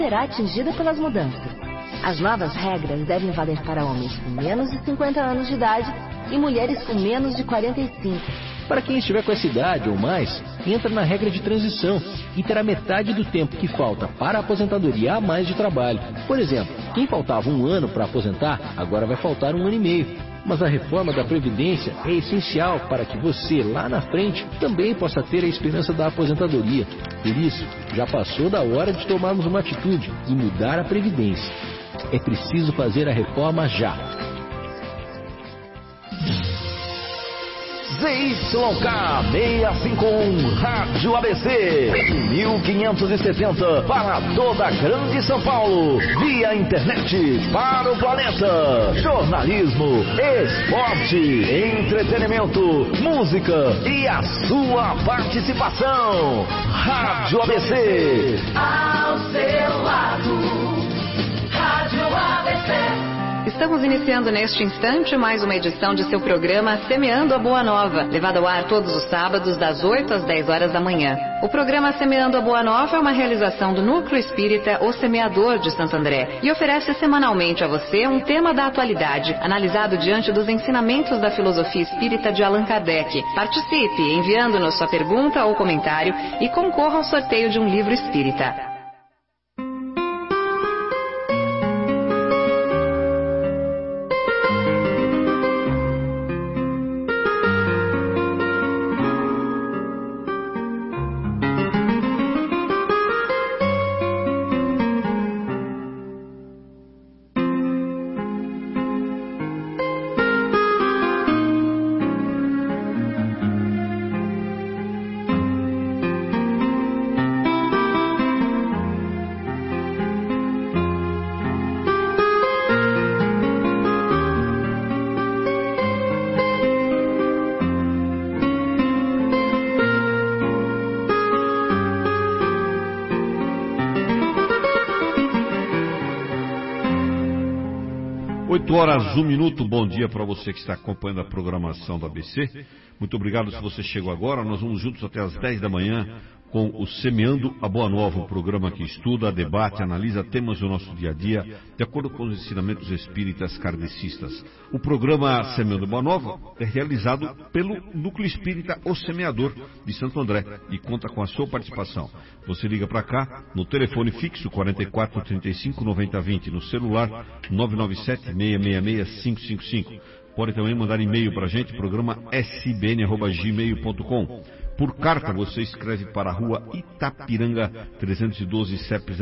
será atingida pelas mudanças. As novas regras devem valer para homens com menos de 50 anos de idade e mulheres com menos de 45. Para quem estiver com essa idade ou mais, entra na regra de transição e terá metade do tempo que falta para a aposentadoria a mais de trabalho. Por exemplo, quem faltava 1 ano para aposentar, agora vai faltar 1 ano e meio. Mas a reforma da Previdência é essencial para que você, lá na frente, também possa ter a esperança da aposentadoria. Por isso, já passou da hora de tomarmos uma atitude e mudar a Previdência. É preciso fazer a reforma já. ZYK651 Rádio ABC 1570 para toda a Grande São Paulo, via internet para o planeta. Jornalismo, esporte, entretenimento, música e a sua participação. Rádio ABC, ao seu lado. Rádio ABC. Estamos iniciando neste instante mais uma edição de seu programa Semeando a Boa Nova, levado ao ar todos os sábados das 8 às 10 horas da manhã. O programa Semeando a Boa Nova é uma realização do Núcleo Espírita O Semeador de Santo André e oferece semanalmente a você um tema da atualidade, analisado diante dos ensinamentos da filosofia espírita de Allan Kardec. Participe enviando-nos sua pergunta ou comentário e concorra ao sorteio de um livro espírita. 8 horas, 1 minuto, bom dia para você que está acompanhando a programação do ABC. Muito obrigado se você chegou agora. Nós vamos juntos até às 10 da manhã com o Semeando a Boa Nova, um programa que estuda, debate, analisa temas do nosso dia a dia, de acordo com os ensinamentos espíritas kardecistas. O programa Semeando a Boa Nova é realizado pelo Núcleo Espírita O Semeador de Santo André e conta com a sua participação. Você liga para cá no telefone fixo 44 35 90 20, no celular 997 666 555. Pode também mandar e-mail para a gente, programa sbn@gmail.com. Por carta, você escreve para a rua Itapiranga 312, CEP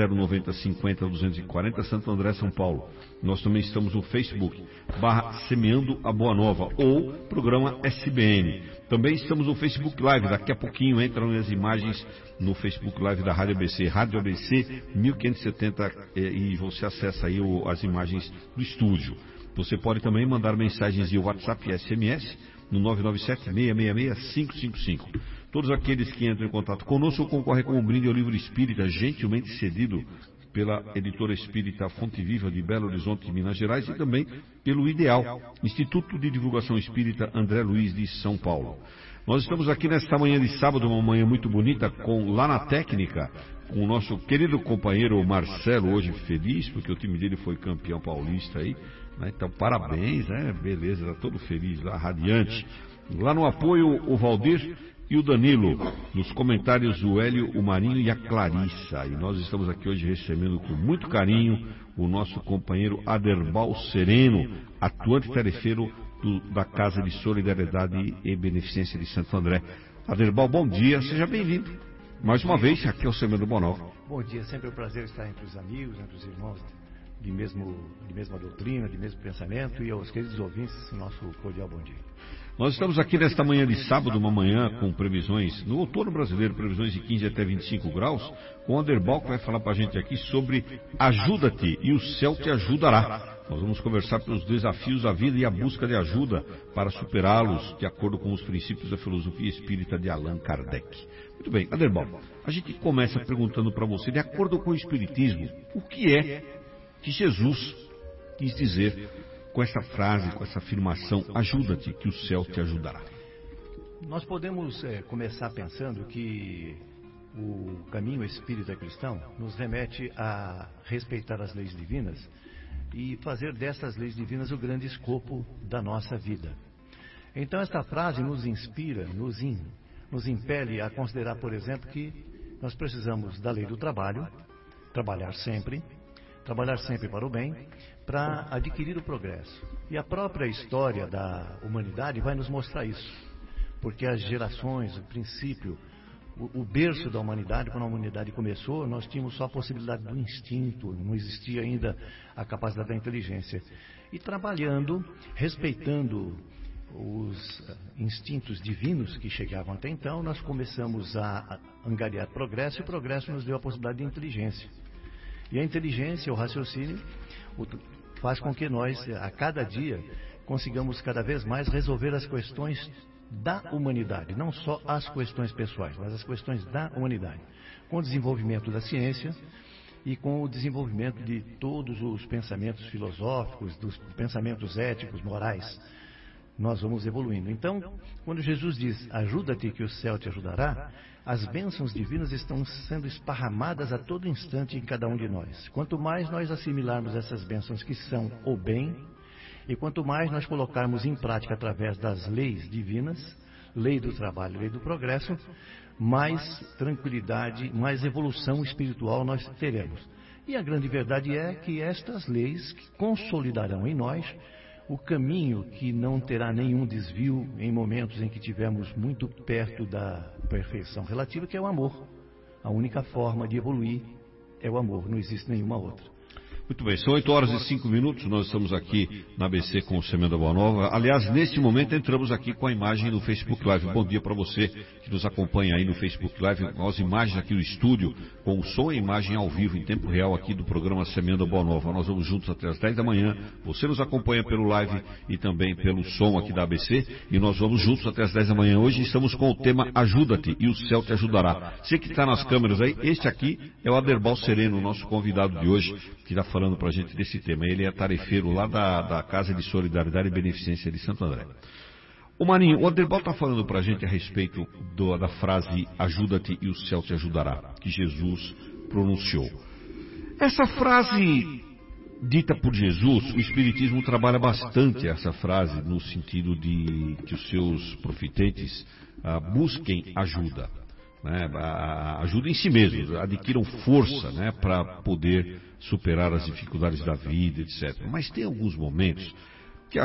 09050-240, Santo André, São Paulo. Nós também estamos no Facebook, Semeando a Boa Nova, ou programa SBN. Também estamos no Facebook Live, daqui a pouquinho entram as imagens no Facebook Live da Rádio ABC, Rádio ABC 1570, e você acessa aí as imagens do estúdio. Você pode também mandar mensagens via WhatsApp e SMS no 997-666-555. Todos aqueles que entram em contato conosco concorrem com um brinde ao livro espírita, gentilmente cedido pela editora espírita Fonte Viva de Belo Horizonte, Minas Gerais, e também pelo Ideal, Instituto de Divulgação Espírita André Luiz de São Paulo. Nós estamos aqui nesta manhã de sábado, uma manhã muito bonita, lá na técnica, com o nosso querido companheiro Marcelo, hoje feliz, porque o time dele foi campeão paulista aí, né? Então parabéns, né? Beleza, está todo feliz lá, radiante. Lá no apoio, o Valdir e o Danilo, nos comentários o Hélio, o Marinho e a Clarissa. E nós estamos aqui hoje recebendo com muito carinho o nosso companheiro Aderbal Sereno, atuante tarefeiro da Casa de Solidariedade e Beneficência de Santo André. Aderbal, bom dia, seja bem-vindo. Mais uma vez, aqui é o Semeando Boa Nova. Bom dia, sempre um prazer estar entre os amigos, entre os irmãos de mesma doutrina, de mesmo pensamento, e aos queridos ouvintes, nosso cordial bom dia. Nós estamos aqui nesta manhã de sábado, uma manhã com previsões, no outono brasileiro, previsões de 15 até 25 graus, com o Aderbal que vai falar para a gente aqui sobre Ajuda-te e o céu te ajudará. Nós vamos conversar pelos desafios da vida e a busca de ajuda para superá-los, de acordo com os princípios da filosofia espírita de Allan Kardec. Muito bem, Aderbal, a gente começa perguntando para você, de acordo com o Espiritismo, o que é que Jesus quis dizer com essa frase, com essa afirmação, ajuda-te que o céu te ajudará? Nós podemos começar pensando que o caminho espírita cristão nos remete a respeitar as leis divinas e fazer dessas leis divinas o grande escopo da nossa vida. Então esta frase nos inspira, nos impele a considerar, por exemplo, que nós precisamos da lei do trabalho, trabalhar sempre para o bem, para adquirir o progresso. E a própria história da humanidade vai nos mostrar isso, porque as gerações, o princípio, o berço da humanidade, quando a humanidade começou, nós tínhamos só a possibilidade do instinto, não existia ainda a capacidade da inteligência. E trabalhando, respeitando os instintos divinos que chegavam até então, nós começamos a angariar progresso, e o progresso nos deu a possibilidade de inteligência. E a inteligência, o raciocínio, faz com que nós, a cada dia, consigamos cada vez mais resolver as questões da humanidade, não só as questões pessoais, mas as questões da humanidade, com o desenvolvimento da ciência e com o desenvolvimento de todos os pensamentos filosóficos, dos pensamentos éticos, morais. Nós vamos evoluindo. Então, quando Jesus diz, ajuda-te que o céu te ajudará, as bênçãos divinas estão sendo esparramadas a todo instante em cada um de nós. Quanto mais nós assimilarmos essas bênçãos que são o bem, e quanto mais nós colocarmos em prática através das leis divinas, lei do trabalho, lei do progresso, mais tranquilidade, mais evolução espiritual nós teremos. E a grande verdade é que estas leis consolidarão em nós o caminho que não terá nenhum desvio em momentos em que estivermos muito perto da perfeição relativa, que é o amor. A única forma de evoluir é o amor, não existe nenhuma outra. Muito bem, são 8 horas e 5 minutos, nós estamos aqui na ABC com o Semeando a Boa Nova. Aliás, neste momento entramos aqui com a imagem do Facebook Live. Bom dia para você que nos acompanha aí no Facebook Live, com as imagens aqui do estúdio, com o som e imagem ao vivo, em tempo real aqui do programa Semeando a Boa Nova. Nós vamos juntos até as 10 da manhã, você nos acompanha pelo live e também pelo som aqui da ABC, e nós vamos juntos até as 10 da manhã. Hoje estamos com o tema Ajuda-te e o céu te ajudará. Você que está nas câmeras aí, este aqui é o Aderbal Sereno, nosso convidado de hoje, que está falando para a gente desse tema. Ele é tarefeiro lá da Casa de Solidariedade e Beneficência de Santo André. O Marinho, o Aderbal está falando para a gente a respeito da frase ajuda-te e o céu te ajudará, que Jesus pronunciou. Essa frase dita por Jesus, o Espiritismo trabalha bastante essa frase no sentido de que os seus profetetes busquem ajuda. Né, ajuda em si mesmos, adquiram força, né, para poder superar as dificuldades da vida, etc. Mas tem alguns momentos que a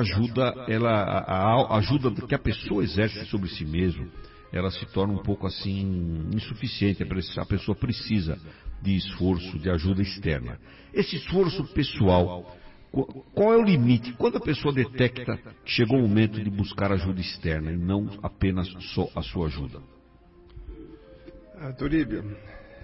ajuda que a pessoa exerce sobre si mesma, ela se torna um pouco assim insuficiente. A pessoa precisa de esforço, de ajuda externa. Esse esforço pessoal, qual é o limite? Quando a pessoa detecta que chegou o momento de buscar ajuda externa e não apenas só a sua ajuda? Turíbio,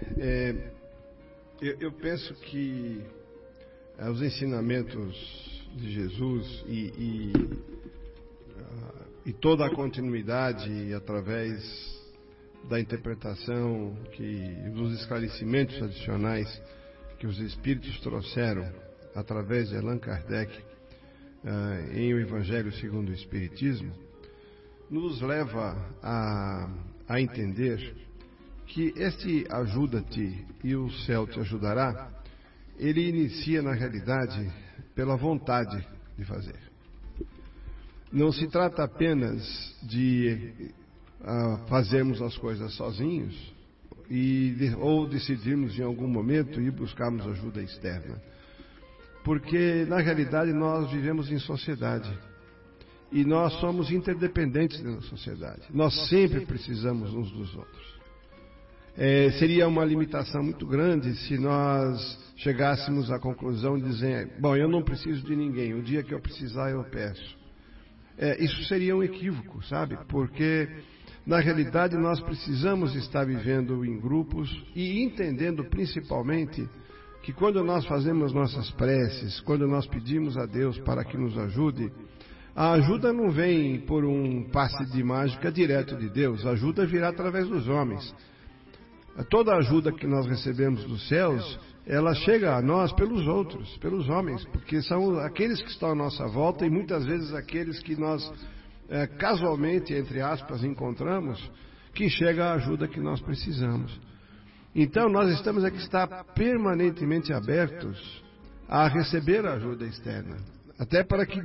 eu penso que os ensinamentos de Jesus e toda a continuidade através da interpretação dos esclarecimentos adicionais que os Espíritos trouxeram através de Allan Kardec em O Evangelho segundo o Espiritismo, nos leva a entender que este ajuda-te e o céu te ajudará, ele inicia na realidade pela vontade de fazer. Não se trata apenas de fazermos as coisas sozinhos ou decidirmos em algum momento ir buscarmos ajuda externa. Porque na realidade nós vivemos em sociedade e nós somos interdependentes na sociedade. Nós sempre precisamos uns dos outros. Seria uma limitação muito grande se nós chegássemos à conclusão de dizer, bom, eu não preciso de ninguém, o dia que eu precisar eu peço. Isso seria um equívoco, sabe? Porque na realidade nós precisamos estar vivendo em grupos e entendendo principalmente que quando nós fazemos nossas preces, quando nós pedimos a Deus para que nos ajude, a ajuda não vem por um passe de mágica direto de Deus, a ajuda virá através dos homens. Toda a ajuda que nós recebemos dos céus, ela chega a nós pelos outros, pelos homens, porque são aqueles que estão à nossa volta e muitas vezes aqueles que nós casualmente, entre aspas, encontramos, que chega a ajuda que nós precisamos. Então, nós estamos aqui estar permanentemente abertos a receber a ajuda externa, até para que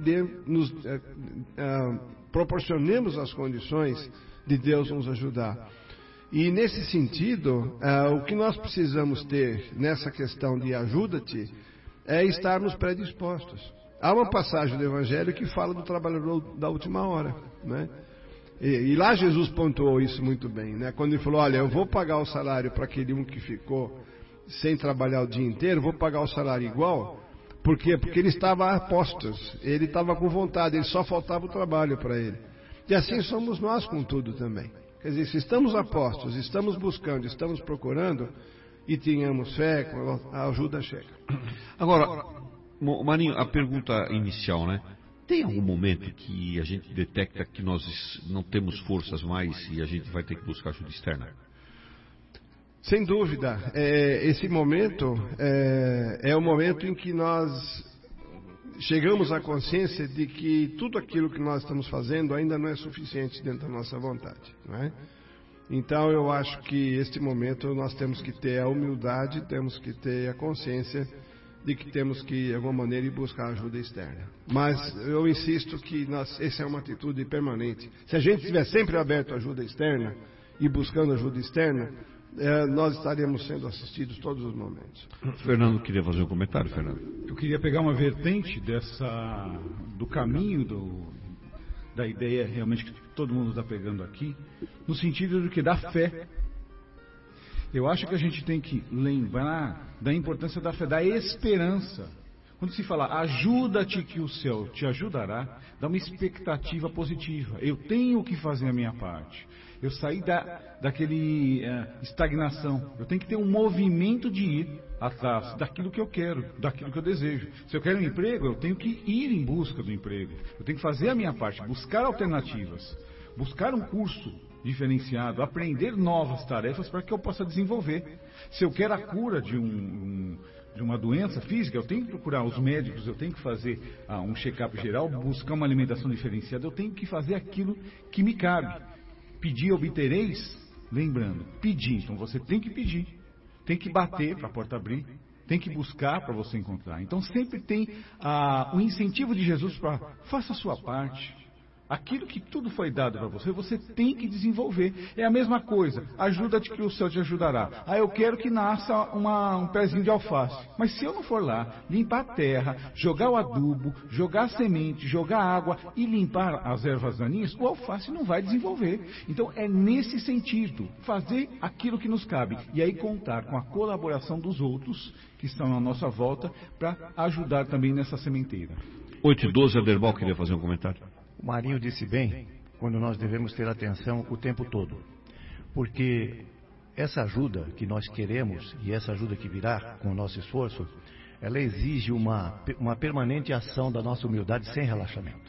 proporcionemos as condições de Deus nos ajudar. E nesse sentido, o que nós precisamos ter nessa questão de ajuda-te é estarmos predispostos. Há uma passagem do Evangelho que fala do trabalhador da última hora, né? E lá Jesus pontuou isso muito bem, né? Quando ele falou, olha, eu vou pagar o salário para aquele um que ficou sem trabalhar o dia inteiro, vou pagar o salário igual. Por quê? Porque ele estava a postos, ele estava com vontade, ele só faltava o trabalho para ele. E assim somos nós com tudo também. Quer dizer, se estamos a postos, estamos buscando, estamos procurando, e tenhamos fé, a ajuda chega. Agora, Marinho, a pergunta inicial, né? Tem algum momento que a gente detecta que nós não temos forças mais e a gente vai ter que buscar ajuda externa? Sem dúvida. Esse momento é o momento em que nós chegamos à consciência de que tudo aquilo que nós estamos fazendo ainda não é suficiente dentro da nossa vontade, não é? Então eu acho que este momento nós temos que ter a humildade, temos que ter a consciência de que temos que, de alguma maneira, ir buscar ajuda externa. Mas eu insisto que essa é uma atitude permanente. Se a gente estiver sempre aberto à ajuda externa e buscando ajuda externa, nós estaremos sendo assistidos todos os momentos. Fernando queria fazer um comentário, Fernando. Eu queria pegar uma vertente do caminho da ideia realmente que todo mundo está pegando aqui, no sentido de que da fé. Eu acho que a gente tem que lembrar da importância da fé, da esperança. Quando se fala, ajuda-te que o céu te ajudará, dá uma expectativa positiva. Eu tenho que fazer a minha parte. Eu saí daquele estagnação. Eu tenho que ter um movimento de ir atrás daquilo que eu quero, daquilo que eu desejo. Se eu quero um emprego, eu tenho que ir em busca do emprego. Eu tenho que fazer a minha parte, buscar alternativas, buscar um curso diferenciado, aprender novas tarefas para que eu possa desenvolver. Se eu quero a cura de uma doença física, eu tenho que procurar os médicos, eu tenho que fazer um check-up geral, buscar uma alimentação diferenciada, eu tenho que fazer aquilo que me cabe. Pedir, obtereis, lembrando, pedir, então você tem que pedir, tem que bater para a porta abrir, tem que buscar para você encontrar. Então sempre tem o incentivo de Jesus para faça a sua parte. Aquilo que tudo foi dado para você, você tem que desenvolver. É a mesma coisa. Ajuda-te que o céu te ajudará. Eu quero que nasça um pezinho de alface. Mas se eu não for lá, limpar a terra, jogar o adubo, jogar a semente, jogar água e limpar as ervas daninhas, o alface não vai desenvolver. Então é nesse sentido, fazer aquilo que nos cabe. E aí contar com a colaboração dos outros que estão à nossa volta para ajudar também nessa sementeira. 8:12, Aderbal queria fazer um comentário. O Marinho disse bem, quando nós devemos ter atenção o tempo todo. Porque essa ajuda que nós queremos e essa ajuda que virá com o nosso esforço, ela exige uma permanente ação da nossa humildade sem relaxamento.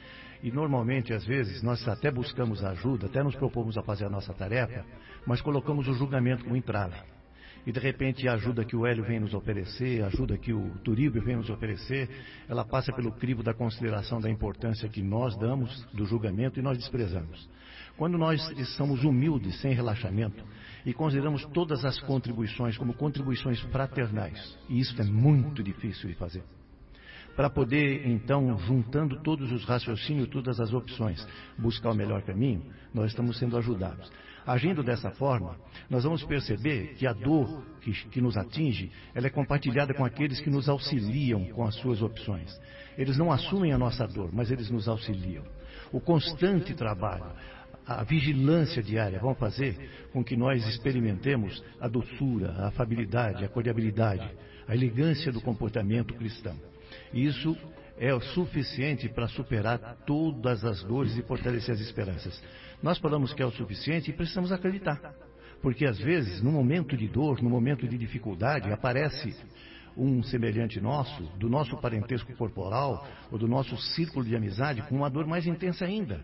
E normalmente, às vezes, nós até buscamos ajuda, até nos propomos a fazer a nossa tarefa, mas colocamos o julgamento como entrave. E de repente a ajuda que o Hélio vem nos oferecer, a ajuda que o Turíbio vem nos oferecer, ela passa pelo crivo da consideração da importância que nós damos do julgamento e nós desprezamos. Quando nós somos humildes, sem relaxamento, e consideramos todas as contribuições como contribuições fraternais, e isso é muito difícil de fazer, para poder, então, juntando todos os raciocínios, todas as opções, buscar o melhor caminho, nós estamos sendo ajudados. Agindo dessa forma, nós vamos perceber que a dor que nos atinge, ela é compartilhada com aqueles que nos auxiliam com as suas opções. Eles não assumem a nossa dor, mas eles nos auxiliam. O constante trabalho, a vigilância diária vão fazer com que nós experimentemos a doçura, a afabilidade, a cordialidade, a elegância do comportamento cristão. E isso é o suficiente para superar todas as dores e fortalecer as esperanças. Nós falamos que é o suficiente e precisamos acreditar. Porque às vezes, no momento de dor, no momento de dificuldade, aparece um semelhante nosso, do nosso parentesco corporal, ou do nosso círculo de amizade, com uma dor mais intensa ainda.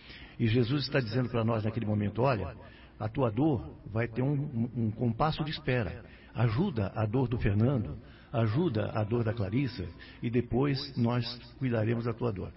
E Jesus está dizendo para nós naquele momento, olha, a tua dor vai ter um compasso de espera. Ajuda a dor do Fernando, ajuda a dor da Clarissa, e depois nós cuidaremos da tua dor.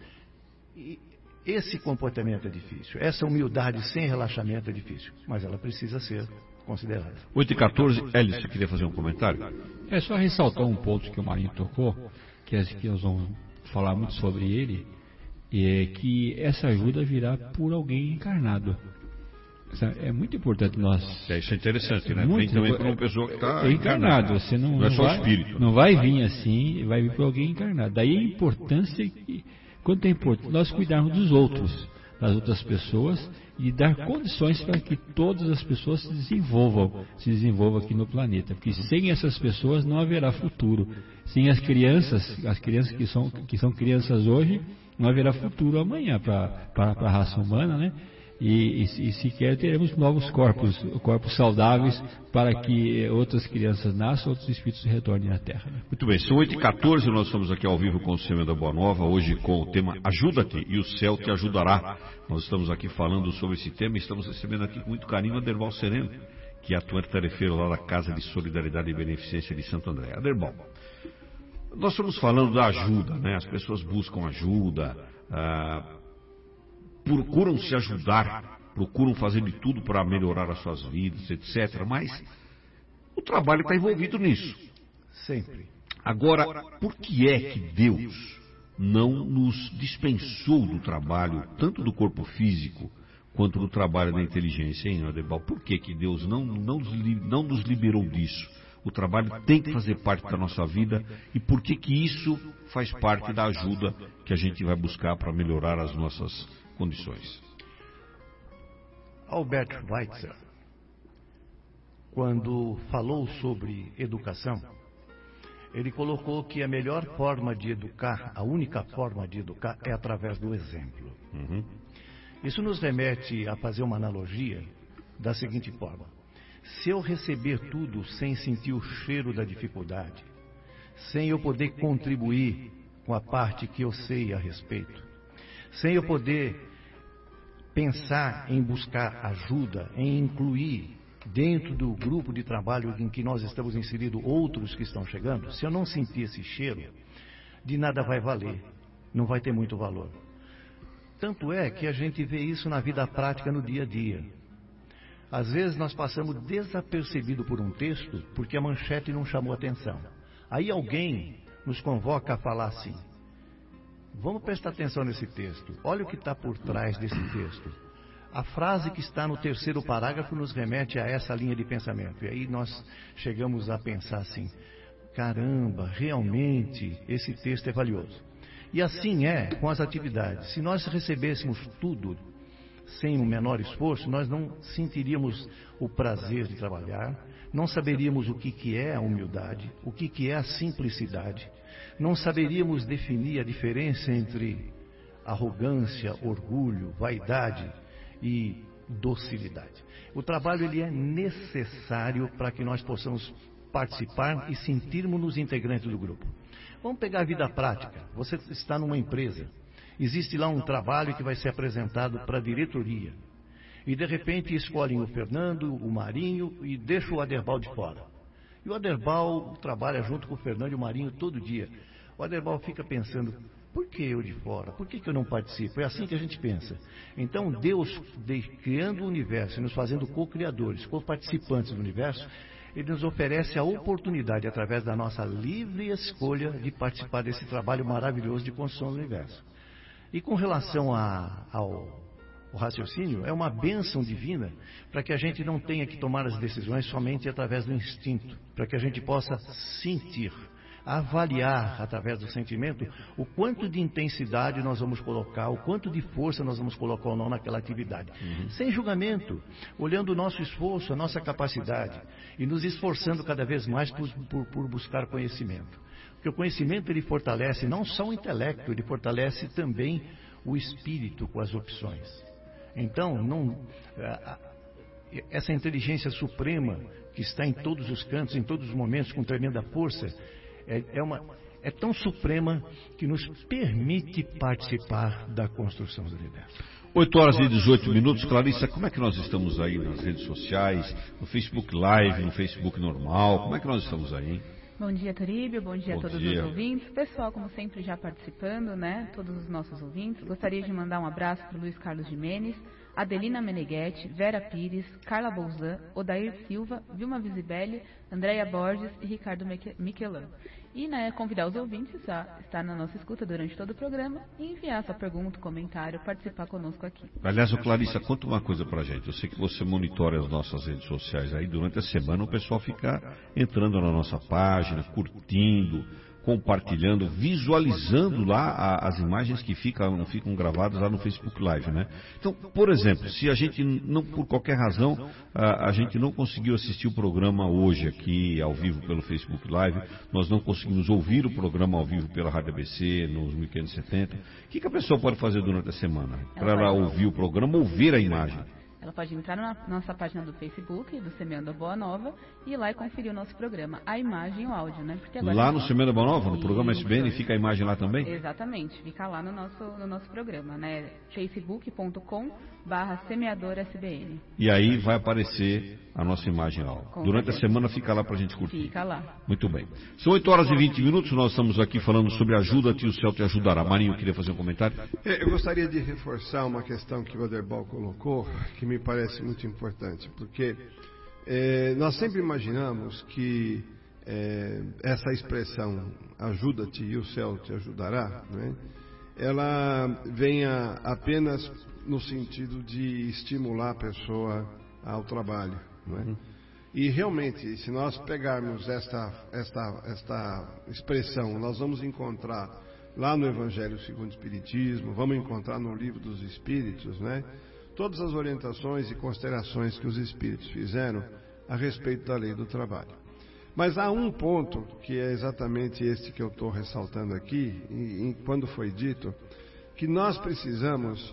E esse comportamento é difícil, essa humildade sem relaxamento é difícil, mas ela precisa ser considerável. 8h14, Hélio, você queria fazer um comentário? É só ressaltar um ponto que o Marinho tocou, que nós vamos falar muito sobre ele, e é que essa ajuda virá por alguém encarnado. É muito importante nós... Isso é interessante, né? Muito, Vem também por uma pessoa que está encarnado. Você não é só o vai, espírito. não vai vir assim, vai vir por alguém encarnado. Daí a importância, quanto é importante nós cuidarmos dos outros, das outras pessoas, e dar condições para que todas as pessoas se desenvolvam aqui no planeta. Porque sem essas pessoas não haverá futuro. Sem as crianças que são crianças hoje, não haverá futuro amanhã para a raça humana, né? E sequer teremos novos corpos saudáveis para que outras crianças nasçam, outros espíritos retornem à Terra. Né? Muito bem, são 8h14, nós estamos aqui ao vivo com o Semeando a Boa Nova, hoje com o tema Ajuda-te e o céu te ajudará. Nós estamos aqui falando sobre esse tema e estamos recebendo aqui com muito carinho o Aderbal Sereno, que é atuante tarefeiro lá da Casa de Solidariedade e Beneficência de Santo André. Aderbal, nós estamos falando da ajuda, né? As pessoas buscam ajuda, procuram se ajudar, procuram fazer de tudo para melhorar as suas vidas, etc. Mas o trabalho está envolvido nisso. Sempre. Agora, por que é que Deus não nos dispensou do trabalho, tanto do corpo físico, quanto do trabalho da inteligência, hein, Aderbal? Por que que Deus não nos liberou disso? O trabalho tem que fazer parte da nossa vida, e por que que isso faz parte da ajuda que a gente vai buscar para melhorar as nossas condições? Albert Schweitzer, quando falou sobre educação, ele colocou que a melhor forma de educar, a única forma de educar é através do exemplo. Isso nos remete a fazer uma analogia da seguinte forma: se eu receber tudo sem sentir o cheiro da dificuldade, sem eu poder contribuir com a parte que eu sei a respeito, sem eu poder pensar em buscar ajuda, em incluir dentro do grupo de trabalho em que nós estamos inseridos outros que estão chegando, se eu não sentir esse cheiro, de nada vai valer, não vai ter muito valor. Tanto é que a gente vê isso na vida prática, no dia a dia. Às vezes nós passamos desapercebido por um texto porque a manchete não chamou atenção. Aí alguém nos convoca a falar assim: vamos prestar atenção nesse texto, olha o que está por trás desse texto. A frase que está no terceiro parágrafo nos remete a essa linha de pensamento. E aí nós chegamos a pensar assim: caramba, realmente esse texto é valioso. E assim é com as atividades. Se nós recebêssemos tudo sem o menor esforço, nós não sentiríamos o prazer de trabalhar, não saberíamos o que é a humildade, o que é a simplicidade, não saberíamos definir a diferença entre arrogância, orgulho, vaidade e docilidade. O trabalho ele é necessário para que nós possamos participar e sentirmos-nos integrantes do grupo. Vamos pegar a vida prática. Você está numa empresa, existe lá um trabalho que vai ser apresentado para a diretoria, e de repente escolhem o Fernando, o Marinho e deixam o Aderbal de fora. E o Aderbal trabalha junto com o Fernando e o Marinho todo dia. O Aderbal fica pensando: por que eu de fora? Por que eu não participo? É assim que a gente pensa. Então Deus, criando o universo e nos fazendo co-criadores, co-participantes do universo, Ele nos oferece a oportunidade, através da nossa livre escolha, de participar desse trabalho maravilhoso de construção do universo. E com relação ao raciocínio, é uma bênção divina para que a gente não tenha que tomar as decisões somente através do instinto, para que a gente possa sentir, avaliar através do sentimento o quanto de intensidade nós vamos colocar, o quanto de força nós vamos colocar ou não naquela atividade. Sem julgamento, olhando o nosso esforço, a nossa capacidade e nos esforçando cada vez mais por buscar conhecimento. Porque o conhecimento ele fortalece não só o intelecto, ele fortalece também o espírito com as opções. Então, essa inteligência suprema que está em todos os cantos, em todos os momentos, com tremenda força, é tão suprema que nos permite participar da construção do universo. 8h18. Clarissa, como é que nós estamos aí nas redes sociais, no Facebook Live, no Facebook normal? Como é que nós estamos aí, hein? Bom dia, Toríbio. Bom dia a todos dia. os ouvintes. Pessoal, como sempre, já participando, né? Todos os nossos ouvintes. Gostaria de mandar um abraço para o Luiz Carlos Jimenez, Adelina Meneghetti, Vera Pires, Carla Bolzan, Odair Silva, Vilma Visibelli, Andréia Borges e Ricardo Miquelan. E, né, convidar os ouvintes a estar na nossa escuta durante todo o programa e enviar sua pergunta, comentário, participar conosco aqui. Aliás, Clarissa, conta uma coisa pra gente. Eu sei que você monitora as nossas redes sociais aí. Durante a semana o pessoal fica entrando na nossa página, curtindo, compartilhando, visualizando lá as imagens que ficam gravadas lá no Facebook Live, né? Então, por exemplo, se a gente não, por qualquer razão, a gente não conseguiu assistir o programa hoje aqui ao vivo pelo Facebook Live, nós não conseguimos ouvir o programa ao vivo pela Rádio ABC, nos 1570, o que a pessoa pode fazer durante a semana? Para ela ouvir o programa ou ver a imagem? Ela pode entrar na nossa página do Facebook, do Semeando a Boa Nova, e ir lá e conferir o nosso programa, a imagem e o áudio, né? Porque agora lá no Semeando a Boa Nova, no programa SBN, fica a imagem lá também? Exatamente, fica lá no nosso programa, né? facebook.com/semeadorsbn. E aí vai aparecer a nossa imagem lá. Durante a semana fica lá pra gente curtir. Fica lá. Muito bem. São 8 horas e 20 minutos, nós estamos aqui falando sobre ajuda-te e o céu te ajudará. Marinho, queria fazer um comentário? Eu gostaria de reforçar uma questão que o Aderbal colocou, que me parece muito importante, porque nós sempre imaginamos que essa expressão ajuda-te e o céu te ajudará, né, ela venha apenas no sentido de estimular a pessoa ao trabalho, não é? E realmente, se nós pegarmos esta expressão, nós vamos encontrar lá no Evangelho segundo o Espiritismo, vamos encontrar no Livro dos Espíritos, né? Todas as orientações e considerações que os Espíritos fizeram a respeito da lei do trabalho. Mas há um ponto, que é exatamente este que eu estou ressaltando aqui, quando foi dito, que nós precisamos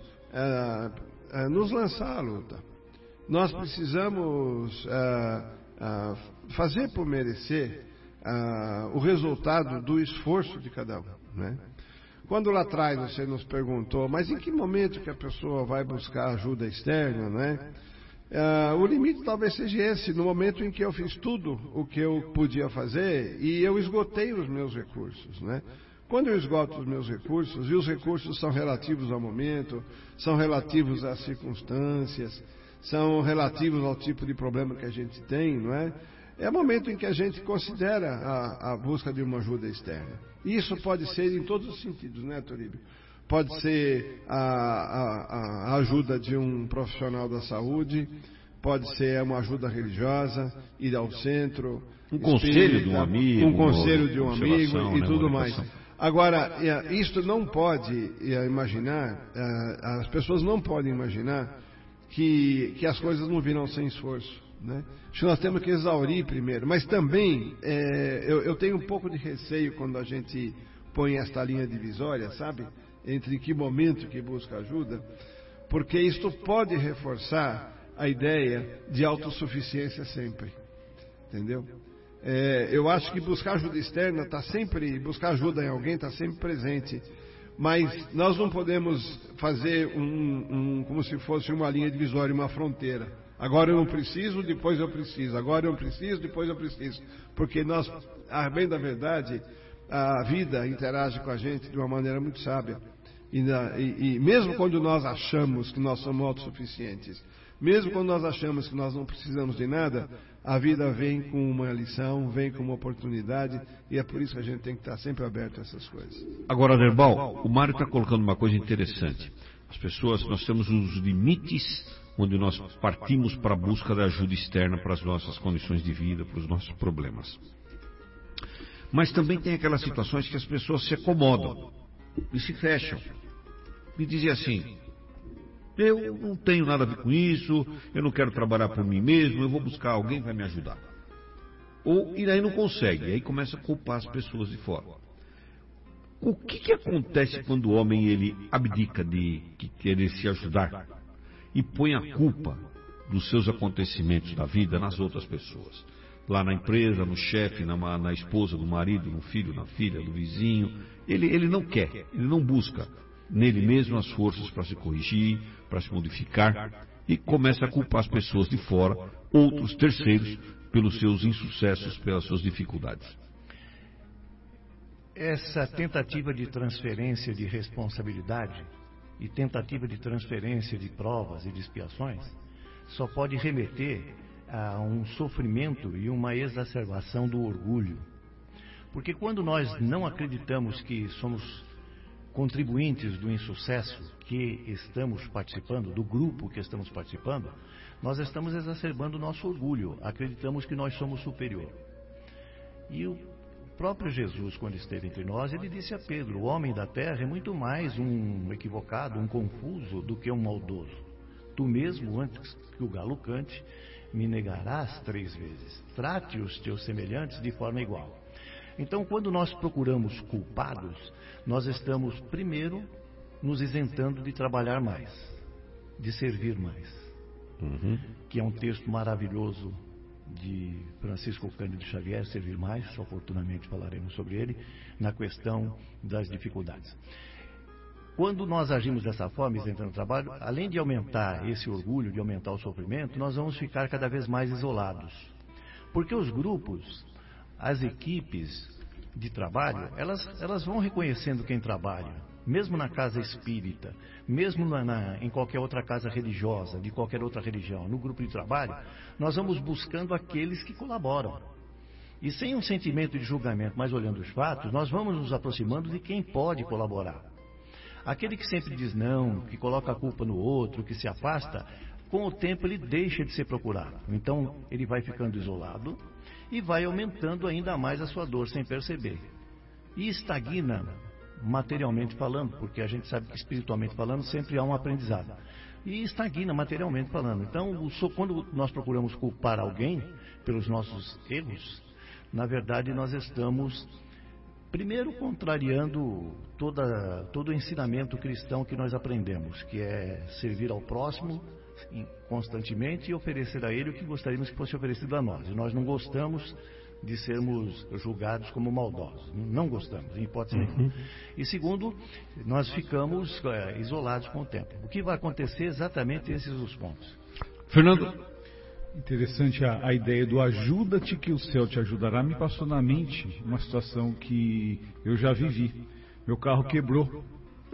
nos lançar à luta. Nós precisamos fazer por merecer o resultado do esforço de cada um, né? Quando lá atrás você nos perguntou, mas em que momento que a pessoa vai buscar ajuda externa, né? O limite talvez seja esse, no momento em que eu fiz tudo o que eu podia fazer e eu esgotei os meus recursos, né? Quando eu esgoto os meus recursos, e os recursos são relativos ao momento, são relativos às circunstâncias, são relativos ao tipo de problema que a gente tem, não é? É o momento em que a gente considera a busca de uma ajuda externa. E isso pode ser em todos os sentidos, né, Toríbio? Pode ser a ajuda de um profissional da saúde, pode ser uma ajuda religiosa, ir ao centro, um conselho de um amigo, e tudo mais. Agora, isto não pode imaginar, as pessoas não podem imaginar que as coisas não virão sem esforço, né? Acho que nós temos que exaurir primeiro, mas também eu tenho um pouco de receio quando a gente põe esta linha divisória, sabe? Entre que momento que busca ajuda, porque isto pode reforçar a ideia de autossuficiência sempre, entendeu? Eu acho que buscar ajuda externa buscar ajuda em alguém está sempre presente, mas nós não podemos fazer como se fosse uma linha divisória, uma fronteira. Agora eu não preciso, depois eu preciso. Agora eu preciso, depois eu preciso. Porque nós, a bem da verdade, a vida interage com a gente de uma maneira muito sábia. E mesmo quando nós achamos que nós somos autossuficientes, mesmo quando nós achamos que nós não precisamos de nada, a vida vem com uma lição, vem com uma oportunidade, e é por isso que a gente tem que estar sempre aberto a essas coisas. Agora, Aderbal, o Mário está colocando uma coisa interessante. As pessoas, nós temos uns limites onde nós partimos para a busca da ajuda externa para as nossas condições de vida, para os nossos problemas. Mas também tem aquelas situações que as pessoas se acomodam e se fecham. Me dizem assim, eu não tenho nada a ver com isso, eu não quero trabalhar por mim mesmo, eu vou buscar alguém que vai me ajudar. E aí não consegue, e aí começa a culpar as pessoas de fora. O que acontece quando o homem ele abdica de querer se ajudar e põe a culpa dos seus acontecimentos da vida nas outras pessoas? Lá na empresa, no chefe, na esposa, do marido, no filho, na filha, do vizinho. Ele não quer, ele não busca nele mesmo as forças para se corrigir, para se modificar, e começa a culpar as pessoas de fora, outros terceiros, pelos seus insucessos, pelas suas dificuldades. essa tentativa de transferência de responsabilidade e tentativa de transferência de provas e de expiações só pode remeter a um sofrimento e uma exacerbação do orgulho. Porque quando nós não acreditamos que somos contribuintes do insucesso que estamos participando, do grupo que estamos participando, nós estamos exacerbando o nosso orgulho, acreditamos que nós somos superior. E o próprio Jesus, quando esteve entre nós, ele disse a Pedro: o homem da terra é muito mais um equivocado, um confuso, do que um maldoso. Tu mesmo, antes que o galo cante, me negarás 3 vezes. Trate os teus semelhantes de forma igual. Então, quando nós procuramos culpados, nós estamos, primeiro, nos isentando de trabalhar mais, de servir mais. Que é um texto maravilhoso de Francisco Cândido Xavier, Servir Mais, oportunamente falaremos sobre ele, na questão das dificuldades. Quando nós agimos dessa forma, isentando o trabalho, além de aumentar esse orgulho, de aumentar o sofrimento, nós vamos ficar cada vez mais isolados. Porque os grupos, as equipes de trabalho, elas vão reconhecendo quem trabalha, mesmo na casa espírita, mesmo em qualquer outra casa religiosa, de qualquer outra religião, no grupo de trabalho, nós vamos buscando aqueles que colaboram. E sem um sentimento de julgamento, mas olhando os fatos, nós vamos nos aproximando de quem pode colaborar. Aquele que sempre diz não, que coloca a culpa no outro, que se afasta, com o tempo ele deixa de ser procurado. Então ele vai ficando isolado e vai aumentando ainda mais a sua dor sem perceber. E estagna materialmente falando, porque a gente sabe que espiritualmente falando sempre há um aprendizado. E estagna materialmente falando. Então, quando nós procuramos culpar alguém pelos nossos erros, na verdade nós estamos, primeiro, contrariando todo o ensinamento cristão que nós aprendemos, que é servir ao próximo constantemente e oferecer a ele o que gostaríamos que fosse oferecido a nós. E nós não gostamos de sermos julgados como maldosos. Não gostamos, em hipótese nenhuma. E segundo, nós ficamos isolados com o tempo. O que vai acontecer exatamente esses os pontos. Fernando? Interessante a ideia do ajuda-te que o céu te ajudará. Me passou na mente uma situação que eu já vivi. Meu carro quebrou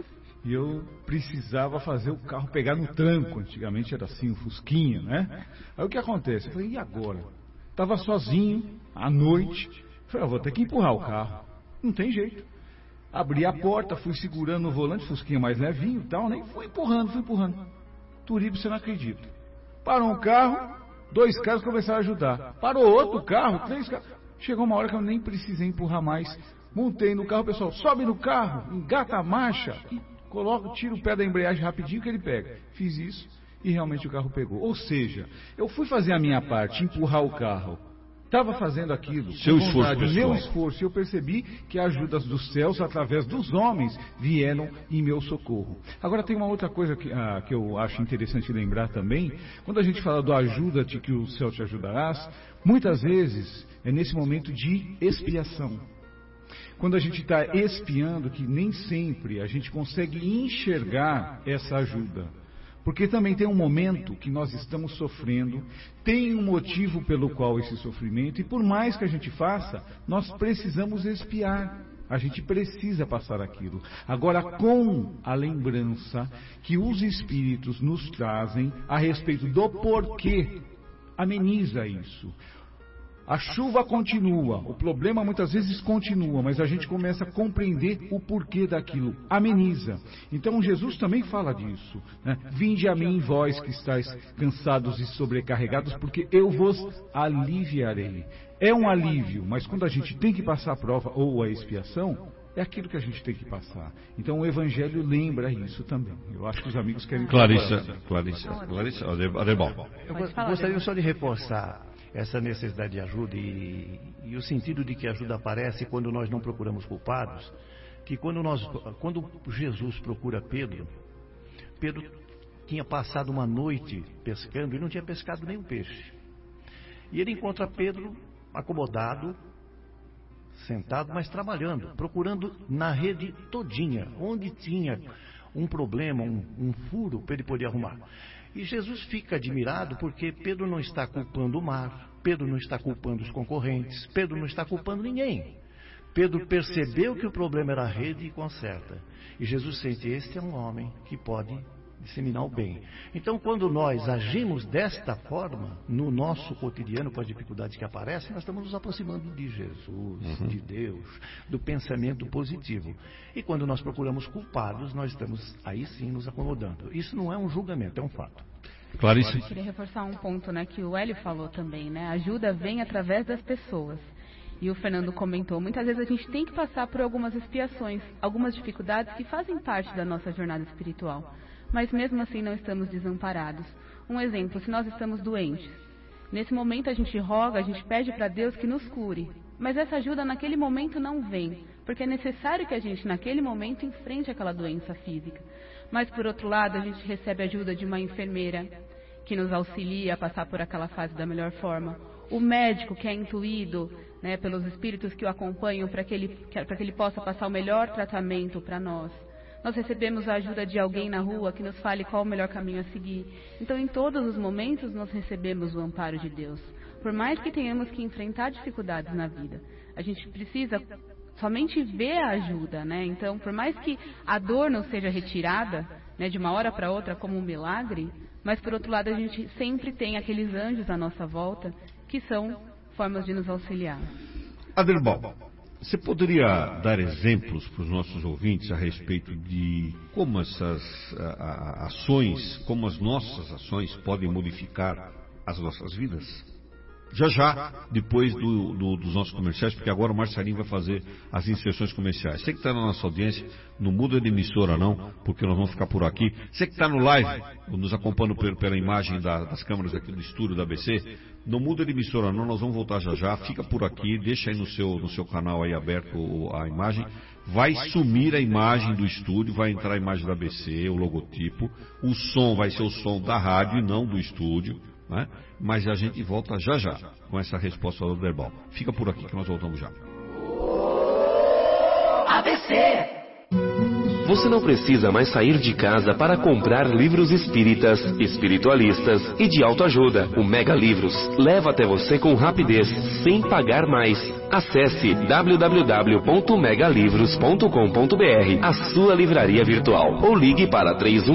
e eu precisava fazer o carro pegar no tranco. Antigamente era assim, um Fusquinha, né? Aí o que acontece? Eu falei, e agora? Estava sozinho, à noite. Falei, vou ter que empurrar o carro. Não tem jeito. Abri a porta, fui segurando o volante, Fusquinha mais levinho e tal, né? Fui empurrando. Turibe, você não acredita. Parou um carro, 2 carros começaram a ajudar. Parou outro carro, 3 carros. Chegou uma hora que eu nem precisei empurrar mais. Montei no carro, o pessoal sobe no carro, engata a marcha e tira o pé da embreagem rapidinho que ele pega. Fiz isso. E realmente o carro pegou. Ou seja, eu fui fazer a minha parte, empurrar o carro. Estava fazendo aquilo, meu esforço. E eu percebi que a ajuda dos céus, através dos homens, vieram em meu socorro. Agora tem uma outra coisa que eu acho interessante lembrar também. Quando a gente fala do ajuda-te que o céu te ajudarás, muitas vezes é nesse momento de expiação. Quando a gente está expiando, que nem sempre a gente consegue enxergar essa ajuda. Porque também tem um momento que nós estamos sofrendo, tem um motivo pelo qual esse sofrimento, e por mais que a gente faça, nós precisamos expiar. A gente precisa passar aquilo. Agora, com a lembrança que os Espíritos nos trazem a respeito do porquê, ameniza isso. A chuva continua, o problema muitas vezes continua, mas a gente começa a compreender o porquê daquilo, ameniza. Então Jesus também fala disso, né? Vinde a mim, vós que estáis cansados e sobrecarregados, porque eu vos aliviarei. É um alívio, mas quando a gente tem que passar a prova ou a expiação, é aquilo que a gente tem que passar. Então o Evangelho lembra isso também. Eu acho que os amigos querem... Clarissa, Adebal. Eu gostaria só de reforçar essa necessidade de ajuda e o sentido de que a ajuda aparece quando nós não procuramos culpados, que quando Jesus procura Pedro tinha passado uma noite pescando e não tinha pescado nenhum peixe. E ele encontra Pedro acomodado, sentado, mas trabalhando, procurando na rede todinha, onde tinha um problema, um furo para ele poder arrumar. E Jesus fica admirado porque Pedro não está culpando o mar, Pedro não está culpando os concorrentes, Pedro não está culpando ninguém. Pedro percebeu que o problema era a rede e conserta. E Jesus sente, este é um homem que pode disseminar o bem. Então, quando nós agimos desta forma, no nosso cotidiano, com as dificuldades que aparecem, nós estamos nos aproximando de Jesus, de Deus, do pensamento positivo. E quando nós procuramos culpados, nós estamos aí sim nos acomodando. Isso não é um julgamento, é um fato. Clarice? Eu queria reforçar um ponto, né, que o Hélio falou também, né? A ajuda vem através das pessoas. E o Fernando comentou, muitas vezes a gente tem que passar por algumas expiações, algumas dificuldades que fazem parte da nossa jornada espiritual. Mas mesmo assim não estamos desamparados. Um exemplo, se nós estamos doentes, nesse momento a gente roga, a gente pede para Deus que nos cure. Mas essa ajuda naquele momento não vem, porque é necessário que a gente naquele momento enfrente aquela doença física. Mas por outro lado, a gente recebe a ajuda de uma enfermeira que nos auxilia a passar por aquela fase da melhor forma. O médico que é intuído, né, pelos espíritos que o acompanham para que ele possa passar o melhor tratamento para nós. Nós recebemos a ajuda de alguém na rua que nos fale qual o melhor caminho a seguir. Então, em todos os momentos, nós recebemos o amparo de Deus. Por mais que tenhamos que enfrentar dificuldades na vida, a gente precisa somente ver a ajuda, né? Então, por mais que a dor não seja retirada, né, de uma hora para outra como um milagre, mas, por outro lado, a gente sempre tem aqueles anjos à nossa volta que são formas de nos auxiliar. Adelbal, você poderia dar exemplos para os nossos ouvintes a respeito de como essas ações, como as nossas ações podem modificar as nossas vidas? Já, depois dos nossos comerciais, porque agora o Marcelinho vai fazer as inserções comerciais. Você que está na nossa audiência, não muda de emissora não, porque nós vamos ficar por aqui. Você que está no live, nos acompanhando pela imagem das câmeras aqui do estúdio da ABC, não muda de emissora não, nós vamos voltar já, fica por aqui, deixa aí no seu canal aí aberto a imagem. Vai sumir a imagem do estúdio, vai entrar a imagem da ABC, o logotipo, o som vai ser o som da rádio e não do estúdio. Né? Mas a gente volta já com essa resposta do Adelbal. Fica por aqui que nós voltamos já. ABC. Você não precisa mais sair de casa para comprar livros espíritas, espiritualistas e de autoajuda. O Mega Livros leva até você com rapidez, sem pagar mais. Acesse www.megalivros.com.br, a sua livraria virtual, ou ligue para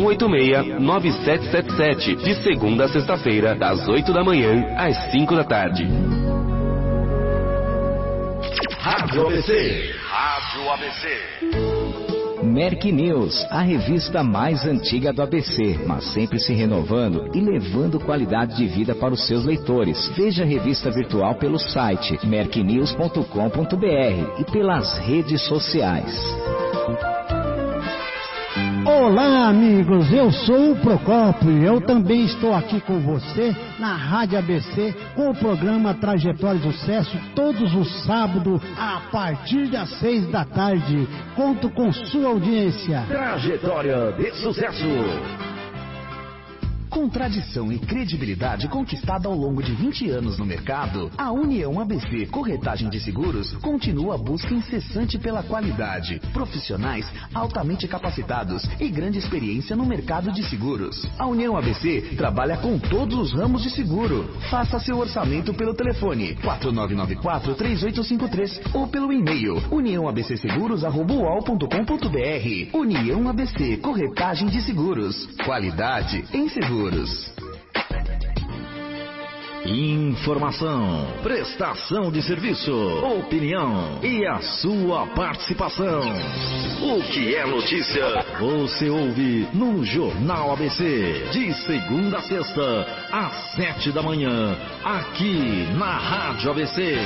3186-9777, de segunda a sexta-feira, das 8 da manhã às 5 da tarde. Rádio ABC. Rádio ABC. Merck News, a revista mais antiga do ABC, mas sempre se renovando e levando qualidade de vida para os seus leitores. Veja a revista virtual pelo site mercknews.com.br e pelas redes sociais. Olá, amigos, eu sou o Procópio e eu também estou aqui com você na Rádio ABC com o programa Trajetória de Sucesso todos os sábados a partir das 6 da tarde. Conto com sua audiência. Trajetória de Sucesso. Com tradição e credibilidade conquistada ao longo de 20 anos no mercado, a União ABC Corretagem de Seguros continua a busca incessante pela qualidade, profissionais altamente capacitados e grande experiência no mercado de seguros. A União ABC trabalha com todos os ramos de seguro. Faça seu orçamento pelo telefone 4994-3853 ou pelo e-mail uniãoabcseguros@uol.com.br. União ABC Corretagem de Seguros. Qualidade em seguros. Informação, prestação de serviço, opinião e a sua participação. O que é notícia, você ouve no Jornal ABC, de segunda a sexta, às 7 da manhã, aqui na Rádio ABC.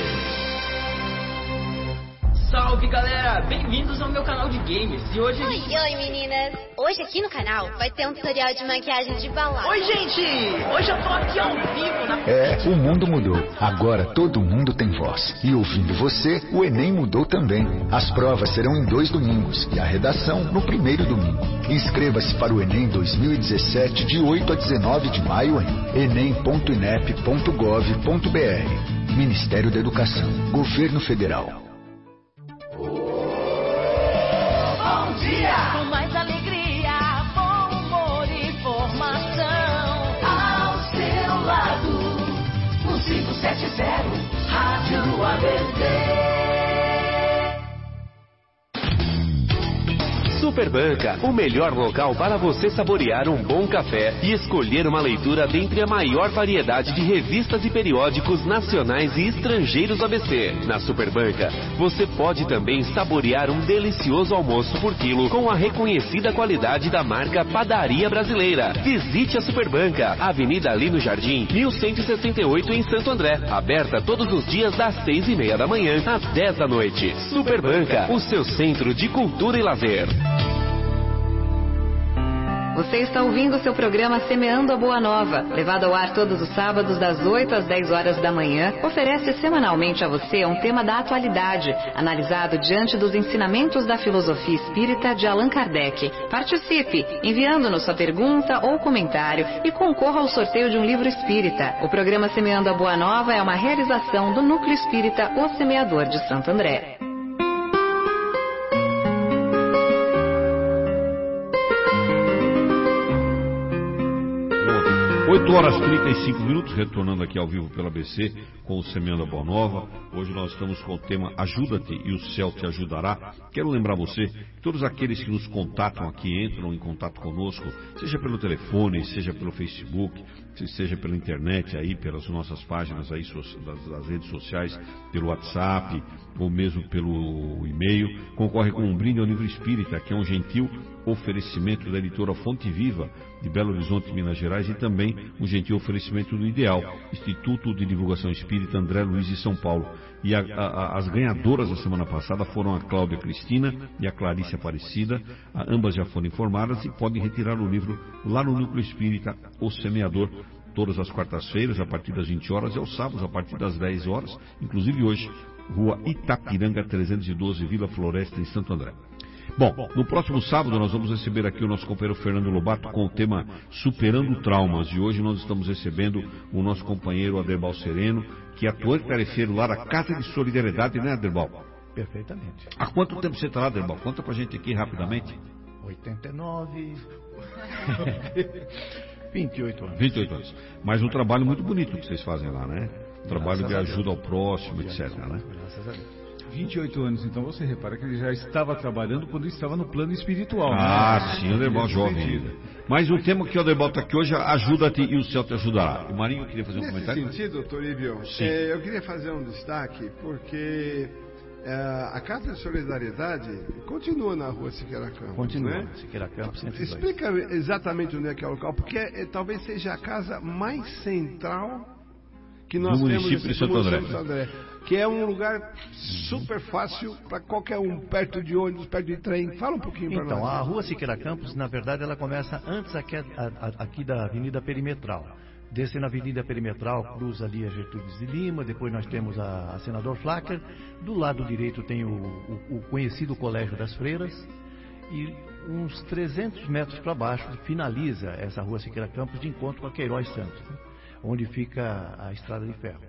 Salve galera, bem-vindos ao meu canal de games e hoje... Oi meninas, hoje aqui no canal vai ter um tutorial de maquiagem de balada. Oi gente, hoje eu tô aqui ao vivo na... O mundo mudou, agora todo mundo tem voz. E ouvindo você, o Enem mudou também. As provas serão em 2 domingos e a redação no primeiro domingo. Inscreva-se para o Enem 2017 de 8 a 19 de maio em enem.inep.gov.br. Ministério da Educação, Governo Federal. Bom dia! Com mais alegria, bom humor e informação. Ao seu lado, 1570, Rádio ABC. Superbanca, o melhor local para você saborear um bom café e escolher uma leitura dentre a maior variedade de revistas e periódicos nacionais e estrangeiros do ABC. Na Superbanca, você pode também saborear um delicioso almoço por quilo com a reconhecida qualidade da marca Padaria Brasileira. Visite a Superbanca, Avenida Lino Jardim, 1168 em Santo André. Aberta todos os dias das 6:30 da manhã às 10 da noite. Superbanca, o seu centro de cultura e lazer. Você está ouvindo o seu programa Semeando a Boa Nova, levado ao ar todos os sábados das 8 às 10 horas da manhã. Oferece semanalmente a você um tema da atualidade, analisado diante dos ensinamentos da filosofia espírita de Allan Kardec. Participe, enviando-nos sua pergunta ou comentário e concorra ao sorteio de um livro espírita. O programa Semeando a Boa Nova é uma realização do Núcleo Espírita O Semeador de Santo André. 8 horas e 35 minutos, retornando aqui ao vivo pela ABC com o Semeando a Boa Nova. Hoje nós estamos com o tema Ajuda-te e o céu te ajudará. Quero lembrar você que todos aqueles que nos contatam aqui, entram em contato conosco, seja pelo telefone, seja pelo Facebook, seja pela internet, aí pelas nossas páginas aí, das redes sociais, pelo WhatsApp ou mesmo pelo e-mail, concorre com um brinde ao livro espírita, que é um gentil oferecimento da editora Fonte Viva de Belo Horizonte, Minas Gerais, e também um gentil oferecimento do Ideal, Instituto de Divulgação Espírita André Luiz de São Paulo. E as ganhadoras da semana passada foram a Cláudia Cristina e a Clarice Aparecida. Ambas já foram informadas e podem retirar o livro lá no Núcleo Espírita O Semeador, todas as quartas-feiras a partir das 20 horas e aos sábados a partir das 10 horas, inclusive hoje, Rua Itapiranga 312, Vila Floresta, em Santo André. Bom, no próximo sábado nós vamos receber aqui o nosso companheiro Fernando Lobato com o tema Superando Traumas. E hoje nós estamos recebendo o nosso companheiro Aderbal Sereno, que é atuante tarefeiro lá da Casa de Solidariedade, né, Aderbal? Perfeitamente. Há quanto tempo você está lá, Aderbal? Conta pra gente aqui rapidamente. 89... 28 anos. 28 anos. Mas um trabalho muito bonito que vocês fazem lá, né? Trabalho de ajuda ao próximo, etc, né? Graças a Deus. 28 anos, então você repara que ele já estava trabalhando quando estava no plano espiritual. Sim, o Aderbal jovem ainda. Mas o tema que o Aderbal está aqui hoje, Ajuda-te e o céu te ajudará. O Marinho queria fazer um comentário? Nesse sentido, doutor Ibio, eu queria fazer um destaque, porque a Casa de Solidariedade continua na rua Siqueira Campos. Continua, né? Siqueira Campos 102. Explica exatamente onde é que é o local, porque talvez seja a casa mais central que nós temos município de Santo André. Que é um lugar super fácil para qualquer um, perto de ônibus, perto de trem. Fala um pouquinho para nós. Então, a rua Siqueira Campos, na verdade, ela começa antes aqui da Avenida Perimetral. Desce na Avenida Perimetral, cruza ali a Gertrudes de Lima, depois nós temos a Senador Flacker. Do lado direito tem o conhecido Colégio das Freiras. E uns 300 metros para baixo finaliza essa rua Siqueira Campos de encontro com a Queiroz Santos, né? Onde fica a Estrada de Ferro.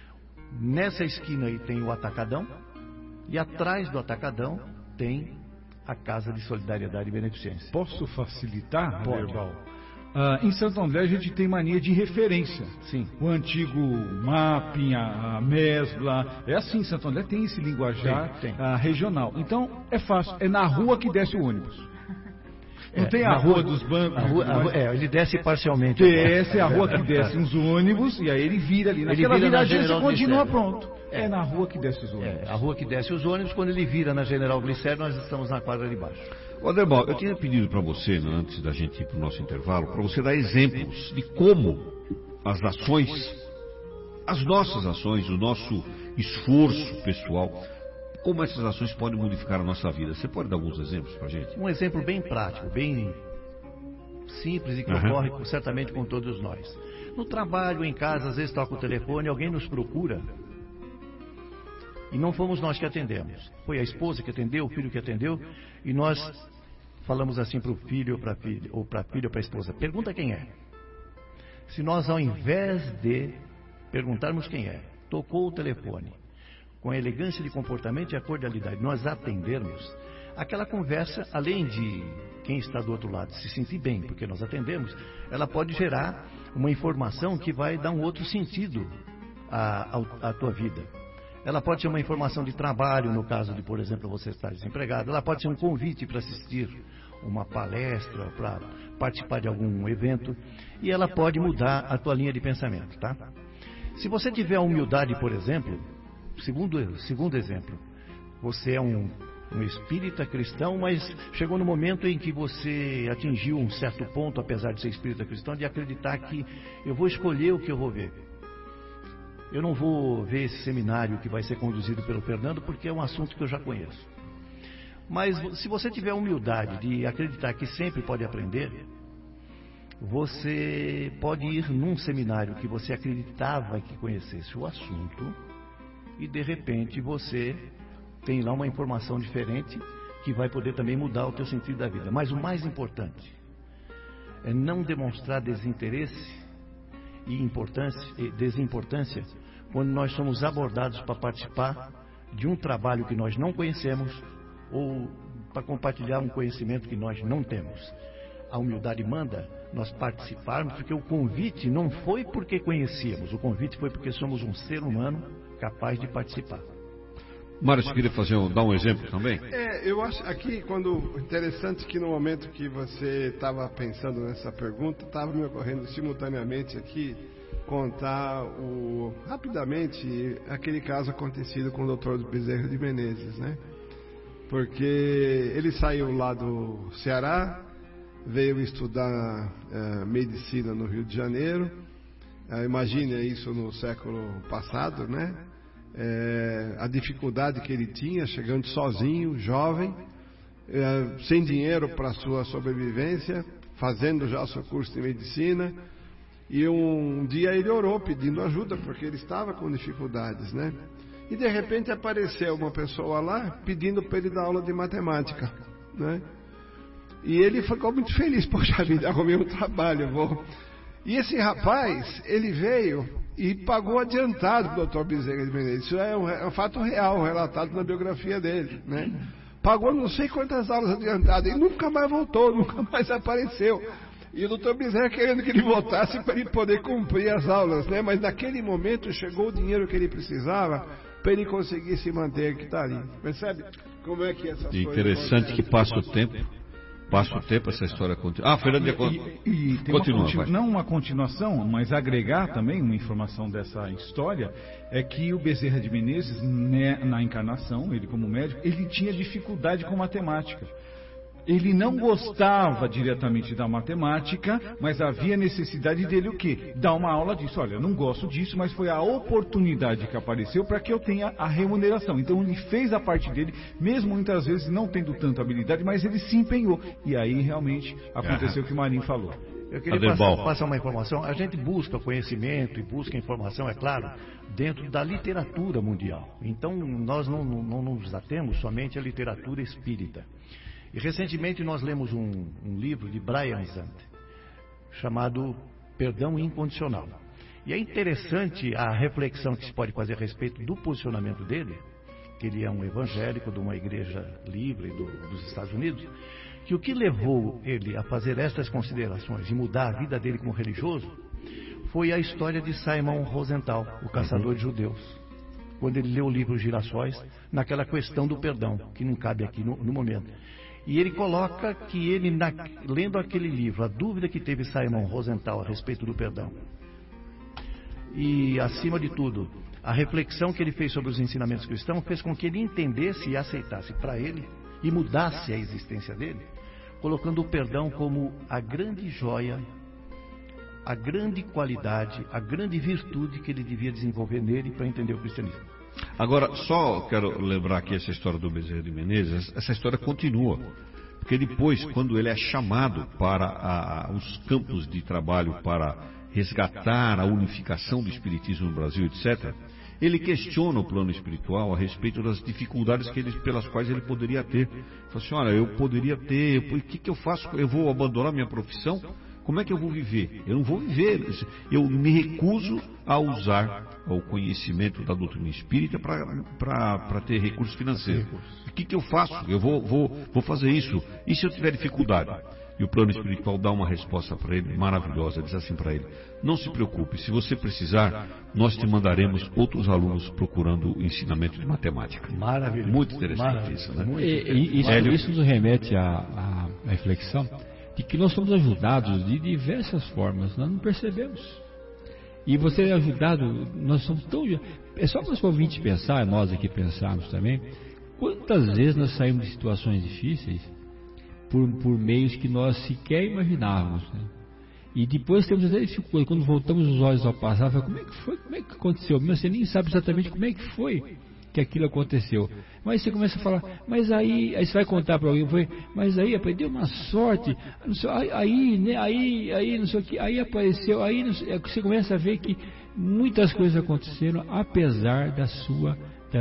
Nessa esquina aí tem o Atacadão, e atrás do Atacadão tem a Casa de Solidariedade e Beneficência. Posso facilitar, Pode. Aderbal? Em Santo André a gente tem mania de referência. Sim. O antigo mapping, a mesbla. É assim, Santo André tem esse linguajar tem. Regional. Então é fácil, é na rua que desce o ônibus. Não tem a rua dos bancos. Ele desce parcialmente. Desce a rua que desce uns ônibus e aí ele vira ali. Naquela viradinha você continua pronto. É na rua que desce os ônibus. A rua que desce os ônibus, quando ele vira na General Glicério, nós estamos na quadra de baixo. Aderbal, eu tinha pedido para você, antes da gente ir para o nosso intervalo, para você dar exemplos de como as ações, as nossas ações, o nosso esforço pessoal, como essas ações podem modificar a nossa vida. Você pode dar alguns exemplos para a gente? Um exemplo bem prático, bem simples e que ocorre certamente com todos nós. No trabalho, em casa, às vezes toca o telefone, alguém nos procura e não fomos nós que atendemos. Foi a esposa que atendeu, o filho que atendeu, e nós falamos assim para o filho ou para a filha ou para a esposa: pergunta quem é. Se nós, ao invés de perguntarmos quem é, tocou o telefone, com a elegância de comportamento e a cordialidade, nós atendermos, aquela conversa, além de quem está do outro lado se sentir bem, porque nós atendemos, ela pode gerar uma informação que vai dar um outro sentido à tua vida. Ela pode ser uma informação de trabalho, no caso de, por exemplo, você estar desempregado. Ela pode ser um convite para assistir uma palestra, para participar de algum evento. E ela pode mudar a tua linha de pensamento, tá? Se você tiver a humildade, por exemplo, segundo exemplo, você é um espírita cristão, mas chegou no momento em que você atingiu um certo ponto, apesar de ser espírita cristão, de acreditar que eu vou escolher o que eu vou ver. Eu não vou ver esse seminário que vai ser conduzido pelo Fernando, porque é um assunto que eu já conheço. Mas se você tiver a humildade de acreditar que sempre pode aprender, você pode ir num seminário que você acreditava que conhecesse o assunto e de repente você tem lá uma informação diferente que vai poder também mudar o teu sentido da vida. Mas o mais importante é não demonstrar desinteresse e desimportância quando nós somos abordados para participar de um trabalho que nós não conhecemos ou para compartilhar um conhecimento que nós não temos. A humildade manda nós participarmos, porque o convite não foi porque conhecíamos, o convite foi porque somos um ser humano capaz de participar. Mário, você queria dar um exemplo também? Eu acho aqui, interessante que no momento que você estava pensando nessa pergunta, estava me ocorrendo simultaneamente aqui contar rapidamente aquele caso acontecido com o Dr. Bezerra de Menezes, né? Porque ele saiu lá do Ceará, veio estudar medicina no Rio de Janeiro. Imagine isso no século passado, né? A dificuldade que ele tinha, chegando sozinho, jovem, sem dinheiro para sua sobrevivência, fazendo já seu curso de medicina. E um dia ele orou pedindo ajuda, porque ele estava com dificuldades, né? E de repente apareceu uma pessoa lá pedindo para ele dar aula de matemática, né? E ele ficou muito feliz, poxa vida, arrumei um trabalho, E esse rapaz, ele veio e pagou adiantado para o Dr. Bezerra de Menezes. Isso é um fato real, relatado na biografia dele, né? Pagou não sei quantas aulas adiantadas e nunca mais voltou, nunca mais apareceu. E o Dr. Bezerra querendo que ele voltasse para ele poder cumprir as aulas, né? Mas naquele momento chegou o dinheiro que ele precisava para ele conseguir se manter que está ali. Percebe como é que essas coisas... Interessante que passa o tempo essa história continua. Fernando, continua. Não uma continuação, mas agregar também uma informação dessa história, é que o Bezerra de Menezes, na encarnação, ele como médico, ele tinha dificuldade com matemática. Ele não gostava diretamente da matemática, mas havia necessidade dele o quê? Dar uma aula disso. Olha, eu não gosto disso, mas foi a oportunidade que apareceu para que eu tenha a remuneração. Então ele fez a parte dele, mesmo muitas vezes não tendo tanta habilidade, mas ele se empenhou. E aí realmente aconteceu o que o Marinho falou. Eu queria passar uma informação. A gente busca conhecimento e busca informação, é claro, dentro da literatura mundial. Então nós não nos atemos somente à literatura espírita. E recentemente nós lemos um livro de Brian Zant, chamado Perdão Incondicional. E é interessante a reflexão que se pode fazer a respeito do posicionamento dele, que ele é um evangélico de uma igreja livre dos Estados Unidos, que o que levou ele a fazer estas considerações e mudar a vida dele como religioso foi a história de Simon Rosenthal, o caçador de judeus. Quando ele leu o livro Girassóis, naquela questão do perdão, que não cabe aqui no momento. E ele coloca que ele, lendo aquele livro, a dúvida que teve Simon Rosenthal a respeito do perdão, e acima de tudo, a reflexão que ele fez sobre os ensinamentos cristãos, fez com que ele entendesse e aceitasse para ele, e mudasse a existência dele, colocando o perdão como a grande joia, a grande qualidade, a grande virtude que ele devia desenvolver nele para entender o cristianismo. Agora, só quero lembrar aqui essa história do Bezerra de Menezes, essa história continua, porque depois, quando ele é chamado para os campos de trabalho para resgatar a unificação do espiritismo no Brasil, etc., ele questiona o plano espiritual a respeito das dificuldades pelas quais ele poderia ter. Ele fala assim, olha, eu poderia ter, o que eu faço? Eu vou abandonar minha profissão? como é que eu vou viver? Eu não vou viver. Eu me recuso a usar o conhecimento da doutrina espírita para ter recursos financeiros. O que eu faço? Eu vou fazer isso. E se eu tiver dificuldade? E o plano espiritual dá uma resposta para ele maravilhosa. Diz assim para ele: não se preocupe, se você precisar, nós te mandaremos outros alunos procurando o ensinamento de matemática. Maravilhoso. Muito interessante isso, né? Isso nos remete à reflexão de que nós somos ajudados de diversas formas, nós não percebemos. E você é ajudado, nós somos tão... É só para os ouvintes pensar, nós aqui pensarmos também, quantas vezes nós saímos de situações difíceis por meios que nós sequer imaginávamos, né? E depois temos até dificuldade, quando voltamos os olhos ao passado, como é que foi, como é que aconteceu? Mas você nem sabe exatamente como é que foi que aquilo aconteceu. Mas você começa a falar, mas aí você vai contar para alguém, mas aí rapaz, deu uma sorte, não sei, aí não sei o que, aí apareceu, aí não sei, você começa a ver que muitas coisas aconteceram apesar da sua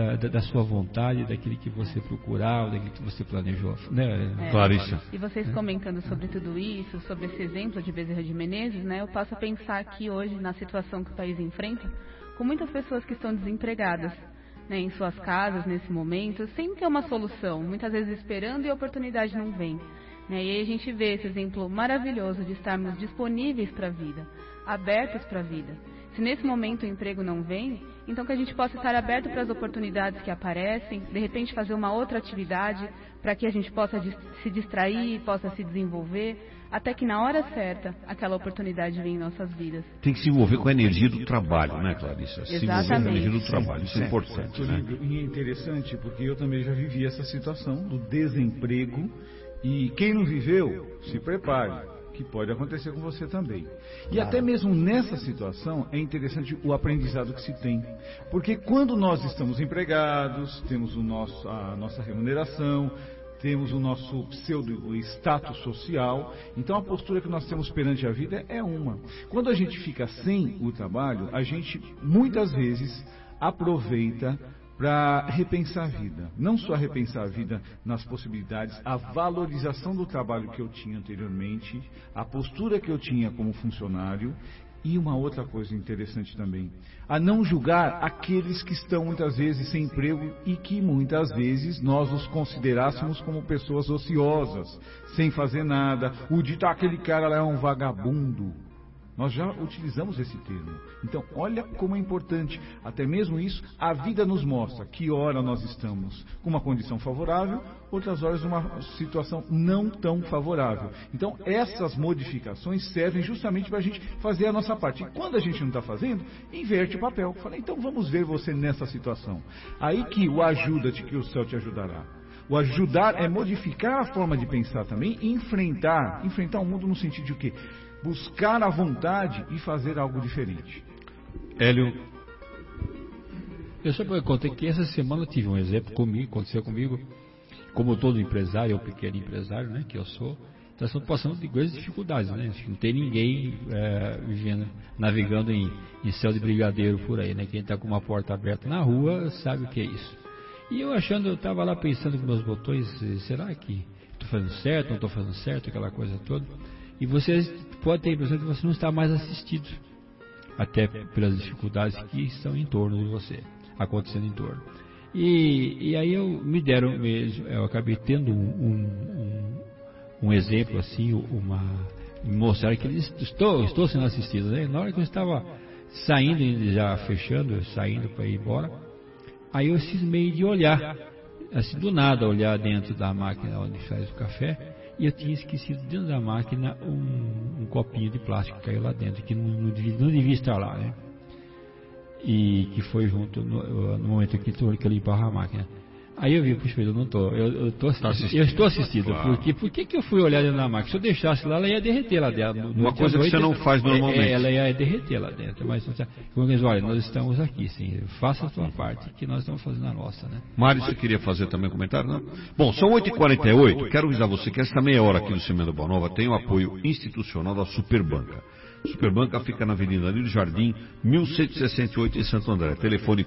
vontade, daquilo que você procurava, daquilo que você planejou, né, Clarissa? E vocês comentando sobre tudo isso, sobre esse exemplo de Bezerra de Menezes, né, eu passo a pensar aqui hoje na situação que o país enfrenta, com muitas pessoas que estão desempregadas, né, em suas casas nesse momento, sem ter uma solução, muitas vezes esperando e a oportunidade não vem. Né, e aí a gente vê esse exemplo maravilhoso de estarmos disponíveis para a vida, abertos para a vida. Se nesse momento o emprego não vem, então que a gente possa estar aberto para as oportunidades que aparecem, de repente fazer uma outra atividade para que a gente possa se distrair, possa se desenvolver, até que na hora certa aquela oportunidade venha em nossas vidas. Tem que se envolver com a energia do trabalho, né, Clarissa? Se envolver com a energia do trabalho, isso é importante, né? E é interessante porque eu também já vivi essa situação do desemprego, e quem não viveu, se prepare, que pode acontecer com você também. E até mesmo nessa situação é interessante o aprendizado que se tem. Porque quando nós estamos empregados, temos a nossa remuneração, temos o nosso pseudo status social, então a postura que nós temos perante a vida é uma. Quando a gente fica sem o trabalho, a gente muitas vezes aproveita para repensar a vida. Não só repensar a vida nas possibilidades, a valorização do trabalho que eu tinha anteriormente, a postura que eu tinha como funcionário, e uma outra coisa interessante também, a não julgar aqueles que estão muitas vezes sem emprego e que muitas vezes nós os considerássemos como pessoas ociosas, sem fazer nada. O dito, aquele cara lá é um vagabundo. Nós já utilizamos esse termo. Então, olha como é importante. Até mesmo isso, a vida nos mostra que hora nós estamos com uma condição favorável, outras horas numa situação não tão favorável. Então, essas modificações servem justamente para a gente fazer a nossa parte. E quando a gente não está fazendo, inverte o papel. Fala, então vamos ver você nessa situação. Aí que o ajuda-te, que o céu te ajudará. O ajudar é modificar a forma de pensar também e enfrentar o mundo no sentido de o quê? Buscar a vontade e fazer algo diferente. Hélio? Eu só contei que essa semana eu tive um exemplo aconteceu comigo, como todo empresário, ou pequeno empresário, né, que eu sou, nós estamos passando de grandes dificuldades, né? Não tem ninguém navegando em céu de brigadeiro por aí, né? Quem está com uma porta aberta na rua sabe o que é isso. E eu estava lá pensando com meus botões, será que estou fazendo certo, não estou fazendo certo, aquela coisa toda. E você pode ter a impressão que você não está mais assistido, até pelas dificuldades que estão em torno de você, acontecendo em torno. E aí eu acabei tendo um exemplo assim, me mostraram que estou sendo assistido, né? Na hora que eu estava saindo, já fechando, saindo para ir embora, aí eu cismei de olhar, assim do nada, olhar dentro da máquina onde faz o café. E eu tinha esquecido dentro da máquina um copinho de plástico que caiu lá dentro, que não devia estar lá, né? E que foi junto no momento que eu limpava a máquina. Aí eu vi, puxa, eu estou assistido. Claro. Por que eu fui olhar dentro da máquina? Se eu deixasse lá, ela ia derreter lá dentro. Uma coisa que você não faz normalmente. Ela ia derreter lá dentro. Mas, olha, nós estamos aqui, sim. Faça a sua parte, que nós estamos fazendo a nossa, né? Mário, você queria fazer também um comentário, não? Bom, são 8h48. Quero avisar você que esta meia hora aqui do Semeando Boa Nova tem o apoio institucional da Superbanca. Superbanca fica na Avenida Lírio Jardim, 1168 em Santo André. Telefone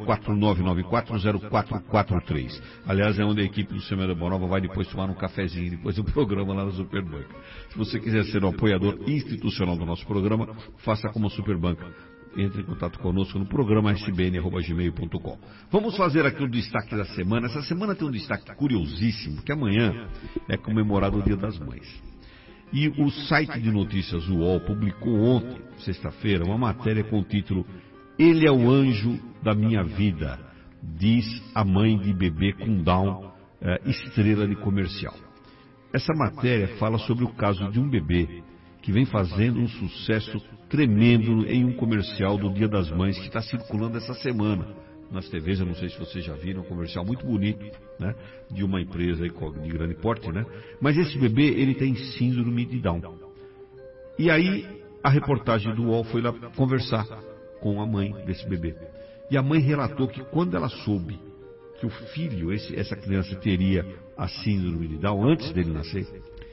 49940443. Aliás, é onde a equipe do Semeando a Boa Nova vai depois tomar um cafezinho depois do programa lá na Superbanca. Se você quiser ser um apoiador institucional do nosso programa, faça como a Superbanca. Entre em contato conosco no programa sbn@gmail.com. Vamos fazer aqui o destaque da semana. Essa semana tem um destaque curiosíssimo, que amanhã é comemorado o Dia das Mães. E o site de notícias UOL publicou ontem, sexta-feira, uma matéria com o título "Ele é o anjo da minha vida", diz a mãe de bebê com Down, estrela de comercial. Essa matéria fala sobre o caso de um bebê que vem fazendo um sucesso tremendo em um comercial do Dia das Mães que está circulando essa semana nas TVs. Eu não sei se vocês já viram, um comercial muito bonito, né, de uma empresa de grande porte, né? Mas esse bebê, ele tem síndrome de Down. E aí a reportagem do UOL foi lá conversar com a mãe desse bebê. E a mãe relatou que quando ela soube que o filho, essa criança, teria a síndrome de Down antes dele nascer,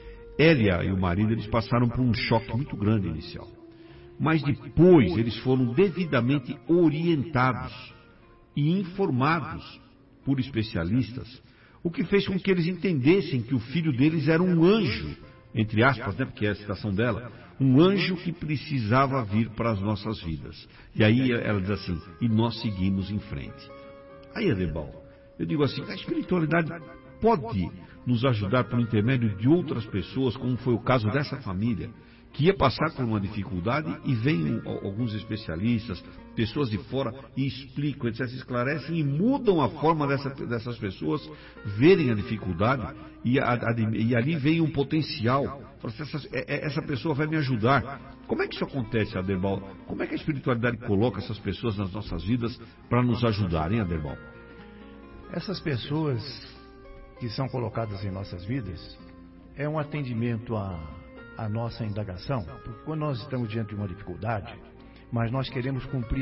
ela e o marido, eles passaram por um choque muito grande inicial. Mas depois eles foram devidamente orientados e informados por especialistas, o que fez com que eles entendessem que o filho deles era um anjo, entre aspas, né, porque é a citação dela, um anjo que precisava vir para as nossas vidas. E aí ela diz assim, e nós seguimos em frente. Aí, Adebal, eu digo assim, a espiritualidade pode nos ajudar por intermédio de outras pessoas, como foi o caso dessa família, que ia passar por uma dificuldade e vem alguns especialistas, pessoas de fora, e explicam, etc., se esclarecem e mudam a forma dessas pessoas verem a dificuldade e ali vem um potencial. Essa pessoa vai me ajudar. Como é que isso acontece, Aderbal? Como é que a espiritualidade coloca essas pessoas nas nossas vidas para nos ajudarem, Aderbal? Essas pessoas que são colocadas em nossas vidas é um atendimento à nossa indagação, porque quando nós estamos diante de uma dificuldade, mas nós queremos cumprir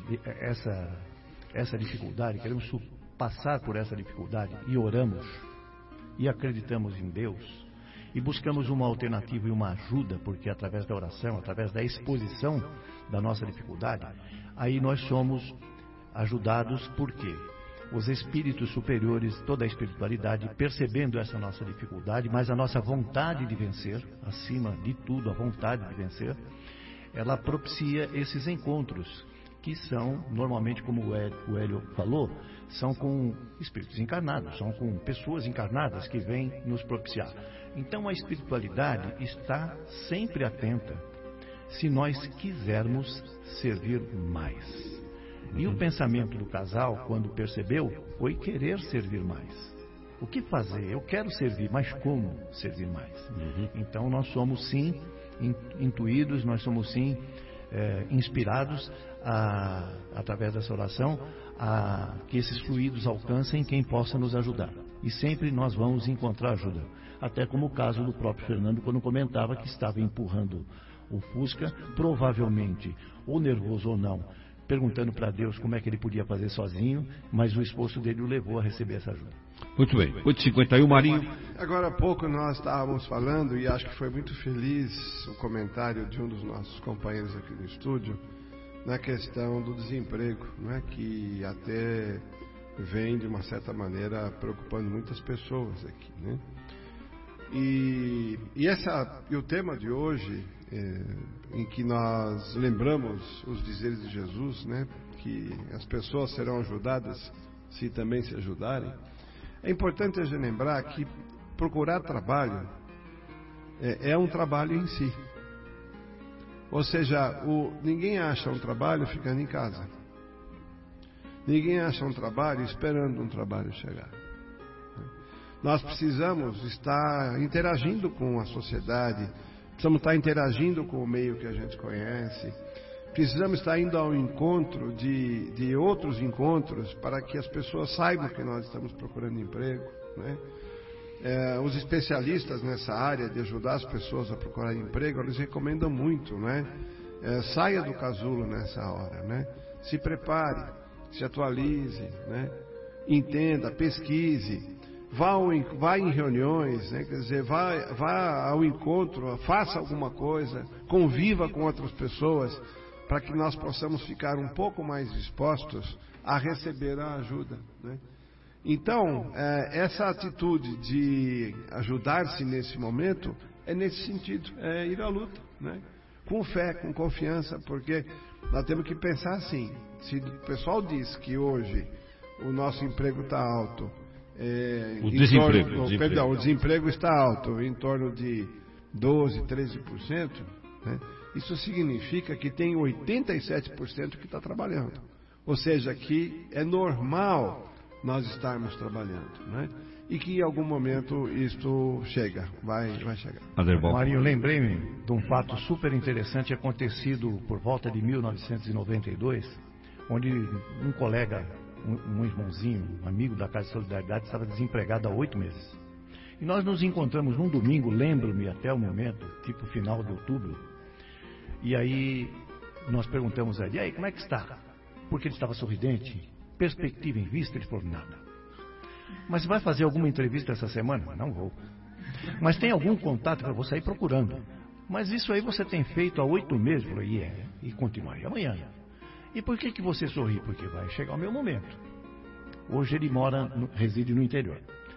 essa dificuldade, queremos passar por essa dificuldade e oramos e acreditamos em Deus e buscamos uma alternativa e uma ajuda, porque através da oração, através da exposição da nossa dificuldade, aí nós somos ajudados. Por quê? Os espíritos superiores, toda a espiritualidade, percebendo essa nossa dificuldade, mas a nossa vontade de vencer, acima de tudo, a vontade de vencer, ela propicia esses encontros, que são, normalmente, como o Hélio falou, são com espíritos encarnados, são com pessoas encarnadas que vêm nos propiciar. Então a espiritualidade está sempre atenta, se nós quisermos servir mais. E o pensamento do casal, quando percebeu, foi querer servir mais. O que fazer? Eu quero servir, mas como servir mais? Então nós somos sim intuídos, nós somos sim inspirados, através dessa oração, a que esses fluidos alcancem quem possa nos ajudar. E sempre nós vamos encontrar ajuda. Até como o caso do próprio Fernando, quando comentava que estava empurrando o Fusca, provavelmente, ou nervoso ou não, perguntando para Deus como é que ele podia fazer sozinho, mas o esforço dele o levou a receber essa ajuda. Muito bem, 8h51, Marinho. Agora há pouco nós estávamos falando, e acho que foi muito feliz o comentário de um dos nossos companheiros aqui no estúdio, na questão do desemprego, né, que até vem de uma certa maneira preocupando muitas pessoas aqui, né? E o tema de hoje, em que nós lembramos os dizeres de Jesus, né, que as pessoas serão ajudadas se também se ajudarem, é importante a gente lembrar que procurar trabalho é um trabalho em si. Ou seja, ninguém acha um trabalho ficando em casa. Ninguém acha um trabalho esperando um trabalho chegar. Nós precisamos estar interagindo com a sociedade, precisamos estar interagindo com o meio que a gente conhece, precisamos estar indo ao encontro de outros encontros para que as pessoas saibam que nós estamos procurando emprego, né? Os especialistas nessa área de ajudar as pessoas a procurar emprego, eles recomendam muito, né? Saia do casulo nessa hora, né? Se prepare, se atualize, né? Entenda, pesquise. vá em reuniões, né? Quer dizer, vá ao encontro, faça alguma coisa, conviva com outras pessoas, para que nós possamos ficar um pouco mais dispostos a receber a ajuda, né? Então, essa atitude de ajudar-se nesse momento é nesse sentido, é ir à luta, né? Com fé, com confiança, porque nós temos que pensar assim: se o pessoal diz que hoje o nosso emprego está alto, o desemprego está alto, em torno de 12%, 13%, né? Isso significa que tem 87% que está trabalhando. Ou seja, que é normal nós estarmos trabalhando, né? E que em algum momento isto vai chegar. Marinho, lembrei-me de um fato super interessante acontecido por volta de 1992, onde um colega, um irmãozinho, um amigo da Casa de Solidariedade, estava desempregado há 8 meses. E nós nos encontramos num domingo, lembro-me até o momento, tipo final de outubro, e aí nós perguntamos a ele: e aí, como é que está? Porque ele estava sorridente, perspectiva em vista. Ele falou: nada. Mas vai fazer alguma entrevista essa semana? Não vou. Mas tem algum contato? Eu vou sair procurando. Mas isso aí você tem feito há 8 meses? Eu falei: e continuarei amanhã. E por que você sorri? Porque vai chegar o meu momento. Hoje ele reside no interior.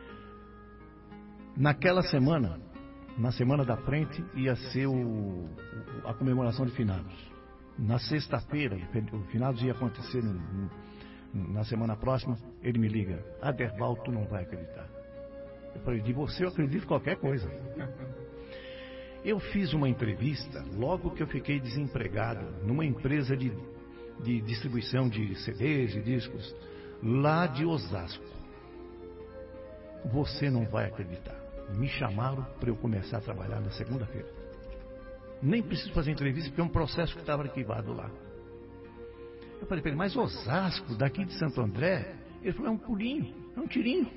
Naquela semana, na semana da frente, ia ser a comemoração de finados. Na sexta-feira, o finados ia acontecer na semana próxima. Ele me liga: Aderbal, tu não vai acreditar. Eu falei: de você eu acredito em qualquer coisa. Eu fiz uma entrevista logo que eu fiquei desempregado numa empresa de distribuição de CDs e discos lá de Osasco. Você não vai acreditar. Me chamaram para eu começar a trabalhar na segunda-feira. Nem preciso fazer entrevista, porque é um processo que estava arquivado lá. Eu falei para ele: mas Osasco, daqui de Santo André? Ele falou: é um pulinho, é um tirinho.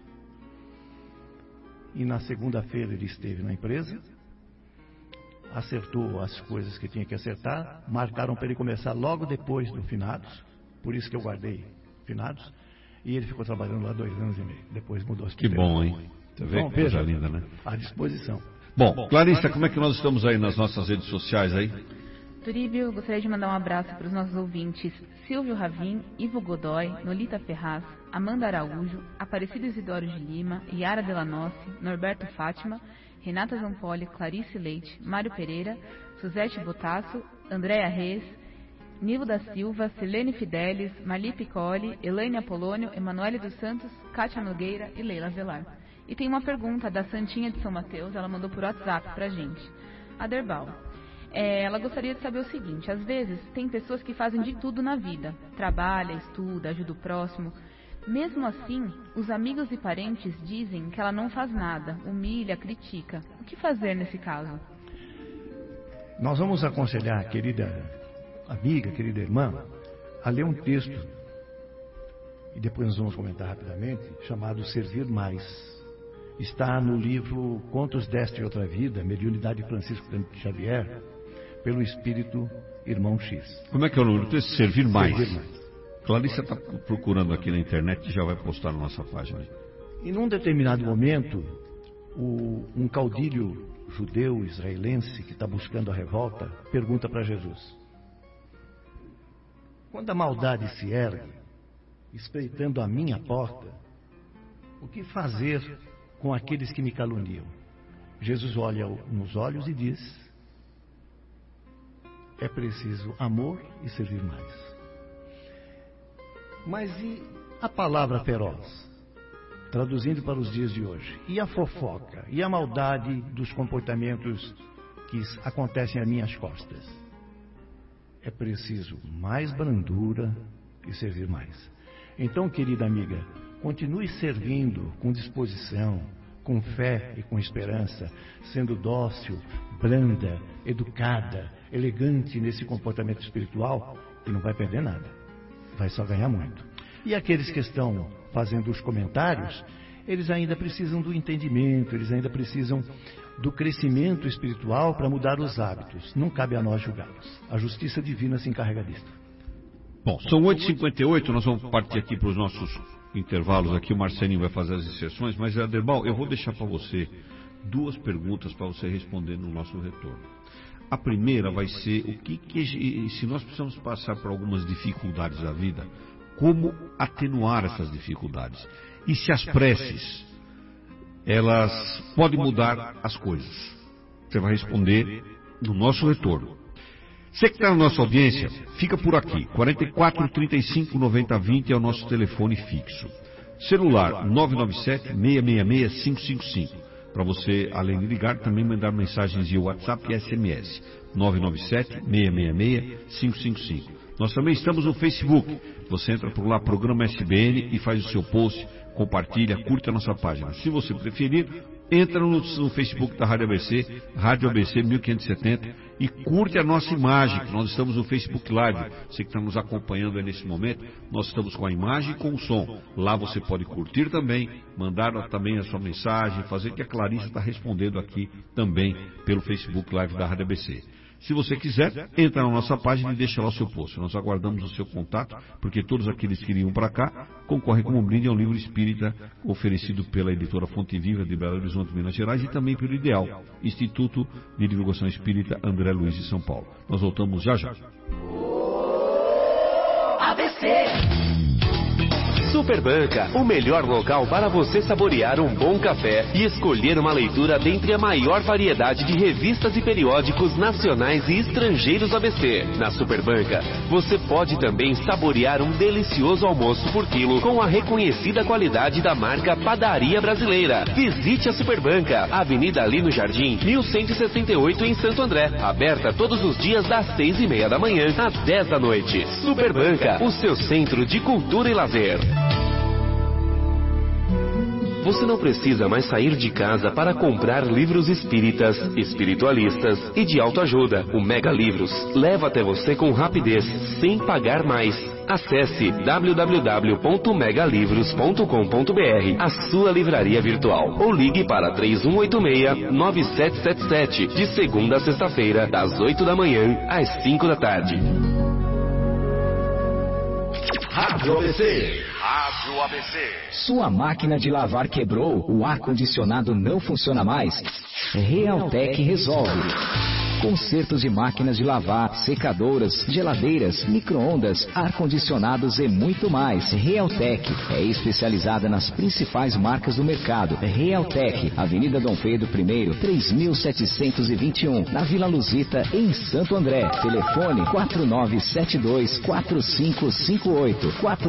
E na segunda-feira ele esteve na empresa, acertou as coisas que tinha que acertar, marcaram para ele começar logo depois do finados, por isso que eu guardei finados, e ele ficou trabalhando lá 2 anos e meio. Depois mudou as Que bom, hein? Você vê que coisa linda, né? À disposição. Bom, Clarissa, como é que nós estamos aí nas nossas redes sociais aí? Turíbio, gostaria de mandar um abraço para os nossos ouvintes Silvio Ravim, Ivo Godoy, Nolita Ferraz, Amanda Araújo, Aparecido Isidoro de Lima, Yara Delanossi, Norberto Fátima, Renata Zampoli, Clarice Leite, Mário Pereira, Suzete Botasso, Andréa Reis, Nilo da Silva, Silene Fidelis, Marli Piccoli, Elaine Apolônio, Emanuele dos Santos, Kátia Nogueira e Leila Velar. E tem uma pergunta da Santinha de São Mateus, ela mandou por WhatsApp pra gente. Aderbal, ela gostaria de saber o seguinte: às vezes tem pessoas que fazem de tudo na vida, trabalha, estuda, ajuda o próximo. Mesmo assim, os amigos e parentes dizem que ela não faz nada, humilha, critica. O que fazer nesse caso? Nós vamos aconselhar a querida amiga, querida irmã, a ler um texto, e depois nós vamos comentar rapidamente, chamado Servir Mais. Está no livro Contos desta e Outra Vida, Mediunidade Francisco Xavier, pelo Espírito Irmão X. Como é que é o nome do texto? Servir Mais. Servir Mais. Clarissa está procurando aqui na internet e já vai postar na nossa página. E num determinado momento, um caudilho judeu israelense que está buscando a revolta pergunta para Jesus: quando a maldade se ergue, espreitando a minha porta, o que fazer com aqueles que me caluniam? Jesus olha nos olhos e diz: é preciso amor e servir mais. Mas e a palavra feroz? Traduzindo para os dias de hoje. E a fofoca? E a maldade dos comportamentos que acontecem às minhas costas? É preciso mais brandura e servir mais. Então, querida amiga, continue servindo com disposição, com fé e com esperança, sendo dócil, branda, educada, elegante nesse comportamento espiritual, que não vai perder nada. Vai só ganhar muito. E aqueles que estão fazendo os comentários, eles ainda precisam do entendimento, eles ainda precisam do crescimento espiritual para mudar os hábitos. Não cabe a nós julgá-los. A justiça divina se encarrega disso. Bom, são 8h58, nós vamos partir aqui para os nossos intervalos aqui, o Marcelinho vai fazer as inserções, mas Aderbal, eu vou deixar para você 2 perguntas para você responder no nosso retorno. A primeira vai ser se nós precisamos passar por algumas dificuldades da vida, como atenuar essas dificuldades? E se as preces, elas podem mudar as coisas? Você vai responder no nosso retorno. Você que está na nossa audiência, fica por aqui. 44 35 90 20 é o nosso telefone fixo. Celular 997 666 555. Para você, além de ligar, também mandar mensagens de WhatsApp e SMS. 997 666 555. Nós também estamos no Facebook. Você entra por lá, Programa SBN, e faz o seu post, compartilha, curta a nossa página. Se você preferir, entra no Facebook da Rádio ABC, Rádio ABC 1570, e curte a nossa imagem, que nós estamos no Facebook Live. Você que está nos acompanhando aí nesse momento, nós estamos com a imagem e com o som. Lá você pode curtir também, mandar também a sua mensagem, fazer que a Clarissa está respondendo aqui também pelo Facebook Live da Rádio ABC. Se você quiser, entra na nossa página e deixa lá o seu post. Nós aguardamos o seu contato, porque todos aqueles que iriam para cá concorrem como um brinde a um livro espírita oferecido pela editora Fonte Viva de Belo Horizonte, Minas Gerais, e também pelo Ideal, Instituto de Divulgação Espírita André Luiz de São Paulo. Nós voltamos já já. ABC Superbanca, o melhor local para você saborear um bom café e escolher uma leitura dentre a maior variedade de revistas e periódicos nacionais e estrangeiros ABC. Na Superbanca, você pode também saborear um delicioso almoço por quilo com a reconhecida qualidade da marca Padaria Brasileira. Visite a Superbanca, Avenida Lino Jardim, 1168 em Santo André. Aberta todos os dias das 6:30 da manhã às 10 da noite. Superbanca, o seu centro de cultura e lazer. Você não precisa mais sair de casa para comprar livros espíritas, espiritualistas e de autoajuda. O Mega Livros leva até você com rapidez, sem pagar mais. Acesse www.megalivros.com.br, a sua livraria virtual, ou ligue para 3186-9777, de segunda a sexta-feira, das 8 da manhã às 5 da tarde. Rádio ABC. Rádio ABC. Sua máquina de lavar quebrou, o ar-condicionado não funciona mais? Realtec resolve. Consertos de máquinas de lavar, secadoras, geladeiras, micro-ondas, ar-condicionados e muito mais. Realtec é especializada nas principais marcas do mercado. Realtec, Avenida Dom Pedro I, 3721, na Vila Luzita, em Santo André. Telefone 4972-4558.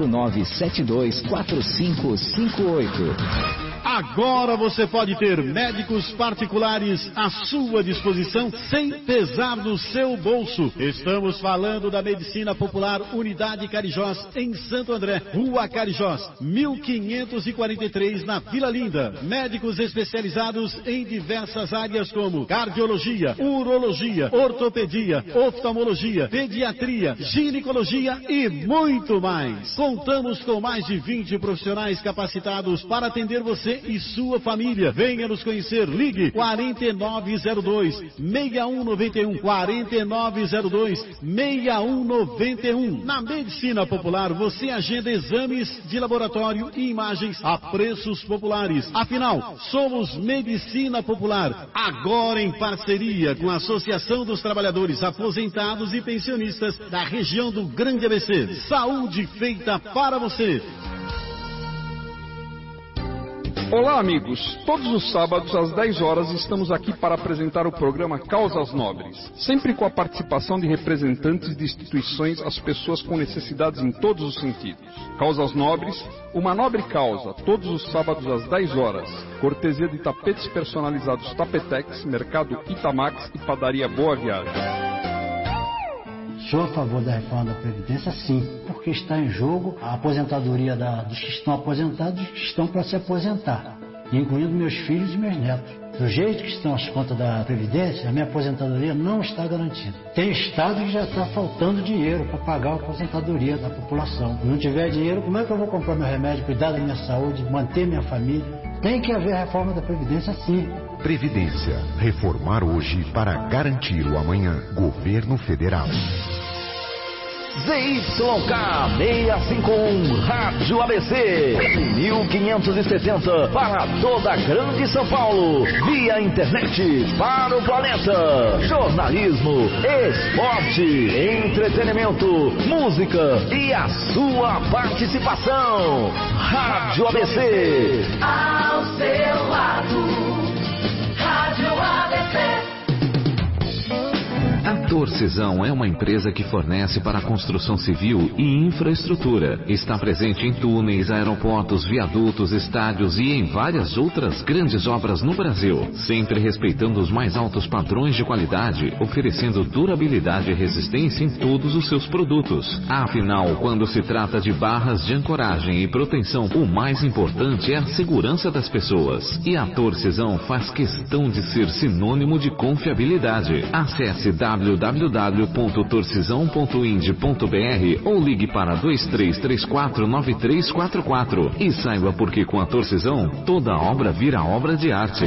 4972-4558. Agora você pode ter médicos particulares à sua disposição sem pesar no seu bolso. Estamos falando da Medicina Popular Unidade Carijós, em Santo André, Rua Carijós, 1543, na Vila Linda. Médicos especializados em diversas áreas como cardiologia, urologia, ortopedia, oftalmologia, pediatria, ginecologia e muito mais. Contamos com mais de 20 profissionais capacitados para atender você e sua família. Venha nos conhecer. Ligue 4902-6191. 4902-6191. Na Medicina Popular você agenda exames de laboratório e imagens a preços populares. Afinal, somos Medicina Popular. Agora em parceria com a Associação dos Trabalhadores Aposentados e Pensionistas da região do Grande ABC. Saúde feita para você. Olá, amigos. Todos os sábados às 10 horas estamos aqui para apresentar o programa Causas Nobres, sempre com a participação de representantes de instituições às pessoas com necessidades em todos os sentidos. Causas Nobres, uma nobre causa, todos os sábados às 10 horas. Cortesia de tapetes personalizados Tapetex, Mercado Itamax e Padaria Boa Viagem. Sou a favor da reforma da Previdência, sim, porque está em jogo a aposentadoria dos que estão aposentados e que estão para se aposentar, incluindo meus filhos e meus netos. Do jeito que estão as contas da Previdência, a minha aposentadoria não está garantida. Tem estado que já está faltando dinheiro para pagar a aposentadoria da população. Se não tiver dinheiro, como é que eu vou comprar meu remédio, cuidar da minha saúde, manter minha família? Tem que haver reforma da Previdência, sim. Previdência. Reformar hoje para garantir o amanhã. Governo Federal. ZYK651 Rádio ABC 1560 para toda a Grande São Paulo, via internet para o planeta. Jornalismo, esporte, entretenimento, música e a sua participação. Rádio ABC. Ao seu lado, Rádio ABC. A Torcisão é uma empresa que fornece para a construção civil e infraestrutura. Está presente em túneis, aeroportos, viadutos, estádios e em várias outras grandes obras no Brasil, sempre respeitando os mais altos padrões de qualidade, oferecendo durabilidade e resistência em todos os seus produtos. Afinal, quando se trata de barras de ancoragem e proteção, o mais importante é a segurança das pessoas. E a Torcisão faz questão de ser sinônimo de confiabilidade. Acesse www.torcisão.ind.br ou ligue para 2334-9344 e saiba porque com a Torcisão toda obra vira obra de arte.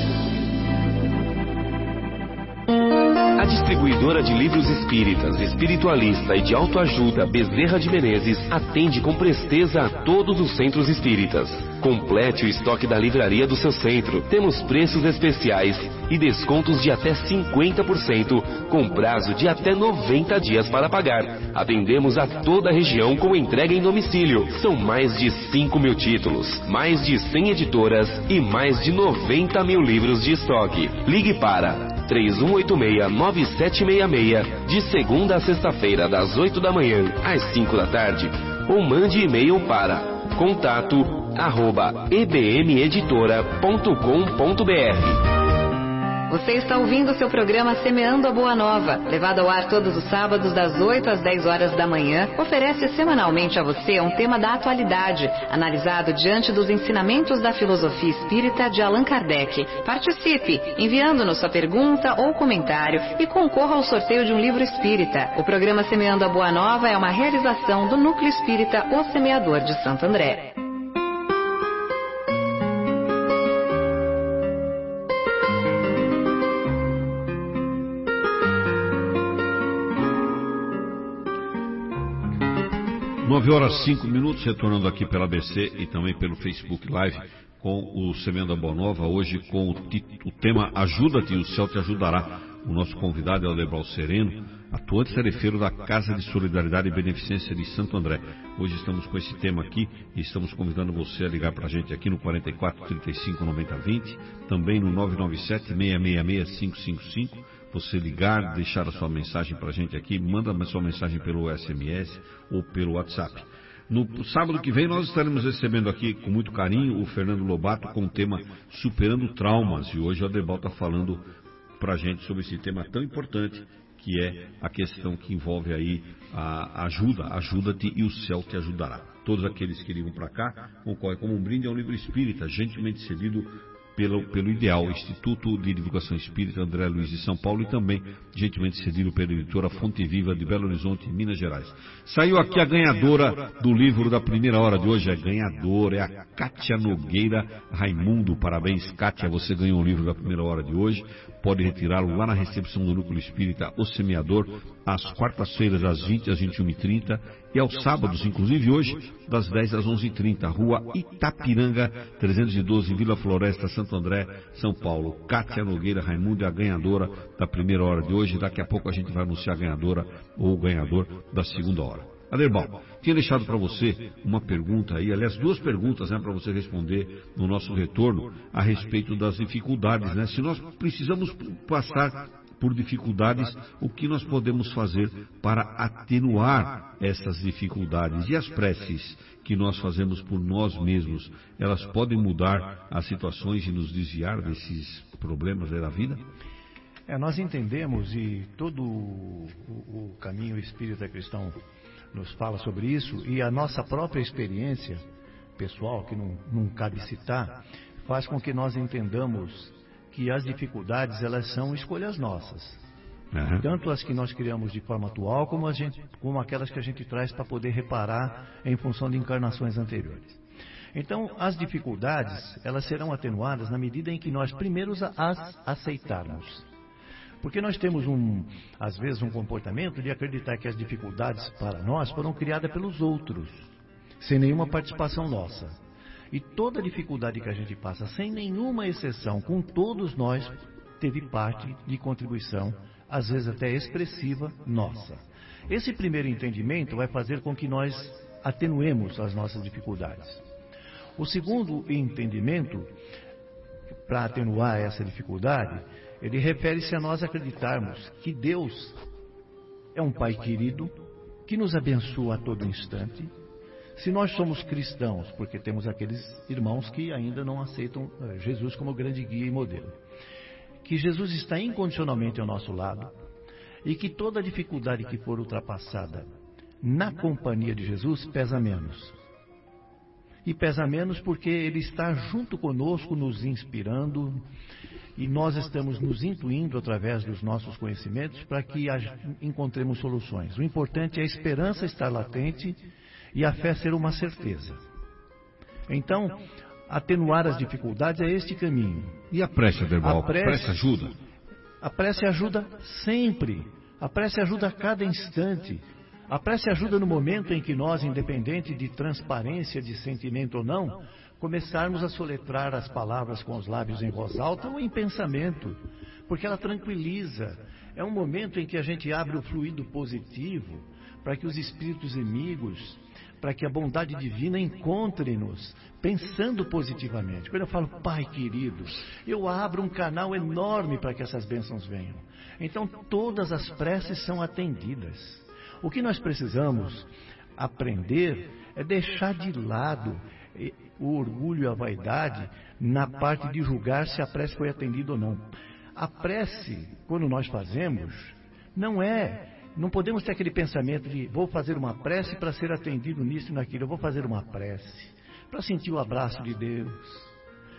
A distribuidora de livros espíritas, espiritualista e de autoajuda Bezerra de Menezes atende com presteza a todos os centros espíritas. Complete o estoque da livraria do seu centro. Temos preços especiais e descontos de até 50% com prazo de até 90 dias para pagar. Atendemos a toda a região com entrega em domicílio. São mais de 5 mil títulos, mais de 100 editoras e mais de 90 mil livros de estoque. Ligue para 3186-9766 de segunda a sexta-feira das 8 da manhã às 5 da tarde ou mande e-mail para contato@ebmeditora.com.br. Você está ouvindo o seu programa Semeando a Boa Nova, levado ao ar todos os sábados das 8 às 10 horas da manhã, oferece semanalmente a você um tema da atualidade, analisado diante dos ensinamentos da filosofia espírita de Allan Kardec. Participe, enviando-nos sua pergunta ou comentário e concorra ao sorteio de um livro espírita. O programa Semeando a Boa Nova é uma realização do Núcleo Espírita O Semeador de Santo André. Nove horas 5 minutos, retornando aqui pela ABC e também pelo Facebook Live com o Semeando a Boa Nova, hoje com o tema Ajuda-te, o céu te ajudará. O nosso convidado é o Adebral Sereno, atuante tarefeiro da Casa de Solidariedade e Beneficência de Santo André. Hoje estamos com esse tema aqui e estamos convidando você a ligar para a gente aqui no 44 35 90 20, também no 997 666 555. Você ligar, deixar a sua mensagem para a gente aqui, manda a sua mensagem pelo SMS ou pelo WhatsApp. No sábado que vem nós estaremos recebendo aqui com muito carinho o Fernando Lobato com o tema Superando Traumas. E hoje o Adebral está falando para a gente sobre esse tema tão importante que é a questão que envolve aí a ajuda, ajuda-te e o céu te ajudará. Todos aqueles que ligam para cá concorrem como um brinde ao livro espírita, gentilmente cedido pelo IDEAL, Instituto de Divulgação Espírita André Luiz de São Paulo, e também gentilmente cedido pela editora Fonte Viva de Belo Horizonte, Minas Gerais. Saiu aqui a ganhadora do livro da primeira hora de hoje, a ganhadora é a Kátia Nogueira Raimundo. Parabéns, Kátia, você ganhou o livro da primeira hora de hoje. Pode retirá-lo lá na recepção do Núcleo Espírita O Semeador, às quartas-feiras, das 20 às 21h30, e aos sábados, inclusive hoje, das 10 às 11h30, Rua Itapiranga, 312, Vila Floresta, Santo André, São Paulo. Kátia Nogueira Raimundo é a ganhadora da primeira hora de hoje. Daqui a pouco a gente vai anunciar a ganhadora ou o ganhador da segunda hora. Adebral, tinha deixado para você uma pergunta aí, aliás, duas perguntas, né, para você responder no nosso retorno a respeito das dificuldades, né? Se nós precisamos passar por dificuldades, o que nós podemos fazer para atenuar essas dificuldades? E as preces que nós fazemos por nós mesmos, elas podem mudar as situações e nos desviar desses problemas da vida? Nós entendemos, e todo o caminho espírita cristão nos fala sobre isso, e a nossa própria experiência pessoal, que não cabe citar, faz com que nós entendamos que as dificuldades, elas são escolhas nossas. Uhum. Tanto as que nós criamos de forma atual, como aquelas que a gente traz para poder reparar em função de encarnações anteriores. Então, as dificuldades, elas serão atenuadas na medida em que nós primeiro as aceitarmos. Porque nós temos, às vezes, um comportamento de acreditar que as dificuldades para nós foram criadas pelos outros, sem nenhuma participação nossa. E toda dificuldade que a gente passa, sem nenhuma exceção, com todos nós, teve parte de contribuição, às vezes até expressiva, nossa. Esse primeiro entendimento vai fazer com que nós atenuemos as nossas dificuldades. O segundo entendimento, para atenuar essa dificuldade, ele refere-se a nós acreditarmos que Deus é um Pai querido, que nos abençoa a todo instante. Se nós somos cristãos, porque temos aqueles irmãos que ainda não aceitam Jesus como grande guia e modelo, que Jesus está incondicionalmente ao nosso lado e que toda dificuldade que for ultrapassada na companhia de Jesus pesa menos. E pesa menos porque Ele está junto conosco, nos inspirando, e nós estamos nos intuindo através dos nossos conhecimentos para que encontremos soluções. O importante é a esperança estar latente e a fé ser uma certeza. Então, atenuar as dificuldades é este caminho. E a prece, Aderbal? A prece ajuda? A prece ajuda sempre. A prece ajuda a cada instante. A prece ajuda no momento em que nós, independente de transparência de sentimento ou não, começarmos a soletrar as palavras com os lábios em voz alta ou em pensamento, porque ela tranquiliza. É um momento em que a gente abre o fluido positivo para que os espíritos amigos, para que a bondade divina encontre-nos, pensando positivamente. Quando eu falo, Pai querido, eu abro um canal enorme para que essas bênçãos venham. Então, todas as preces são atendidas. O que nós precisamos aprender é deixar de lado o orgulho e a vaidade na parte de julgar se a prece foi atendida ou não. A prece, quando nós fazemos, não podemos ter aquele pensamento de vou fazer uma prece para ser atendido nisso e naquilo. Eu vou fazer uma prece para sentir o abraço de Deus.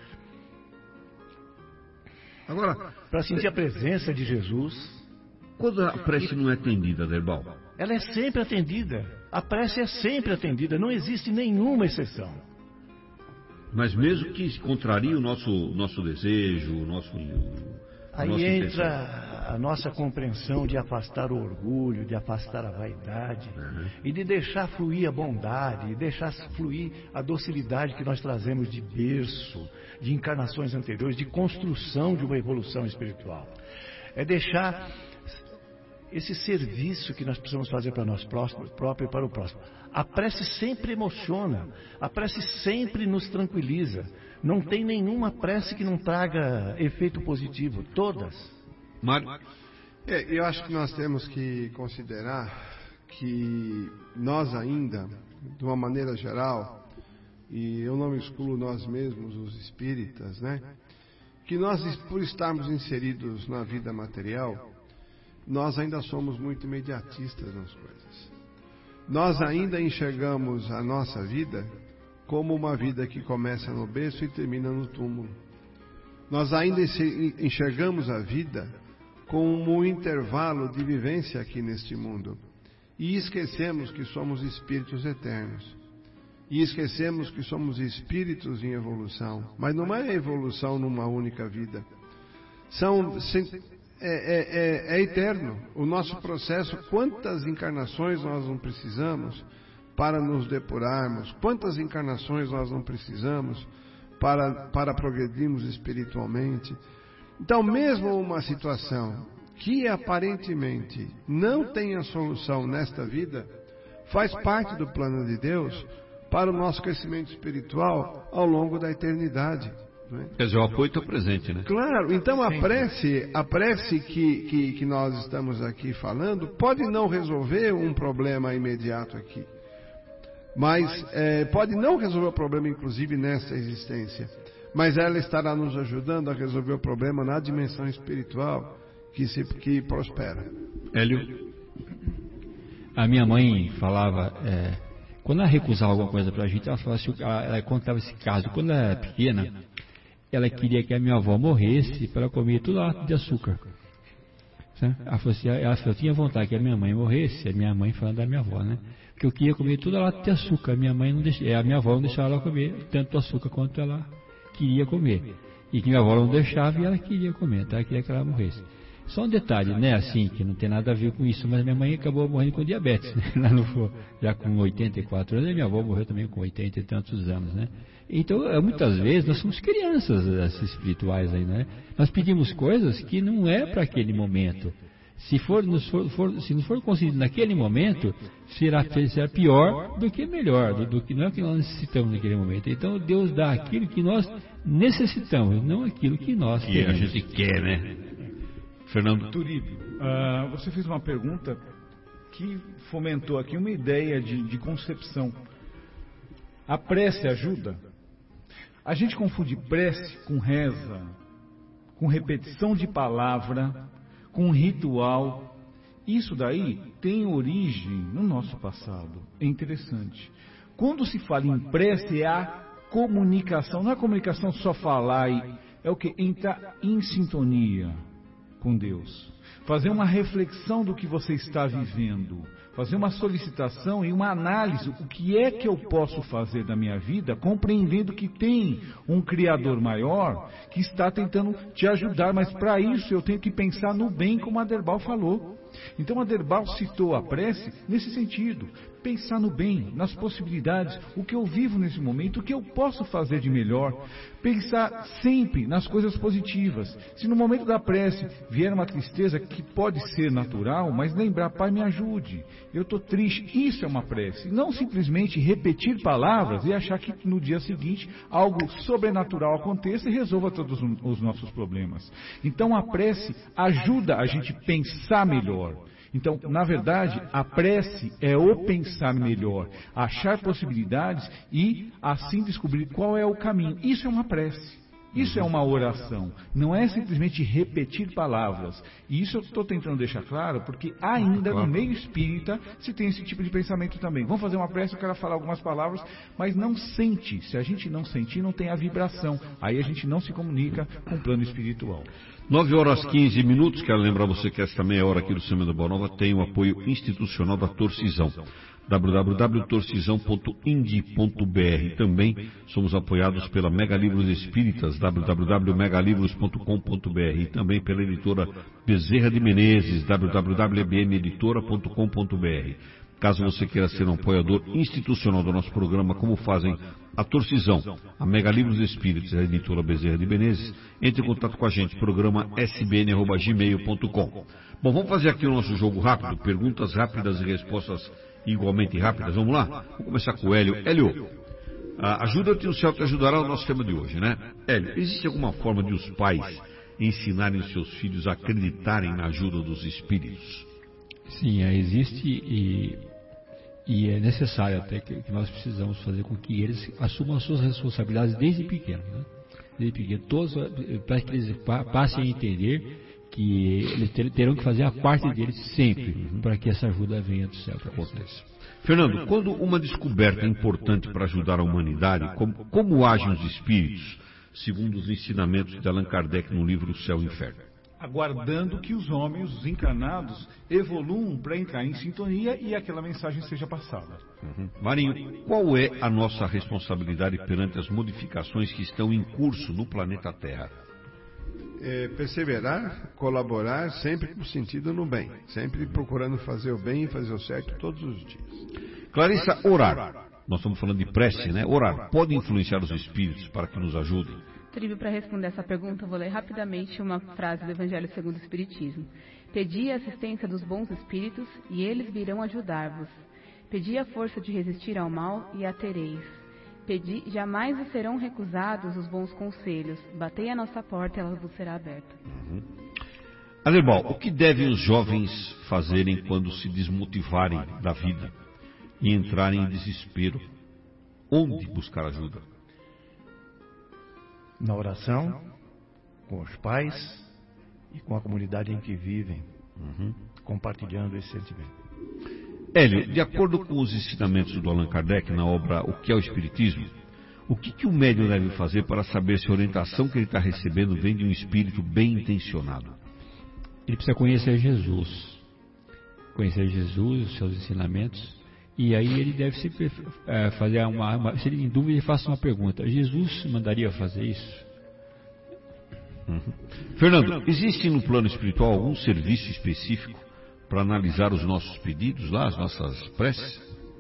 Agora, para sentir a presença de Jesus. Quando a prece não é atendida, Aderbal? Ela é sempre atendida. A prece é sempre atendida. Não existe nenhuma exceção. Mas mesmo que contrarie o nosso desejo, Aí entra a nossa compreensão de afastar o orgulho, de afastar a vaidade, e de deixar fluir a bondade, e deixar fluir a docilidade que nós trazemos de berço, de encarnações anteriores, de construção de uma evolução espiritual. É deixar esse serviço que nós precisamos fazer para nós próprios e para o próximo. A prece sempre emociona, a prece sempre nos tranquiliza. Não tem nenhuma prece que não traga efeito positivo, todas. Mário? Eu acho que nós temos que considerar que nós ainda, de uma maneira geral, e eu não excluo nós mesmos, os espíritas, né? Que nós, por estarmos inseridos na vida material, nós ainda somos muito imediatistas nas coisas. Nós ainda enxergamos a nossa vida como uma vida que começa no berço e termina no túmulo. Nós ainda enxergamos a vida como um intervalo de vivência aqui neste mundo. E esquecemos que somos espíritos eternos. E esquecemos que somos espíritos em evolução. Mas não é evolução numa única vida. É eterno. O nosso processo, quantas encarnações nós não precisamos para nos depurarmos, quantas encarnações nós não precisamos para progredirmos espiritualmente. Então, mesmo uma situação que aparentemente não tenha solução nesta vida, faz parte do plano de Deus para o nosso crescimento espiritual ao longo da eternidade. Quer dizer, o apoio está presente, né? Claro, então a prece que nós estamos aqui falando pode não resolver um problema imediato aqui, mas pode não resolver o problema inclusive nesta existência, mas ela estará nos ajudando a resolver o problema na dimensão espiritual que prospera. Hélio? A minha mãe falava, quando ela recusava alguma coisa pra gente, ela falava assim, ela contava esse caso, quando ela era pequena, ela queria que a minha avó morresse para ela comer tudo lácteo de açúcar. Ela falou assim, eu tinha vontade que a minha mãe morresse, a minha mãe falando da minha avó, né? Porque eu queria comer tudo lácteo de açúcar, a minha avó não deixava ela comer tanto açúcar quanto ela queria comer. E que minha avó não deixava e ela queria comer, então ela queria que ela morresse. Só um detalhe, né, assim, que não tem nada a ver com isso, mas minha mãe acabou morrendo com diabetes, né? Lá no, já com 84 anos, e minha avó morreu também com 80 e tantos anos, né? Então, muitas vezes, nós somos crianças espirituais aí, né? Nós pedimos coisas que não é para aquele momento. Se não for concedido naquele momento, será pior do que melhor, do que não é o que nós necessitamos naquele momento. Então, Deus dá aquilo que nós necessitamos, não aquilo que nós queremos. A gente quer, né? Fernando Turíbio, você fez uma pergunta que fomentou aqui uma ideia de concepção. A prece ajuda? A gente confunde prece com reza, com repetição de palavra, com ritual. Isso daí tem origem no nosso passado. É interessante. Quando se fala em prece, é a comunicação. Não é a comunicação só falar, é o que? Entrar em sintonia com Deus. Fazer uma reflexão do que você está vivendo. Fazer uma solicitação e uma análise. O que é que eu posso fazer da minha vida, compreendendo que tem um Criador maior que está tentando te ajudar. Mas para isso eu tenho que pensar no bem, como a Derbal falou. Então a Derbal citou a prece nesse sentido. Pensar no bem, nas possibilidades, o que eu vivo nesse momento, o que eu posso fazer de melhor. Pensar sempre nas coisas positivas. Se no momento da prece vier uma tristeza que pode ser natural, mas lembrar, Pai, me ajude, eu estou triste, isso é uma prece. Não simplesmente repetir palavras e achar que no dia seguinte algo sobrenatural aconteça e resolva todos os nossos problemas. Então a prece ajuda a gente pensar melhor. Então, na verdade, a prece é o pensar melhor, achar possibilidades e assim descobrir qual é o caminho. Isso é uma prece. Isso é uma oração. Não é simplesmente repetir palavras. E isso eu estou tentando deixar claro, porque ainda no meio espírita se tem esse tipo de pensamento também. Vamos fazer uma prece, eu quero falar algumas palavras, mas não sente. Se a gente não sentir, não tem a vibração. Aí a gente não se comunica com o plano espiritual. 9h15. Quero lembrar você que esta meia hora aqui do Semana Boa Nova tem o apoio institucional da Torcisão. www.torcisão.ind.br. Também somos apoiados pela Mega Livros Espíritas, www.megalivros.com.br. E também pela editora Bezerra de Menezes, www.bmeditora.com.br. Caso você queira ser um apoiador institucional do nosso programa, como fazem a Torcisão, a Mega Livros Espíritas e a editora Bezerra de Menezes, entre em contato com a gente, programa sbn@gmail.com. Bom, vamos fazer aqui o nosso jogo rápido, perguntas rápidas e respostas igualmente rápidas. Vamos lá? Vamos começar com o Hélio. Hélio, ajuda-te, o céu te ajudará, o nosso tema de hoje, né? Hélio, existe alguma forma de os pais ensinarem os seus filhos a acreditarem na ajuda dos espíritos? Sim, existe e é necessário até que nós precisamos fazer com que eles assumam as suas responsabilidades desde pequenos, né? Desde pequeno, para que eles passem a entender que eles terão que fazer a parte deles sempre, para que essa ajuda venha do céu para acontecer. Fernando, quando uma descoberta é importante para ajudar a humanidade, como agem os espíritos, segundo os ensinamentos de Allan Kardec no livro O Céu e o Inferno? Aguardando que os homens, os encarnados, evoluam para entrar em sintonia e aquela mensagem seja passada. Marinho, qual é a nossa responsabilidade perante as modificações que estão em curso no planeta Terra? Perseverar, colaborar, sempre com sentido no bem, sempre procurando fazer o bem e fazer o certo todos os dias. Clarissa, orar. Nós estamos falando de prece, né? Orar pode influenciar os espíritos para que nos ajudem? Tribo, para responder essa pergunta, eu vou ler rapidamente uma frase do Evangelho segundo o Espiritismo. Pedi a assistência dos bons espíritos e eles virão ajudar-vos. Pedi a força de resistir ao mal e a tereis. Pedi, jamais vos serão recusados os bons conselhos. Batei a nossa porta e ela vos será aberta. Aderbal, o que devem os jovens fazerem quando se desmotivarem da vida e entrarem em desespero? Onde buscar ajuda? Na oração, com os pais e com a comunidade em que vivem, compartilhando esse sentimento. Hélio, de acordo com os ensinamentos do Allan Kardec na obra O que é o Espiritismo, o que o médium deve fazer para saber se a orientação que ele está recebendo vem de um espírito bem intencionado? Ele precisa conhecer Jesus, os seus ensinamentos, e aí ele deve sempre fazer se ele em dúvida, ele faça uma pergunta: Jesus mandaria fazer isso? Fernando, existe no plano espiritual algum serviço específico para analisar os nossos pedidos lá, as nossas preces?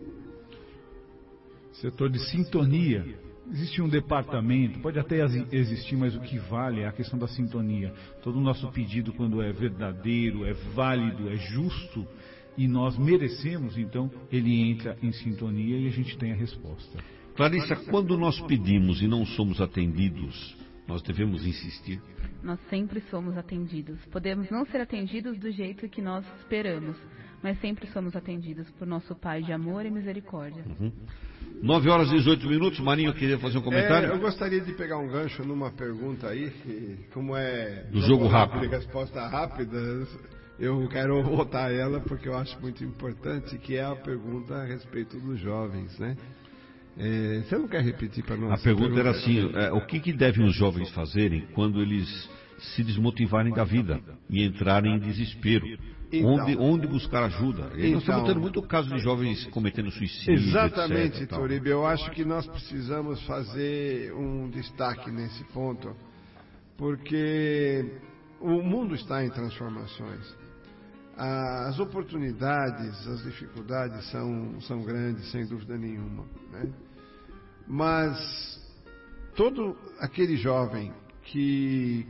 Setor de sintonia. Existe um departamento, pode até existir, mas o que vale é a questão da sintonia. Todo o nosso pedido, quando é verdadeiro, é válido, é justo e nós merecemos, então ele entra em sintonia e a gente tem a resposta. Clarissa, quando nós pedimos e não somos atendidos, nós devemos insistir? Nós sempre somos atendidos. Podemos não ser atendidos do jeito que nós esperamos, mas sempre somos atendidos por nosso Pai de amor e misericórdia. 9 horas e 18 minutos. Marinho queria fazer um comentário? Eu gostaria de pegar um gancho numa pergunta aí, que, como é do jogo rápido, resposta rápida, eu quero botar ela porque eu acho muito importante, que é a pergunta a respeito dos jovens, né? Você não quer repetir para nós? A pergunta era assim: o que devem os jovens fazerem quando eles se desmotivarem da vida e entrarem em desespero? Então, onde buscar ajuda? Nós estamos tendo muito caso de jovens cometendo suicídio. Exatamente, etc, Toribio. Eu acho que nós precisamos fazer um destaque nesse ponto, porque o mundo está em transformações. As oportunidades, as dificuldades são grandes, sem dúvida nenhuma, né? Mas todo aquele jovem que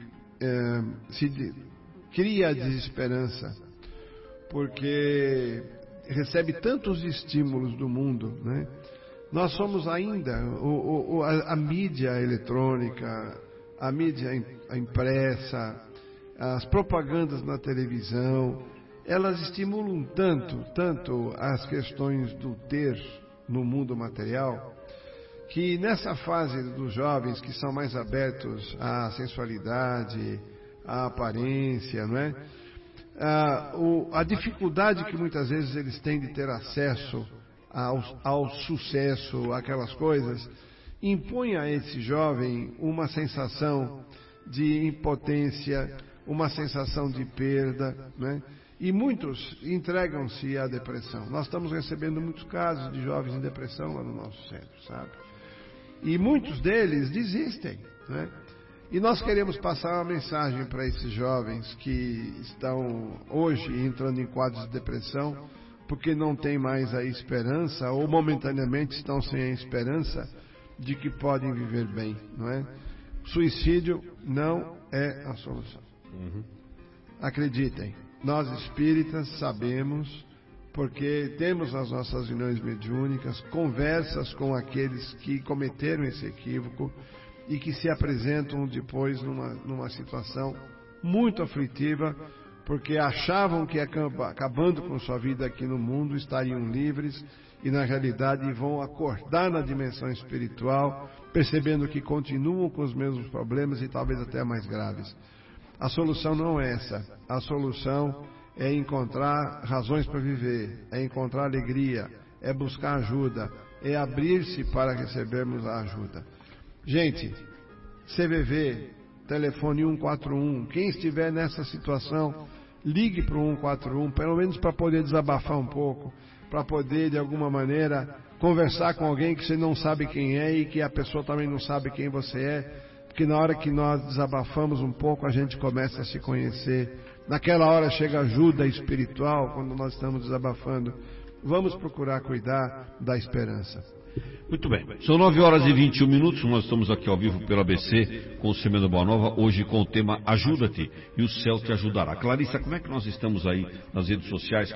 cria a desesperança, porque recebe tantos estímulos do mundo, né? Nós somos ainda a mídia eletrônica, a mídia impressa, as propagandas na televisão, elas estimulam tanto as questões do ter no mundo material, que nessa fase dos jovens que são mais abertos à sensualidade, à aparência, não é? A dificuldade que muitas vezes eles têm de ter acesso ao sucesso, aquelas coisas, impõe a esse jovem uma sensação de impotência, uma sensação de perda, né? E muitos entregam-se à depressão. Nós estamos recebendo muitos casos de jovens em depressão lá no nosso centro, sabe? E muitos deles desistem, né? E nós queremos passar uma mensagem para esses jovens que estão hoje entrando em quadros de depressão, porque não tem mais a esperança, ou momentaneamente estão sem a esperança de que podem viver bem, não é? Suicídio não é a solução. Acreditem, nós espíritas sabemos, porque temos nas nossas reuniões mediúnicas conversas com aqueles que cometeram esse equívoco e que se apresentam depois numa situação muito aflitiva, porque achavam que acabando com sua vida aqui no mundo estariam livres e na realidade vão acordar na dimensão espiritual, percebendo que continuam com os mesmos problemas e talvez até mais graves. A solução não é essa. A solução é encontrar razões para viver, é encontrar alegria, é buscar ajuda, é abrir-se para recebermos a ajuda. Gente, CVV, telefone 141, quem estiver nessa situação, ligue para o 141, pelo menos para poder desabafar um pouco, para poder de alguma maneira conversar com alguém que você não sabe quem é e que a pessoa também não sabe quem você é, porque na hora que nós desabafamos um pouco a gente começa a se conhecer, naquela hora chega ajuda espiritual quando nós estamos desabafando. Vamos procurar cuidar da esperança. Muito bem, são 9 horas e 21 minutos, nós estamos aqui ao vivo pelo ABC com o Semeando Boa Nova, hoje com o tema Ajuda-te e o céu te ajudará. Clarissa, como é que nós estamos aí nas redes sociais,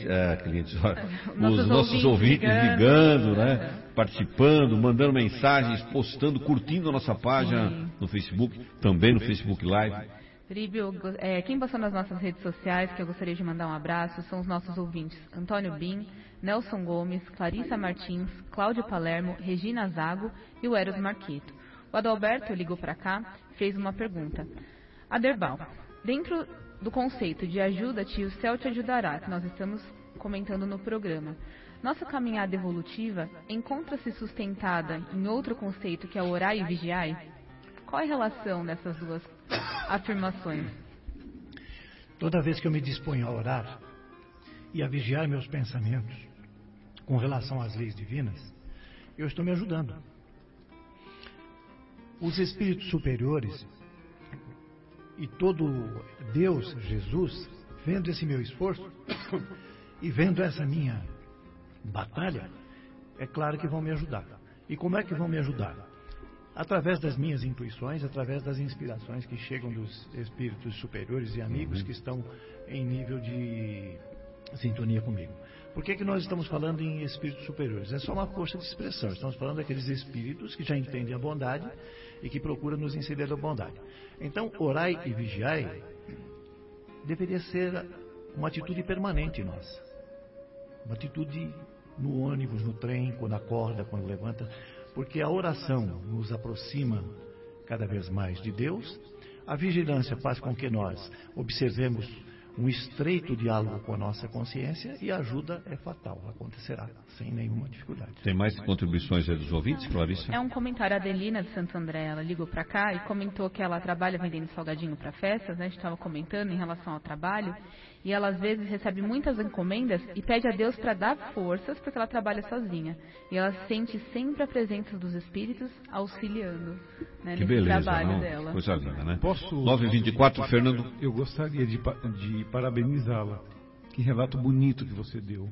os nossos ouvintes ligando, né? Participando, mandando mensagens, postando, curtindo a nossa página no Facebook, também no Facebook Live. Toribio, quem passou nas nossas redes sociais, que eu gostaria de mandar um abraço, são os nossos ouvintes Antônio Bim, Nelson Gomes, Clarissa Martins, Cláudio Palermo, Regina Zago e o Eros Marquito. O Adalberto ligou para cá, fez uma pergunta. Aderbal, dentro do conceito de ajuda-te e o céu te ajudará, que nós estamos comentando no programa, nossa caminhada evolutiva encontra-se sustentada em outro conceito que é orai e vigiai? Qual é a relação dessas duas afirmações? Toda vez que eu me disponho a orar e a vigiar meus pensamentos com relação às leis divinas, eu estou me ajudando. Os espíritos superiores e todo Deus, Jesus, vendo esse meu esforço e vendo essa minha batalha, é claro que vão me ajudar. E como é que vão me ajudar? Através das minhas intuições, através das inspirações que chegam dos espíritos superiores e amigos que estão em nível de sintonia comigo. Por que nós estamos falando em espíritos superiores? É só uma força de expressão. Estamos falando daqueles espíritos que já entendem a bondade e que procuram nos inserir a bondade. Então, orai e vigiai deveria ser uma atitude permanente nossa. Uma atitude no ônibus, no trem, quando acorda, quando levanta, porque a oração nos aproxima cada vez mais de Deus. A vigilância faz com que nós observemos um estreito diálogo com a nossa consciência e a ajuda é fatal, acontecerá sem nenhuma dificuldade. Tem mais contribuições aí dos ouvintes, Clarissa? É um comentário. A Adelina de Santo André, ela ligou para cá e comentou que ela trabalha vendendo salgadinho para festas, né? A gente estava comentando em relação ao trabalho, e ela às vezes recebe muitas encomendas e pede a Deus para dar forças porque ela trabalha sozinha. E ela sente sempre a presença dos espíritos auxiliando, né, que nesse beleza, trabalho não? dela. Coisa linda, né? Posso... 9h24, Fernando. Eu gostaria de parabenizá-la. Que relato bonito que você deu.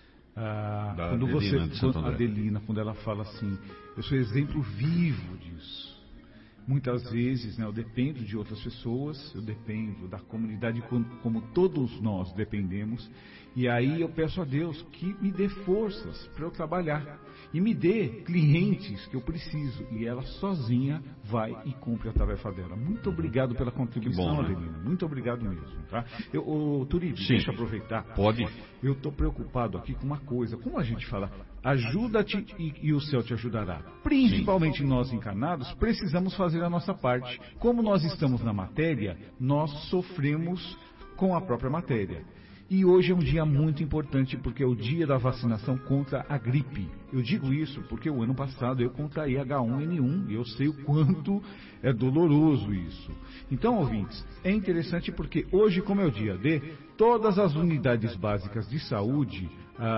Quando Adelina, quando ela fala assim, eu sou exemplo vivo disso. Muitas vezes, né, eu dependo de outras pessoas, eu dependo da comunidade como todos nós dependemos, e aí eu peço a Deus que me dê forças para eu trabalhar e me dê clientes que eu preciso, e ela sozinha vai e cumpre a tarefa dela. Muito obrigado pela contribuição, bom, né? Adelina, muito obrigado mesmo, tá? Turib, deixa eu aproveitar. Pode. Eu estou preocupado aqui com uma coisa, como a gente fala, ajuda-te e o céu te ajudará. Principalmente nós encarnados, precisamos fazer a nossa parte. Como nós estamos na matéria, nós sofremos com a própria matéria. E hoje é um dia muito importante porque é o dia da vacinação contra a gripe. Eu digo isso porque o ano passado eu contraí H1N1 e eu sei o quanto é doloroso isso. Então, ouvintes, é interessante porque hoje, como é o dia D, todas as unidades básicas de saúde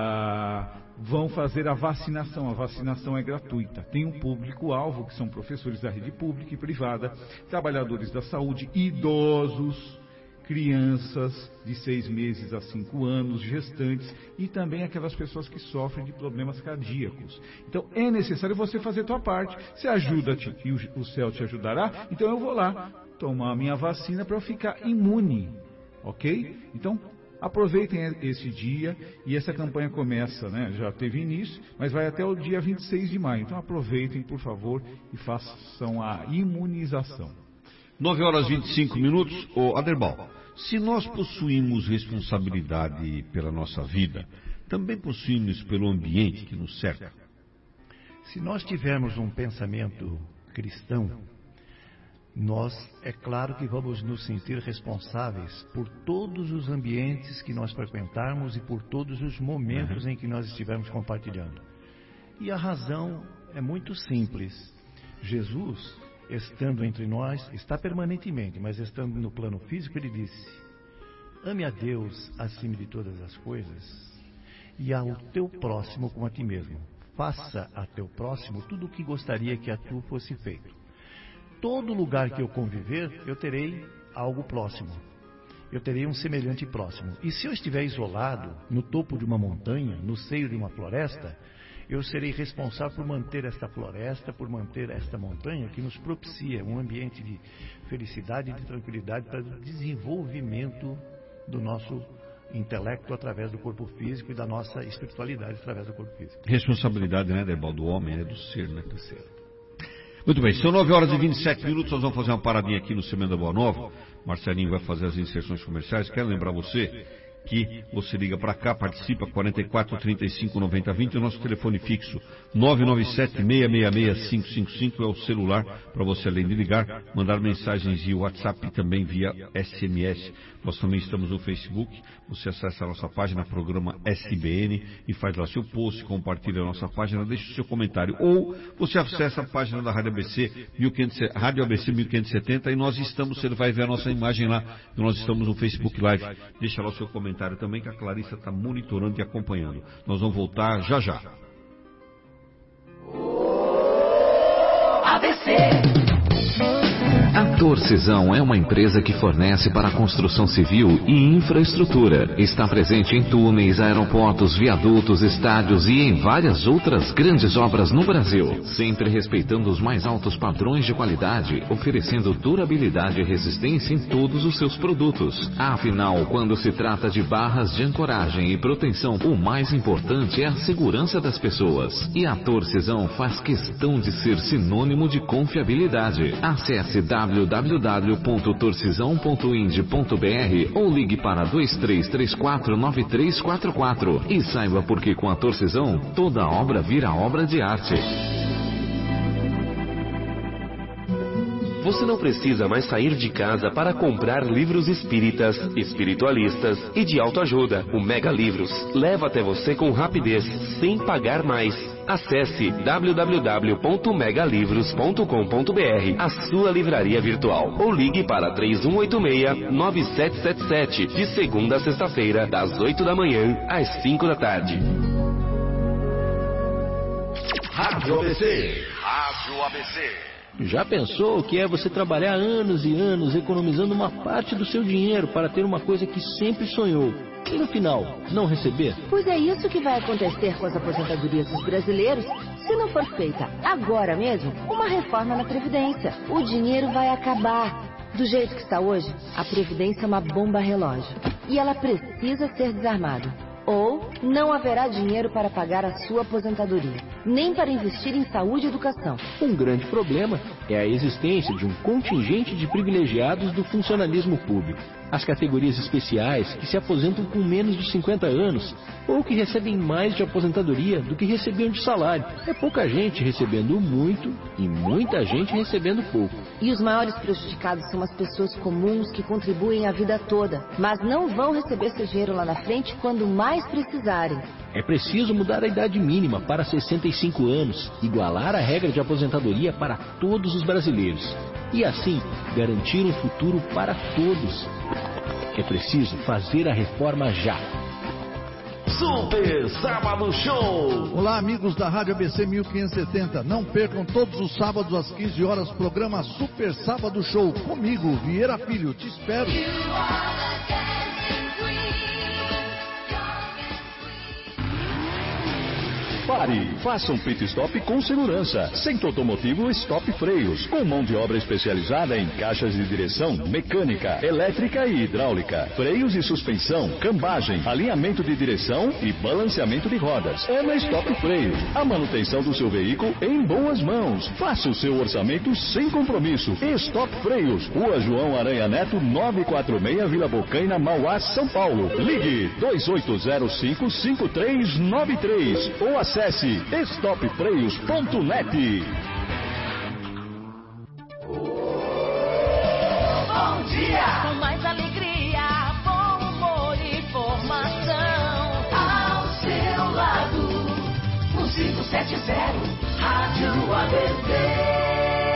vão fazer a vacinação. A vacinação é gratuita. Tem um público-alvo, que são professores da rede pública e privada, trabalhadores da saúde, idosos, crianças de 6 meses a 5 anos, gestantes e também aquelas pessoas que sofrem de problemas cardíacos. Então é necessário você fazer a tua parte. Se ajuda-te e o céu te ajudará, então eu vou lá tomar a minha vacina para eu ficar imune, ok? Então aproveitem esse dia, e essa campanha começa, né? Já teve início, mas vai até o dia 26 de maio. Então aproveitem, por favor, e façam a imunização. 9h25. Aderbal, se nós possuímos responsabilidade pela nossa vida, também possuímos pelo ambiente que nos cerca? Se nós tivermos um pensamento cristão, nós, é claro que vamos nos sentir responsáveis por todos os ambientes que nós frequentarmos e por todos os momentos em que nós estivermos compartilhando. E a razão é muito simples. Jesus, estando entre nós, está permanentemente, mas estando no plano físico, ele disse: ame a Deus acima de todas as coisas e ao teu próximo como a ti mesmo. Faça a teu próximo tudo o que gostaria que a tu fosse feito. Todo lugar que eu conviver, eu terei algo próximo. Eu terei um semelhante próximo. E se eu estiver isolado, no topo de uma montanha, no seio de uma floresta, eu serei responsável por manter esta floresta, por manter esta montanha que nos propicia um ambiente de felicidade e de tranquilidade para o desenvolvimento do nosso intelecto através do corpo físico e da nossa espiritualidade através do corpo físico. Responsabilidade, né, Derbal, do homem, é do ser, né? Do ser. Muito bem, são 9h27, nós vamos fazer uma paradinha aqui no Semana da Boa Nova. Marcelinho vai fazer as inserções comerciais. Quero lembrar você que você liga para cá, participa, 44 35 90 20, o nosso telefone fixo 997-666-555 é o celular para você, além de ligar, mandar mensagens via WhatsApp e também via SMS. Nós também estamos no Facebook, você acessa a nossa página, programa SBN, e faz lá seu post, compartilha a nossa página, deixa o seu comentário, ou você acessa a página da Rádio ABC, Rádio ABC 1570, e nós estamos, você vai ver a nossa imagem lá, nós estamos no Facebook Live, deixa lá o seu comentário também, que a Clarissa está monitorando e acompanhando. Nós vamos voltar já já. ABC. A Torcisão é uma empresa que fornece para a construção civil e infraestrutura. Está presente em túneis, aeroportos, viadutos, estádios e em várias outras grandes obras no Brasil. Sempre respeitando os mais altos padrões de qualidade, oferecendo durabilidade e resistência em todos os seus produtos. Afinal, quando se trata de barras de ancoragem e proteção, o mais importante é a segurança das pessoas. E a Torcisão faz questão de ser sinônimo de confiabilidade. Acesse www.torcisão.ind.br ou ligue para 2334-9344 e saiba por que com a Torcisão toda obra vira obra de arte. Você não precisa mais sair de casa para comprar livros espíritas, espiritualistas e de autoajuda. O Mega Livros leva até você com rapidez, sem pagar mais. Acesse www.megalivros.com.br, a sua livraria virtual, ou ligue para 3186-9777, de segunda a sexta-feira, das 8 da manhã às 5 da tarde. Rádio ABC. Rádio ABC. Já pensou o que é você trabalhar anos e anos economizando uma parte do seu dinheiro para ter uma coisa que sempre sonhou e no final não receber? Pois é isso que vai acontecer com as aposentadorias dos brasileiros se não for feita agora mesmo uma reforma na Previdência. O dinheiro vai acabar. Do jeito que está hoje, a Previdência é uma bomba relógio e ela precisa ser desarmada. Ou não haverá dinheiro para pagar a sua aposentadoria, nem para investir em saúde e educação. Um grande problema é a existência de um contingente de privilegiados do funcionalismo público. As categorias especiais que se aposentam com menos de 50 anos ou que recebem mais de aposentadoria do que recebiam de salário. É pouca gente recebendo muito e muita gente recebendo pouco. E os maiores prejudicados são as pessoas comuns que contribuem a vida toda, mas não vão receber seu dinheiro lá na frente quando mais precisarem. É preciso mudar a idade mínima para 65 anos, igualar a regra de aposentadoria para todos os brasileiros e assim garantir um futuro para todos. É preciso fazer a reforma já. Super Sábado Show! Olá, amigos da Rádio ABC 1570. Não percam todos os sábados às 15 horas, programa Super Sábado Show. Comigo, Vieira Filho. Te espero. Pare, faça um pit stop com segurança. Centro Automotivo Stop Freios, com mão de obra especializada em caixas de direção, mecânica, elétrica e hidráulica, freios e suspensão, cambagem, alinhamento de direção e balanceamento de rodas. É na Stop Freios, a manutenção do seu veículo em boas mãos. Faça o seu orçamento sem compromisso. Stop Freios, Rua João Aranha Neto, 946, Vila Bocaina, Mauá, São Paulo. Ligue 2805-5393 ou acesse stopfreios.net. Bom dia! Com mais alegria, bom humor e informação. Ao seu lado, 1570, Rádio ABC.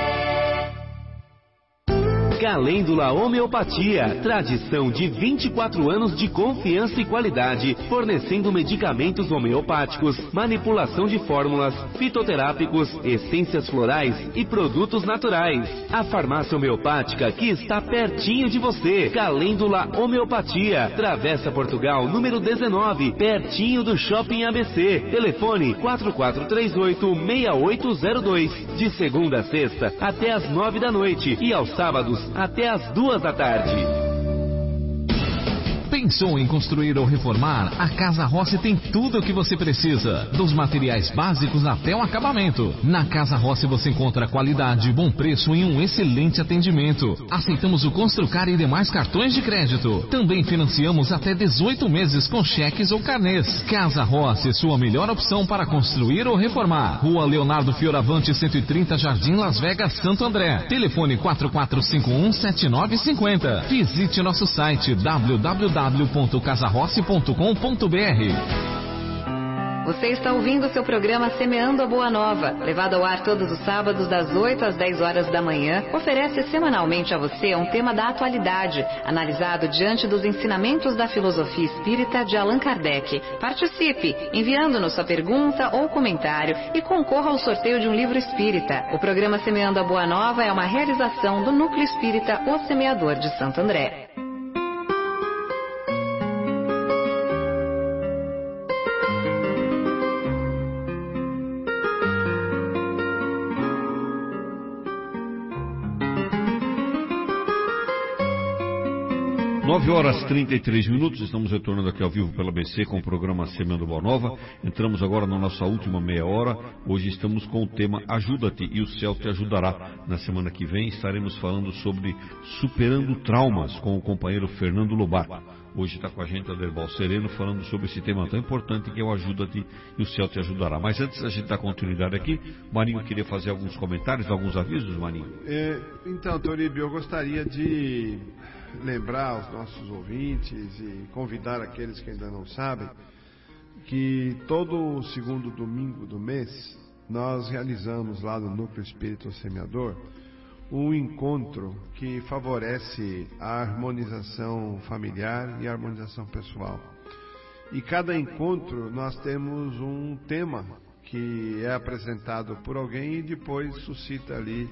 Calêndula Homeopatia, tradição de 24 anos de confiança e qualidade, fornecendo medicamentos homeopáticos, manipulação de fórmulas, fitoterápicos, essências florais e produtos naturais. A farmácia homeopática que está pertinho de você. Calêndula Homeopatia, Travessa Portugal, número 19, pertinho do Shopping ABC. Telefone 4438-6802, de segunda a sexta até às 9 da noite e aos sábados até às 2 da tarde. Pensou em construir ou reformar? A Casa Rossi tem tudo o que você precisa, dos materiais básicos até o acabamento. Na Casa Rossi você encontra qualidade, bom preço e um excelente atendimento. Aceitamos o Construcar e demais cartões de crédito. Também financiamos até 18 meses com cheques ou carnês. Casa Rossi, sua melhor opção para construir ou reformar. Rua Leonardo Fioravante, 130, Jardim Las Vegas, Santo André. Telefone 4451-7950. Visite nosso site www.casarossi.com.br. Você está ouvindo o seu programa Semeando a Boa Nova, levado ao ar todos os sábados das 8 às 10 horas da manhã, oferece semanalmente a você um tema da atualidade, analisado diante dos ensinamentos da filosofia espírita de Allan Kardec. Participe, enviando-nos sua pergunta ou comentário e concorra ao sorteio de um livro espírita. O programa Semeando a Boa Nova é uma realização do Núcleo Espírita O Semeador de Santo André. Nove horas 33 minutos, estamos retornando aqui ao vivo pela ABC com o programa Semeando Boa Nova. Entramos agora na nossa última meia hora. Hoje estamos com o tema Ajuda-te e o céu te ajudará. Na semana que vem estaremos falando sobre superando traumas com o companheiro Fernando Lobato. Hoje está com a gente Aderbal Sereno falando sobre esse tema tão importante que é o Ajuda-te e o céu te ajudará. Mas antes a gente dar continuidade aqui, Marinho queria fazer alguns comentários, alguns avisos, Marinho? Então, Toribio, eu gostaria de lembrar aos nossos ouvintes e convidar aqueles que ainda não sabem que todo segundo domingo do mês nós realizamos lá no Núcleo Espírita Semeador um encontro que favorece a harmonização familiar e a harmonização pessoal. E cada encontro nós temos um tema que é apresentado por alguém e depois suscita ali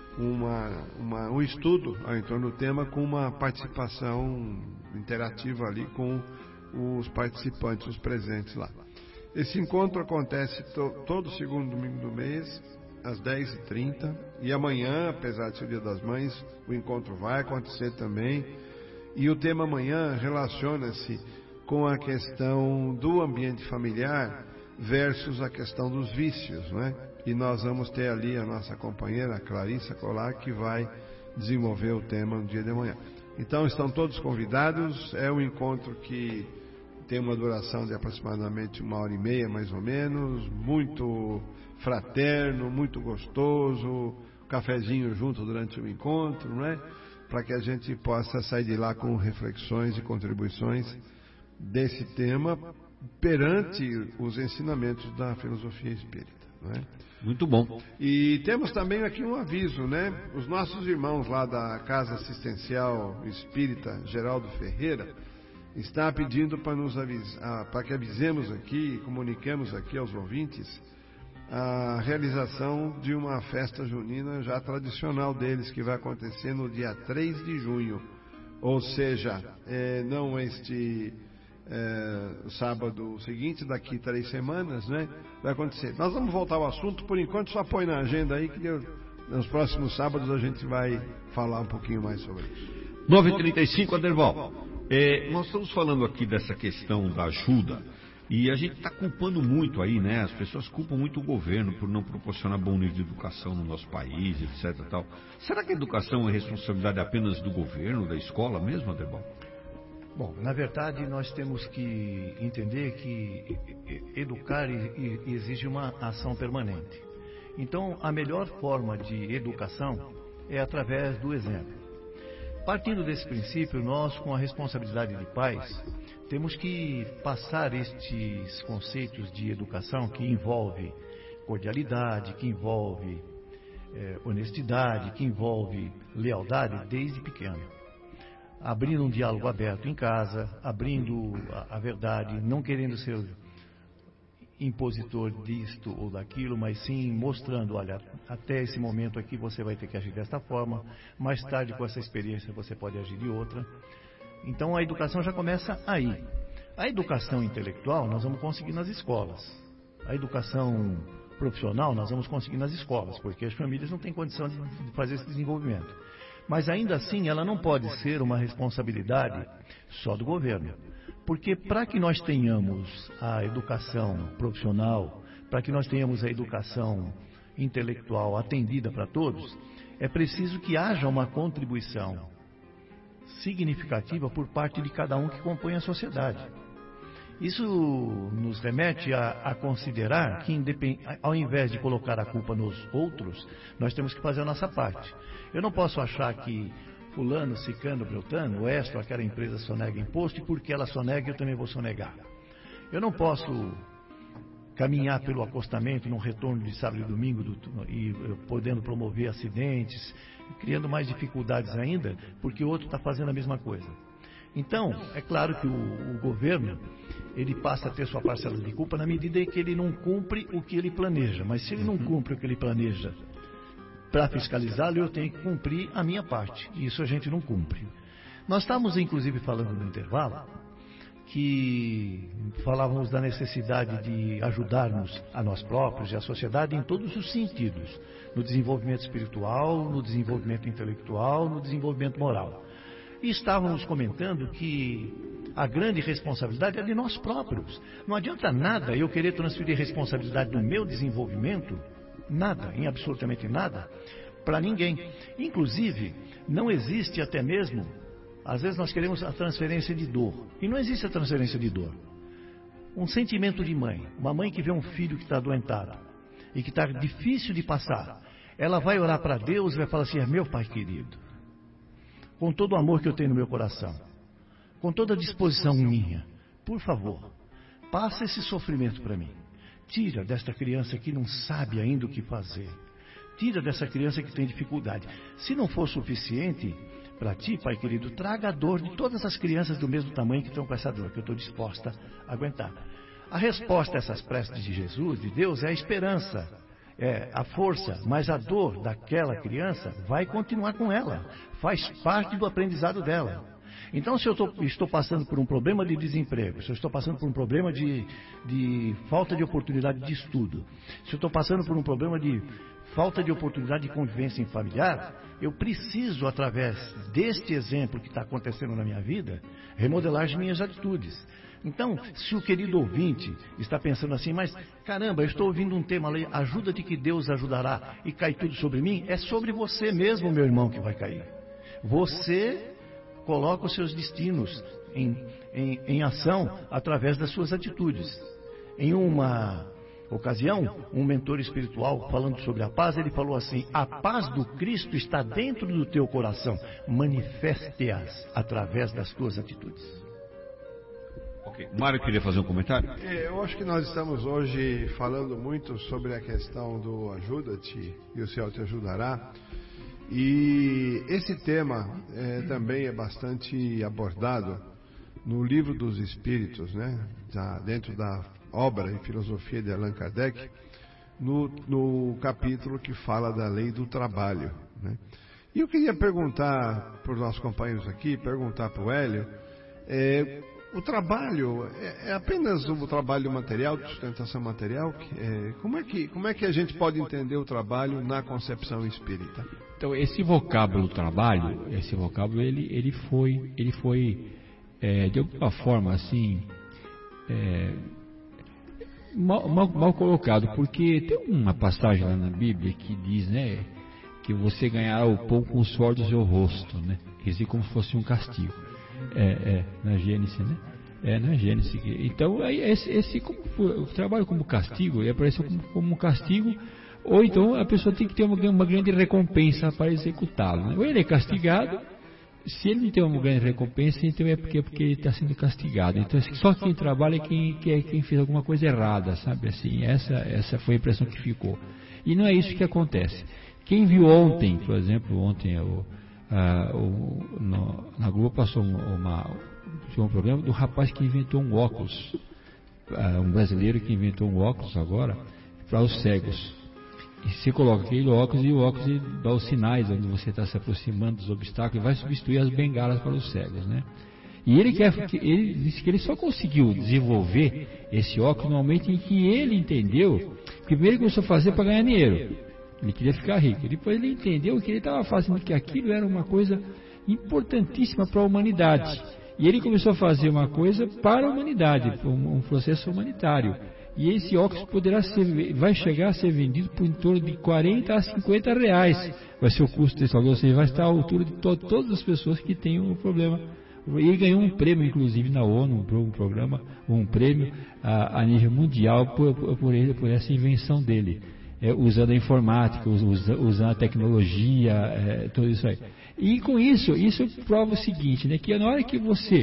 um estudo em torno do tema com uma participação interativa ali com os participantes, os presentes lá. Esse encontro acontece todo segundo domingo do mês, às 10h30, e amanhã, apesar de ser o Dia das Mães, o encontro vai acontecer também, e o tema amanhã relaciona-se com a questão do ambiente familiar versus a questão dos vícios, né? E nós vamos ter ali a nossa companheira Clarissa Colar, que vai desenvolver o tema no dia de amanhã. Então estão todos convidados, é um encontro que tem uma duração de aproximadamente 1h30 mais ou menos, muito fraterno, muito gostoso, cafezinho junto durante o encontro, né? Para que a gente possa sair de lá com reflexões e contribuições desse tema perante os ensinamentos da filosofia espírita, né? Muito bom. E temos também aqui um aviso, né? Os nossos irmãos lá da Casa Assistencial Espírita Geraldo Ferreira está pedindo para nos avisar, para que avisemos aqui, comuniquemos aqui aos ouvintes a realização de uma festa junina já tradicional deles, que vai acontecer no dia 3 de junho, ou seja, não este sábado seguinte, daqui 3 semanas, né? Vai acontecer. Nós vamos voltar ao assunto, por enquanto só põe na agenda aí que nos próximos sábados a gente vai falar um pouquinho mais sobre isso. 9h35, Aderbal. Nós estamos falando aqui dessa questão da ajuda e a gente está culpando muito aí, né? As pessoas culpam muito o governo por não proporcionar bom nível de educação no nosso país, etc. Tal. Será que a educação é responsabilidade apenas do governo, da escola mesmo, Aderbal? Bom, na verdade nós temos que entender que educar exige uma ação permanente. Então a melhor forma de educação é através do exemplo. Partindo desse princípio, nós, com a responsabilidade de pais, temos que passar estes conceitos de educação que envolve cordialidade, que envolve honestidade, que envolve lealdade desde pequeno. Abrindo um diálogo aberto em casa, abrindo a verdade, não querendo ser impositor disto ou daquilo, mas sim mostrando, olha, até esse momento aqui você vai ter que agir desta forma, mais tarde com essa experiência você pode agir de outra. Então a educação já começa aí. A educação intelectual nós vamos conseguir nas escolas. A educação profissional nós vamos conseguir nas escolas, porque as famílias não têm condição de fazer esse desenvolvimento. Mas ainda assim ela não pode ser uma responsabilidade só do governo. Porque para que nós tenhamos a educação profissional, para que nós tenhamos a educação intelectual atendida para todos, é preciso que haja uma contribuição significativa por parte de cada um que compõe a sociedade. Isso nos remete a considerar que, ao invés de colocar a culpa nos outros, nós temos que fazer a nossa parte. Eu não posso achar que fulano, cicano, beltrano, esta ou aquela empresa sonega imposto e porque ela sonega eu também vou sonegar. Eu não posso caminhar pelo acostamento no retorno de sábado e domingo e podendo promover acidentes, criando mais dificuldades ainda, porque o outro está fazendo a mesma coisa. Então, é claro que o governo, ele passa a ter sua parcela de culpa na medida em que ele não cumpre o que ele planeja. Mas se ele não cumpre o que ele planeja para fiscalizá-lo, eu tenho que cumprir a minha parte. E isso a gente não cumpre. Nós estávamos, inclusive, falando no intervalo, que falávamos da necessidade de ajudarmos a nós próprios e a sociedade em todos os sentidos. No desenvolvimento espiritual, no desenvolvimento intelectual, no desenvolvimento moral. E estávamos comentando que a grande responsabilidade é de nós próprios. Não adianta nada eu querer transferir responsabilidade do meu desenvolvimento, nada, em absolutamente nada, para ninguém. Inclusive, não existe até mesmo, às vezes nós queremos a transferência de dor. E não existe a transferência de dor. Um sentimento de mãe, uma mãe que vê um filho que está adoentado e que está difícil de passar, ela vai orar para Deus e vai falar assim: meu pai querido, com todo o amor que eu tenho no meu coração, com toda a disposição minha, por favor, passa esse sofrimento para mim. Tira desta criança que não sabe ainda o que fazer. Tira dessa criança que tem dificuldade. Se não for suficiente para ti, pai querido, traga a dor de todas as crianças do mesmo tamanho que estão com essa dor, que eu estou disposta a aguentar. A resposta a essas preces de Jesus, de Deus, é a esperança, é a força, mas a dor daquela criança vai continuar com ela, faz parte do aprendizado dela. Então, se eu estou passando por um problema de desemprego, se eu estou passando por um problema de falta de oportunidade de estudo, se eu estou passando por um problema de falta de oportunidade de convivência em familiar, eu preciso, através deste exemplo que está acontecendo na minha vida, remodelar as minhas atitudes. Então, se o querido ouvinte está pensando assim, mas caramba, eu estou ouvindo um tema ali, ajuda-te que Deus ajudará e cai tudo sobre mim, é sobre você mesmo, meu irmão, que vai cair. Você coloca os seus destinos em ação através das suas atitudes. Em uma ocasião, um mentor espiritual, falando sobre a paz, ele falou assim: a paz do Cristo está dentro do teu coração, manifeste-as através das tuas atitudes. Ok, Mário queria fazer um comentário? Eu acho que nós estamos hoje falando muito sobre a questão do ajuda-te e o Senhor te ajudará. E esse tema também é bastante abordado no Livro dos Espíritos, né? Dentro da obra e filosofia de Allan Kardec, no capítulo que fala da lei do trabalho, né? E eu queria perguntar para os nossos companheiros aqui, perguntar para o Hélio, o trabalho é apenas o trabalho material, de sustentação material? Como é que a gente pode entender o trabalho na concepção espírita? Então, esse vocábulo trabalho, ele foi de alguma forma assim mal colocado, porque tem uma passagem lá na Bíblia que diz, né, que você ganhará o pão com o suor do seu rosto, né? Quer dizer, como se fosse um castigo. Na Gênesis, né? Na Gênesis. Então, o trabalho como castigo, ele apareceu como um castigo, ou então a pessoa tem que ter uma grande recompensa para executá-lo, né? Ou ele é castigado, se ele não tem uma grande recompensa, então é porque ele está sendo castigado. Então, só quem trabalha é quem fez alguma coisa errada, sabe? Assim, essa foi a impressão que ficou. E não é isso que acontece. Quem viu ontem, por exemplo, na Globo passou um programa do rapaz que inventou um óculos, um brasileiro que inventou um óculos agora para os cegos. E você coloca aquele óculos e o óculos dá os sinais onde você está se aproximando dos obstáculos e vai substituir as bengalas para os cegos, né? E ele disse que ele só conseguiu desenvolver esse óculos no momento em que ele entendeu que primeiro ele começou a fazer para ganhar dinheiro. Ele queria ficar rico. Depois ele entendeu que ele estava fazendo, que aquilo era uma coisa importantíssima para a humanidade. E ele começou a fazer uma coisa para a humanidade, um processo humanitário. E esse óculos vai chegar a ser vendido por em torno de 40 a 50 reais. Vai ser o custo desse óculos, ou seja, vai estar à altura de todas as pessoas que têm o problema. Ele ganhou um prêmio, inclusive, na ONU, um prêmio a nível mundial por essa invenção dele. Usando a informática, usando a tecnologia, tudo isso aí. E com isso prova o seguinte, né, que na hora que você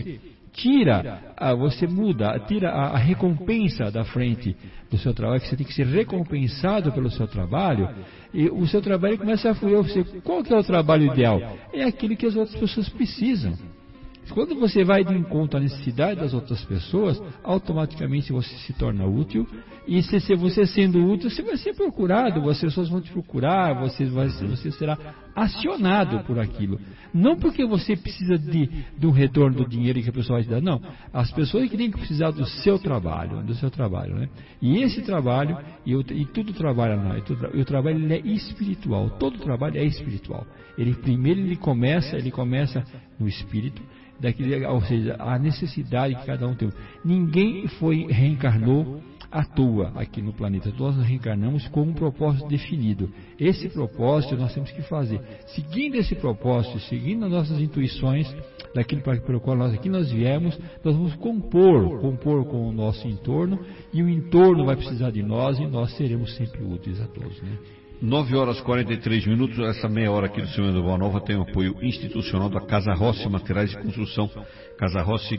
você tira a recompensa da frente do seu trabalho, que você tem que ser recompensado pelo seu trabalho, e o seu trabalho começa a fluir. Qual que é o trabalho ideal? É aquilo que as outras pessoas precisam. Quando você vai de encontro à necessidade das outras pessoas, automaticamente você se torna útil, e se você sendo útil, você vai ser procurado, as pessoas vão te procurar, você será acionado por aquilo. Não porque você precisa de um retorno do dinheiro que a pessoa vai te dar, não. As pessoas que têm que precisar do seu trabalho, né? E esse trabalho, e tudo trabalho, o trabalho ele é espiritual, todo trabalho é espiritual. Primeiro ele começa no espírito, ou seja, a necessidade que cada um tem. Ninguém reencarnou à toa aqui no planeta. Nós reencarnamos com um propósito definido. Esse propósito nós temos que fazer. Seguindo esse propósito, seguindo as nossas intuições, daquilo pelo qual nós viemos, nós vamos compor com o nosso entorno, e o entorno vai precisar de nós, e nós seremos sempre úteis a todos, né? 9 horas e 43 minutos, essa meia hora aqui do Semana Boa Nova tem o apoio institucional da Casa Rossi Materiais de Construção, Casa Rossi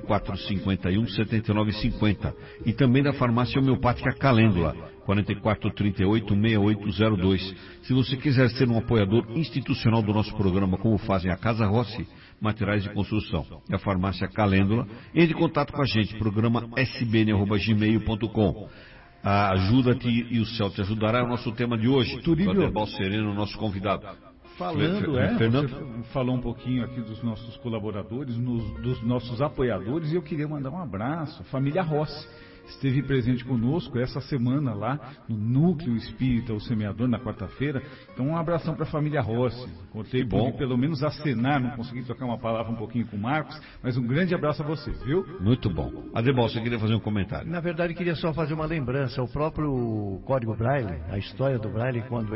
4451-7950, e também da Farmácia Homeopática Calêndula, 4438-6802. Se você quiser ser um apoiador institucional do nosso programa, como fazem a Casa Rossi Materiais de Construção e a Farmácia Calêndula, entre em contato com a gente, programa sbn@gmail.com. Ajuda-te e o céu te ajudará, é o nosso tema de hoje. Turíbio, o Adebal Sereno, nosso convidado. Fernando, você falou um pouquinho aqui dos nossos colaboradores, dos nossos apoiadores, e eu queria mandar um abraço. Família Rossi esteve presente conosco essa semana lá no Núcleo Espírita, o Semeador, na quarta-feira. Então um abração para a família Rossi. Contei por pelo menos acenar, não consegui tocar uma palavra um pouquinho com o Marcos, mas um grande abraço a você, viu? Muito bom. Adebal, você queria fazer um comentário? Na verdade, queria só fazer uma lembrança. O próprio Código Braille, a história do Braille, quando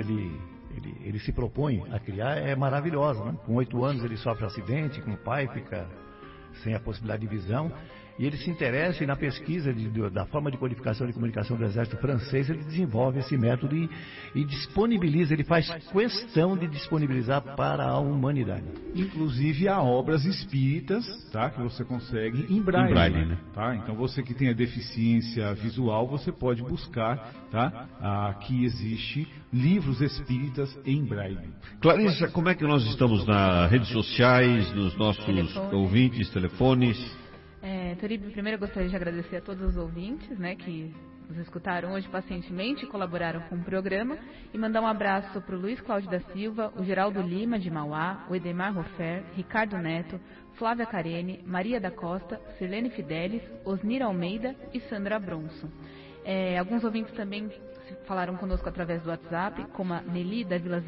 ele se propõe a criar, é maravilhosa, né? Com 8 anos ele sofre um acidente, com o pai fica sem a possibilidade de visão, e ele se interessa, e na pesquisa da forma de codificação de comunicação do exército francês, ele desenvolve esse método e disponibiliza, ele faz questão de disponibilizar para a humanidade. Inclusive há obras espíritas, tá, que você consegue em braille, né? Tá? Então você que tem a deficiência visual, você pode buscar, tá? Aqui existe livros espíritas em braille. Clarissa, como é que nós estamos nas redes sociais, nos nossos ouvintes, telefones? Turíbio, primeiro eu gostaria de agradecer a todos os ouvintes, né, que nos escutaram hoje pacientemente e colaboraram com o programa, e mandar um abraço para o Luiz Cláudio da Silva, o Geraldo Lima de Mauá, o Edemar Rofer, Ricardo Neto, Flávia Carene, Maria da Costa, Sirlene Fidelis, Osnira Almeida e Sandra Bronson. Alguns ouvintes também falaram conosco através do WhatsApp, como a Nelly da Vila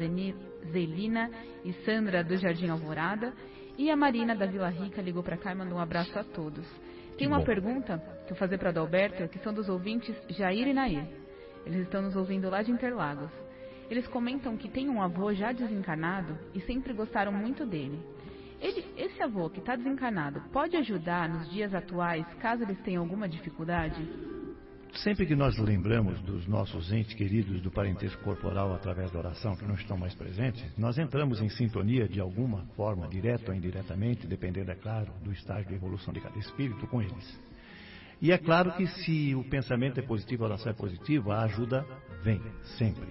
Zelina e Sandra do Jardim Alvorada, e a Marina da Vila Rica ligou para cá e mandou um abraço a todos. Tem uma pergunta que eu vou fazer para Adalberto, que são dos ouvintes Jair e Nair. Eles estão nos ouvindo lá de Interlagos. Eles comentam que tem um avô já desencarnado e sempre gostaram muito dele. Esse avô que está desencarnado pode ajudar nos dias atuais, caso eles tenham alguma dificuldade? Sempre que nós lembramos dos nossos entes queridos do parentesco corporal através da oração, que não estão mais presentes, nós entramos em sintonia de alguma forma, direta ou indiretamente, dependendo, é claro, do estágio de evolução de cada espírito com eles. E é claro que se o pensamento é positivo, a oração é positiva, a ajuda vem, sempre.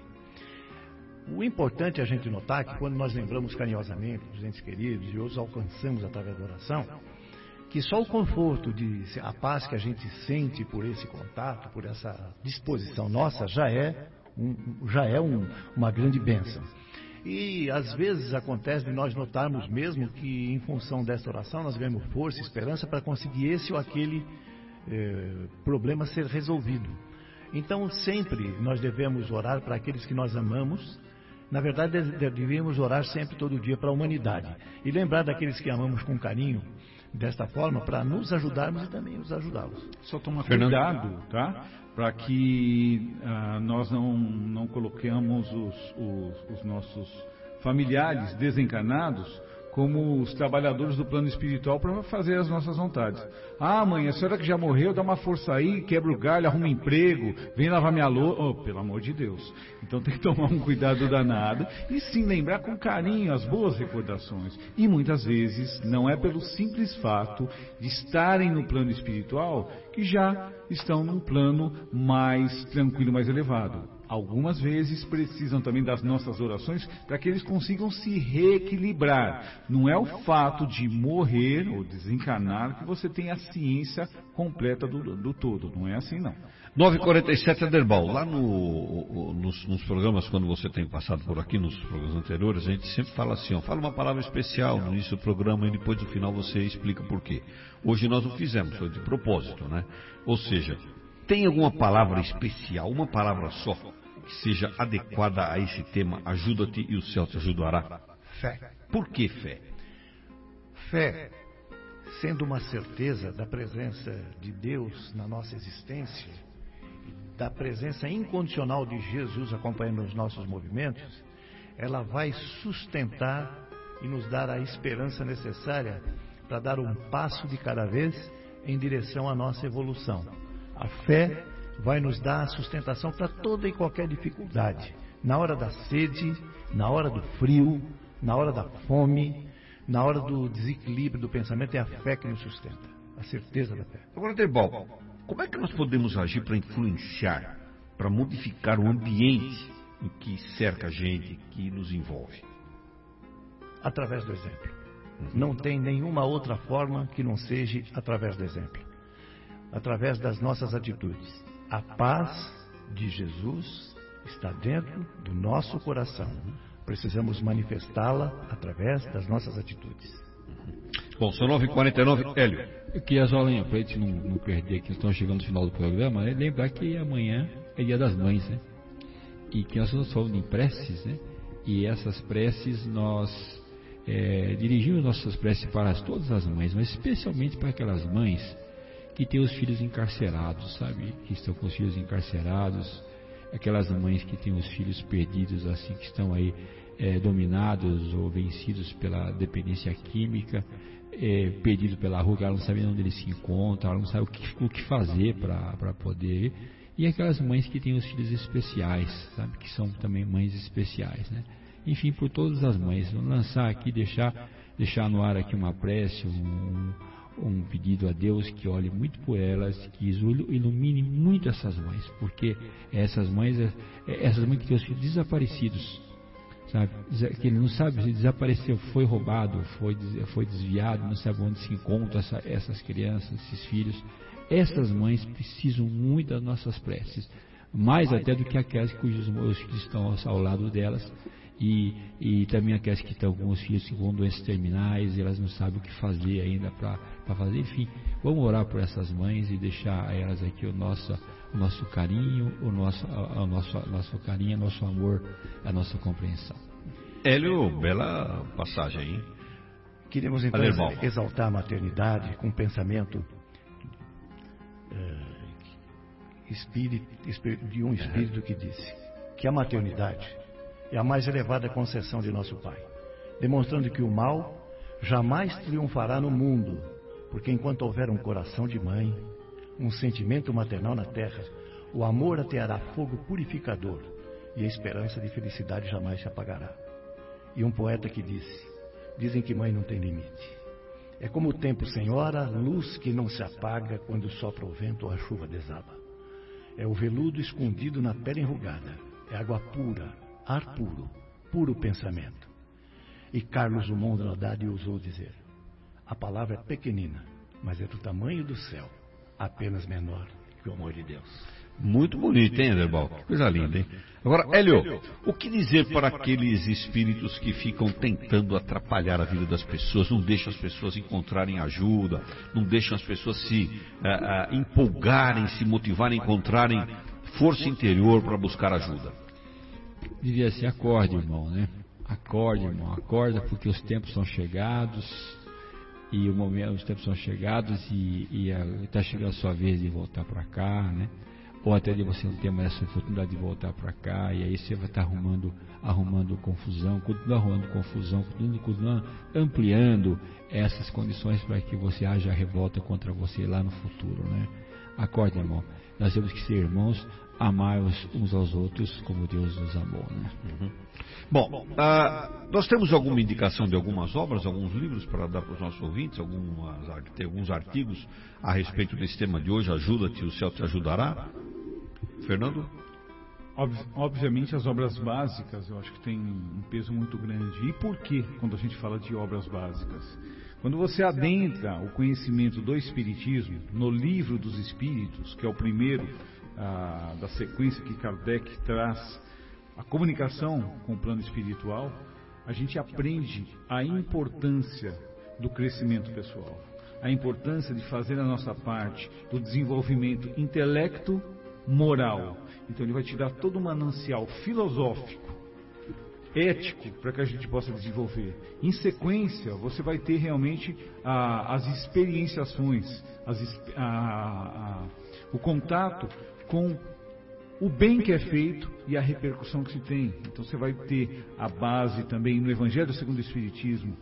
O importante é a gente notar que quando nós lembramos carinhosamente dos entes queridos e os alcançamos através da oração, que só o conforto, a paz que a gente sente por esse contato, por essa disposição nossa, já é uma grande bênção. E às vezes acontece de nós notarmos mesmo que em função dessa oração nós ganhamos força, esperança para conseguir esse ou aquele problema ser resolvido. Então sempre nós devemos orar para aqueles que nós amamos. Na verdade deveríamos orar sempre, todo dia, para a humanidade. E lembrar daqueles que amamos com carinho, desta forma, para nos ajudarmos e também os ajudá-los. Só tomar cuidado, tá? Para que nós não coloquemos os nossos familiares desencarnados como os trabalhadores do plano espiritual para fazer as nossas vontades. Ah, mãe, a senhora que já morreu, dá uma força aí, quebra o galho, arruma emprego, vem lavar minha louça. Oh, pelo amor de Deus. Então tem que tomar um cuidado danado e sim lembrar com carinho as boas recordações. E muitas vezes não é pelo simples fato de estarem no plano espiritual que já estão num plano mais tranquilo, mais elevado. Algumas vezes precisam também das nossas orações para que eles consigam se reequilibrar. Não é o fato de morrer ou desencarnar que você tem a ciência completa do todo. Não é assim, não. 9h47, Aderbal. Lá nos programas, quando você tem passado por aqui, nos programas anteriores, a gente sempre fala assim, ó, fala uma palavra especial no início do programa e depois no final você explica por quê. Hoje nós não fizemos, foi de propósito, né? Ou seja, tem alguma palavra especial, uma palavra só, que seja adequada a esse tema? Ajuda-te e o céu te ajudará. Fé. Por que fé? Fé, sendo uma certeza da presença de Deus na nossa existência, da presença incondicional de Jesus acompanhando os nossos movimentos, ela vai sustentar e nos dar a esperança necessária para dar um passo de cada vez em direção à nossa evolução. A fé vai nos dar a sustentação para toda e qualquer dificuldade. Na hora da sede, na hora do frio, na hora da fome, na hora do desequilíbrio do pensamento, é a fé que nos sustenta. A certeza da fé. Agora, Terbal, como é que nós podemos agir para influenciar, para modificar o ambiente em que cerca a gente, que nos envolve? Através do exemplo. Não tem nenhuma outra forma que não seja através do exemplo. Através das nossas atitudes. A paz de Jesus está dentro do nosso coração. Precisamos manifestá-la através das nossas atitudes. Bom, são 9h49, Hélio. Eu queria só lembrar, para a gente não perder que estamos chegando no final do programa, né? Lembrar que amanhã é Dia das Mães, né? E que nós estamos falando em preces, né? E essas preces nós dirigimos nossas preces para todas as mães, mas especialmente para aquelas mães que têm os filhos encarcerados, sabe? Que estão com os filhos encarcerados, aquelas mães que têm os filhos perdidos, assim, que estão aí dominados ou vencidos pela dependência química, perdidos pela rua, ela não sabe onde eles se encontram, ela não sabe o que fazer para poder. E aquelas mães que têm os filhos especiais, sabe? Que são também mães especiais, né? Enfim, por todas as mães, vamos lançar aqui, deixar no ar aqui uma prece, um pedido a Deus que olhe muito por elas, que ilumine muito essas mães, porque essas mães que têm os filhos desaparecidos, sabe? Que ele não sabe se desapareceu, foi roubado, foi desviado, não sabe onde se encontram essas crianças, esses filhos. Essas mães precisam muito das nossas preces, mais até do que aquelas cujos filhos estão ao lado delas. E também aquelas que estão com os filhos com doenças terminais, e elas não sabem o que fazer ainda para fazer. Enfim, vamos orar por essas mães e deixar a elas aqui o nosso carinho, o nosso carinho, o nosso amor, a nossa compreensão. Hélio, bela passagem, hein? Queremos então exaltar a maternidade com um pensamento de um espírito que disse que a maternidade é a mais elevada concessão de nosso Pai, demonstrando que o mal jamais triunfará no mundo, porque enquanto houver um coração de mãe, um sentimento maternal na terra, o amor ateará fogo purificador e a esperança de felicidade jamais se apagará. E um poeta que dizem que mãe não tem limite. É como o tempo sem hora, luz que não se apaga quando sopra o vento ou a chuva desaba. É o veludo escondido na pele enrugada, é água pura, ar puro, puro pensamento. E Carlos Drummond de Andrade ousou dizer: a palavra é pequenina, mas é do tamanho do céu, apenas menor que o amor de Deus. Muito bonito, hein, Aderbal? Que coisa linda, hein? Agora, Hélio, o que dizer para aqueles espíritos que ficam tentando atrapalhar a vida das pessoas, não deixam as pessoas encontrarem ajuda, não deixam as pessoas se empolgarem, se motivarem, encontrarem força interior para buscar ajuda? Diria assim: acorde, irmão, né? Acorde, irmão, acorda, porque os tempos são chegados, e os tempos são chegados e está chegando a sua vez de voltar para cá, né? ou até de você não ter mais essa oportunidade de voltar para cá, e aí você vai estar arrumando confusão, continuando ampliando essas condições para que você haja revolta contra você lá no futuro, né? Acorde, irmão. Nós temos que ser irmãos, amar uns aos outros como Deus nos amou, né? Uhum. Bom, nós temos alguma indicação de algumas obras, alguns livros para dar para os nossos ouvintes, tem alguns artigos a respeito desse tema de hoje, Ajuda-te, o céu te ajudará? Fernando? Obviamente as obras básicas eu acho que tem um peso muito grande. E por que quando a gente fala de obras básicas? Quando você adentra o conhecimento do Espiritismo no Livro dos Espíritos, que é o primeiro da sequência que Kardec traz, a comunicação com o plano espiritual, a gente aprende a importância do crescimento pessoal, a importância de fazer a nossa parte do desenvolvimento intelecto-moral. Então ele vai te dar todo um manancial filosófico, ético, para que a gente possa desenvolver. Em sequência, você vai ter realmente as experienciações, o contato com o bem que é feito e a repercussão que se tem. Então você vai ter a base também no Evangelho segundo o Espiritismo,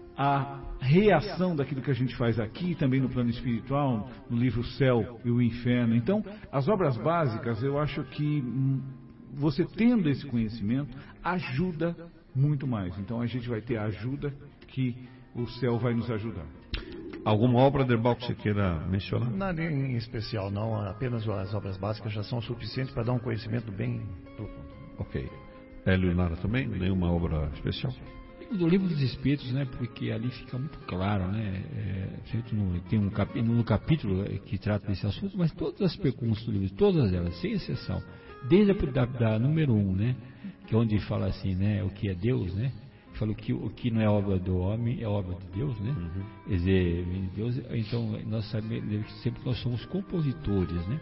a reação daquilo que a gente faz aqui, também no plano espiritual, no livro Céu e o Inferno. Então, as obras básicas, eu acho que você tendo esse conhecimento, ajuda muito mais. Então a gente vai ter a ajuda que o céu vai nos ajudar. Alguma obra, Aderbal, que você queira mencionar? Nada em especial, não. Apenas as obras básicas já são suficientes para dar um conhecimento bem profundo. Ok. Hélio e Lara também? Nenhuma obra especial? Do Livro dos Espíritos, né? Porque ali fica muito claro, né? Tem no capítulo que trata desse assunto, mas todas as perguntas do livro, todas elas, sem exceção, desde a número 1, né? Que é onde fala assim, né? O que é Deus, né? Fala que o que não é obra do homem é obra de Deus, né? Quer dizer, Deus, então nós sabemos que sempre nós somos compositores, né?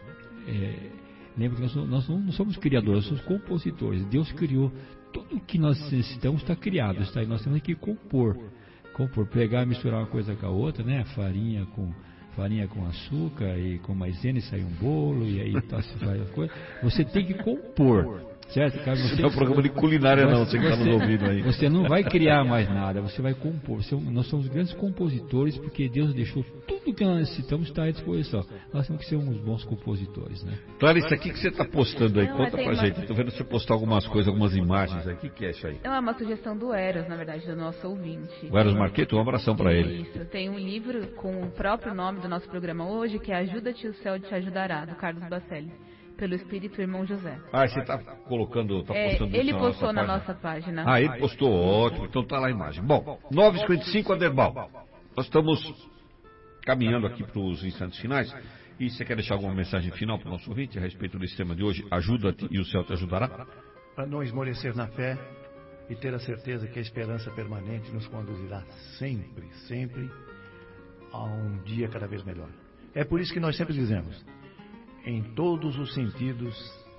Lembra que nós não somos criadores, nós somos compositores. Deus criou tudo o que nós necessitamos, está criado, está aí. Nós temos que compor, pegar, misturar uma coisa com a outra, né? Farinha com açúcar e com maisena e sai um bolo e aí tá, se faz a coisa. Você tem que compor. Certo, cara? Você não é um programa de culinária, não, você que está nos ouvindo aí. Você não vai criar mais nada, você vai compor. Nós somos grandes compositores porque Deus deixou tudo que nós necessitamos estar à disposição. Nós temos que ser uns bons compositores, né? Clarice, o que você está postando aí? Conta pra gente. Estou vendo você postar algumas coisas, algumas imagens aí. O que é isso aí? É uma sugestão do Eros, na verdade, do nosso ouvinte. O Eros Marqueto, um abração para ele. Isso, tem um livro com o próprio nome do nosso programa hoje, que é Ajuda-te, o céu te ajudará, do Carlos Bacelli. Pelo Espírito Irmão José. Você está colocando, postando ele postou na nossa página. Ele postou, ótimo, então está lá a imagem. Bom, 9h55, Aderbal. Nós estamos caminhando aqui para os instantes finais. E você quer deixar alguma mensagem final para o nosso ouvinte a respeito desse tema de hoje? Ajuda-te e o céu te ajudará? Para não esmorecer na fé e ter a certeza que a esperança permanente nos conduzirá sempre a um dia cada vez melhor. É por isso que nós sempre dizemos: em todos os sentidos,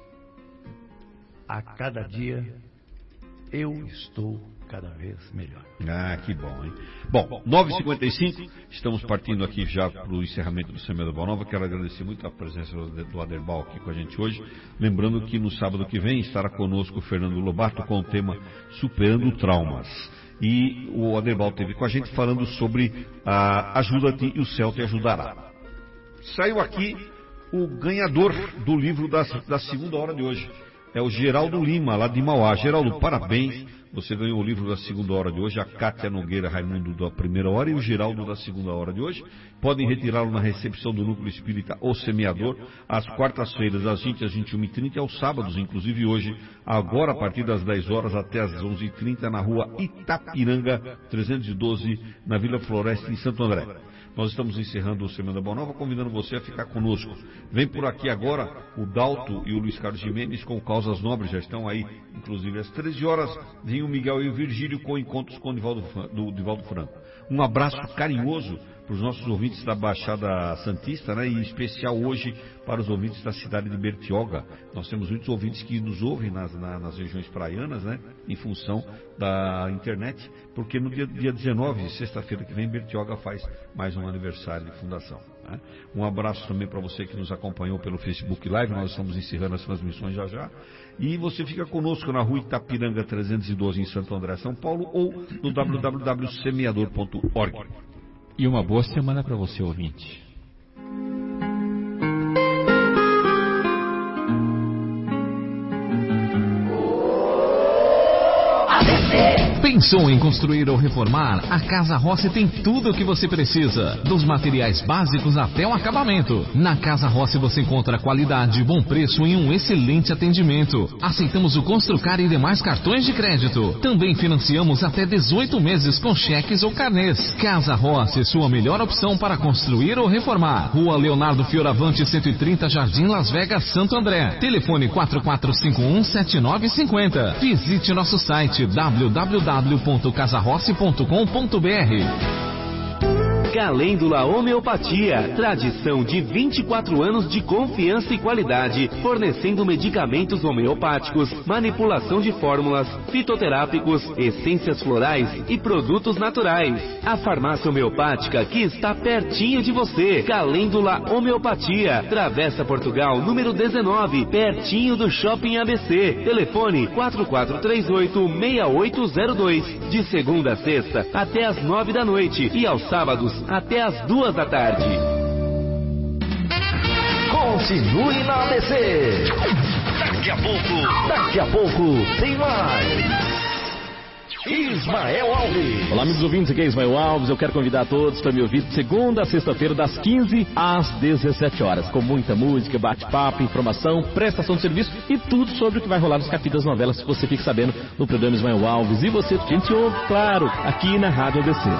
a cada dia, eu estou cada vez melhor. Que bom, hein? Bom, 9h55, estamos partindo aqui já para o encerramento do Semeando a Boa Nova. Quero agradecer muito a presença do Aderbal aqui com a gente hoje. Lembrando que no sábado que vem estará conosco o Fernando Lobato com o tema Superando Traumas. E o Aderbal esteve com a gente falando sobre Ajuda-te e o céu te ajudará. Saiu aqui o ganhador do livro da segunda hora de hoje. É o Geraldo Lima, lá de Mauá. Geraldo, parabéns. Você ganhou o livro da segunda hora de hoje. A Cátia Nogueira Raimundo da primeira hora e o Geraldo da segunda hora de hoje. Podem retirá-lo na recepção do Núcleo Espírita O Semeador, às quartas-feiras, às 20 às 21h30 e aos sábados, inclusive hoje, agora a partir das 10 horas até às 11h30, na rua Itapiranga 312, na Vila Floresta, em Santo André. Nós estamos encerrando o Semana Boa Nova, convidando você a ficar conosco. Vem por aqui agora o Dalto e o Luiz Carlos Gimenez com Causas Nobres, já estão aí, inclusive às 13 horas, vem o Miguel e o Virgílio com encontros com o Divaldo Franco. Um abraço carinhoso para os nossos ouvintes da Baixada Santista, né? E em especial hoje para os ouvintes da cidade de Bertioga. Nós temos muitos ouvintes que nos ouvem nas regiões praianas, né? Em função da internet, porque no dia 19, sexta-feira que vem, Bertioga faz mais um aniversário de fundação. né? Um abraço também para você que nos acompanhou pelo Facebook Live. Nós estamos encerrando as transmissões já. E você fica conosco na rua Itapiranga 312 em Santo André, São Paulo, ou no www.semeador.org. E uma boa semana para você, ouvinte. Pensou em construir ou reformar? A Casa Rossi tem tudo o que você precisa, dos materiais básicos até o acabamento. Na Casa Rossi você encontra qualidade, bom preço e um excelente atendimento. Aceitamos o Construcar e demais cartões de crédito. Também financiamos até 18 meses com cheques ou carnês. Casa Rossi, sua melhor opção para construir ou reformar. Rua Leonardo Fioravante 130, Jardim Las Vegas, Santo André. Telefone 4451-7950. Visite nosso site www.casarossi.com.br. Calêndula Homeopatia, tradição de 24 anos de confiança e qualidade, fornecendo medicamentos homeopáticos, manipulação de fórmulas, fitoterápicos, essências florais e produtos naturais. A farmácia homeopática que está pertinho de você. Calêndula Homeopatia, Travessa Portugal, número 19, pertinho do Shopping ABC. Telefone 4438-6802, de segunda a sexta até às 9 da noite e aos sábados até às 2 da tarde. Continue na ABC. Daqui a pouco tem mais. Ismael Alves. Olá, amigos ouvintes, aqui é Ismael Alves. Eu quero convidar todos para me ouvir de segunda a sexta-feira, das 15 às 17 horas, com muita música, bate-papo, informação, prestação de serviço e tudo sobre o que vai rolar nos capítulos das novelas, que você fique sabendo no programa Ismael Alves. E você, gente, ouve, claro, aqui na Rádio ABC.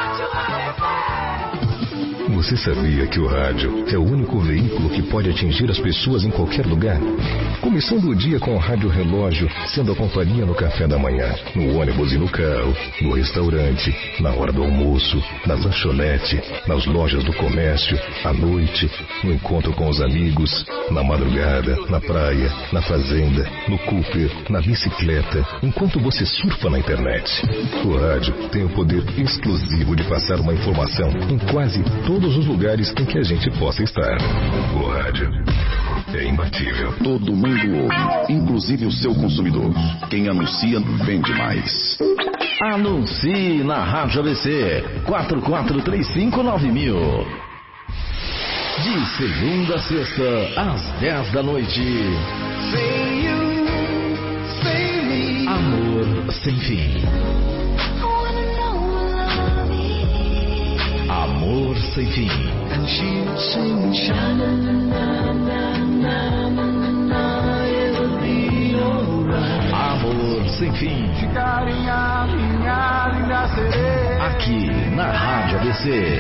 Você sabia que o rádio é o único veículo que pode atingir as pessoas em qualquer lugar? Começando o dia com o rádio relógio, sendo a companhia no café da manhã, no ônibus e no carro, no restaurante, na hora do almoço, na lanchonete, nas lojas do comércio, à noite, no encontro com os amigos, na madrugada, na praia, na fazenda, no Cooper, na bicicleta, enquanto você surfa na internet. O rádio tem o poder exclusivo de passar uma informação em quase todos os lugares em que a gente possa estar. O rádio é imbatível. Todo mundo ouve, inclusive o seu consumidor. Quem anuncia vende mais. Anuncie na Rádio ABC 4435-9000. De segunda a sexta, às 10 da noite. Amor sem fim. Amor sem fim. Amor sem fim. Aqui na Rádio ABC.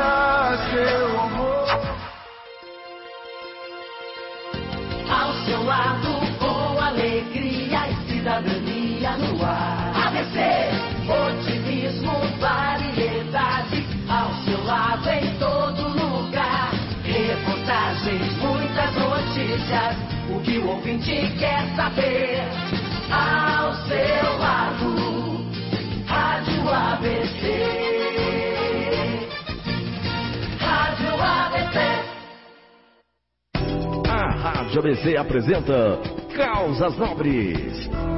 Ao seu lado, com alegria e cidadania no ar. ABC, otimismo, variedade. Ao seu lado em todo lugar. Reportagens, muitas notícias. O que o ouvinte quer saber. Ao seu lado, Rádio ABC. Rádio ABC. A Rádio ABC apresenta Causas Nobres.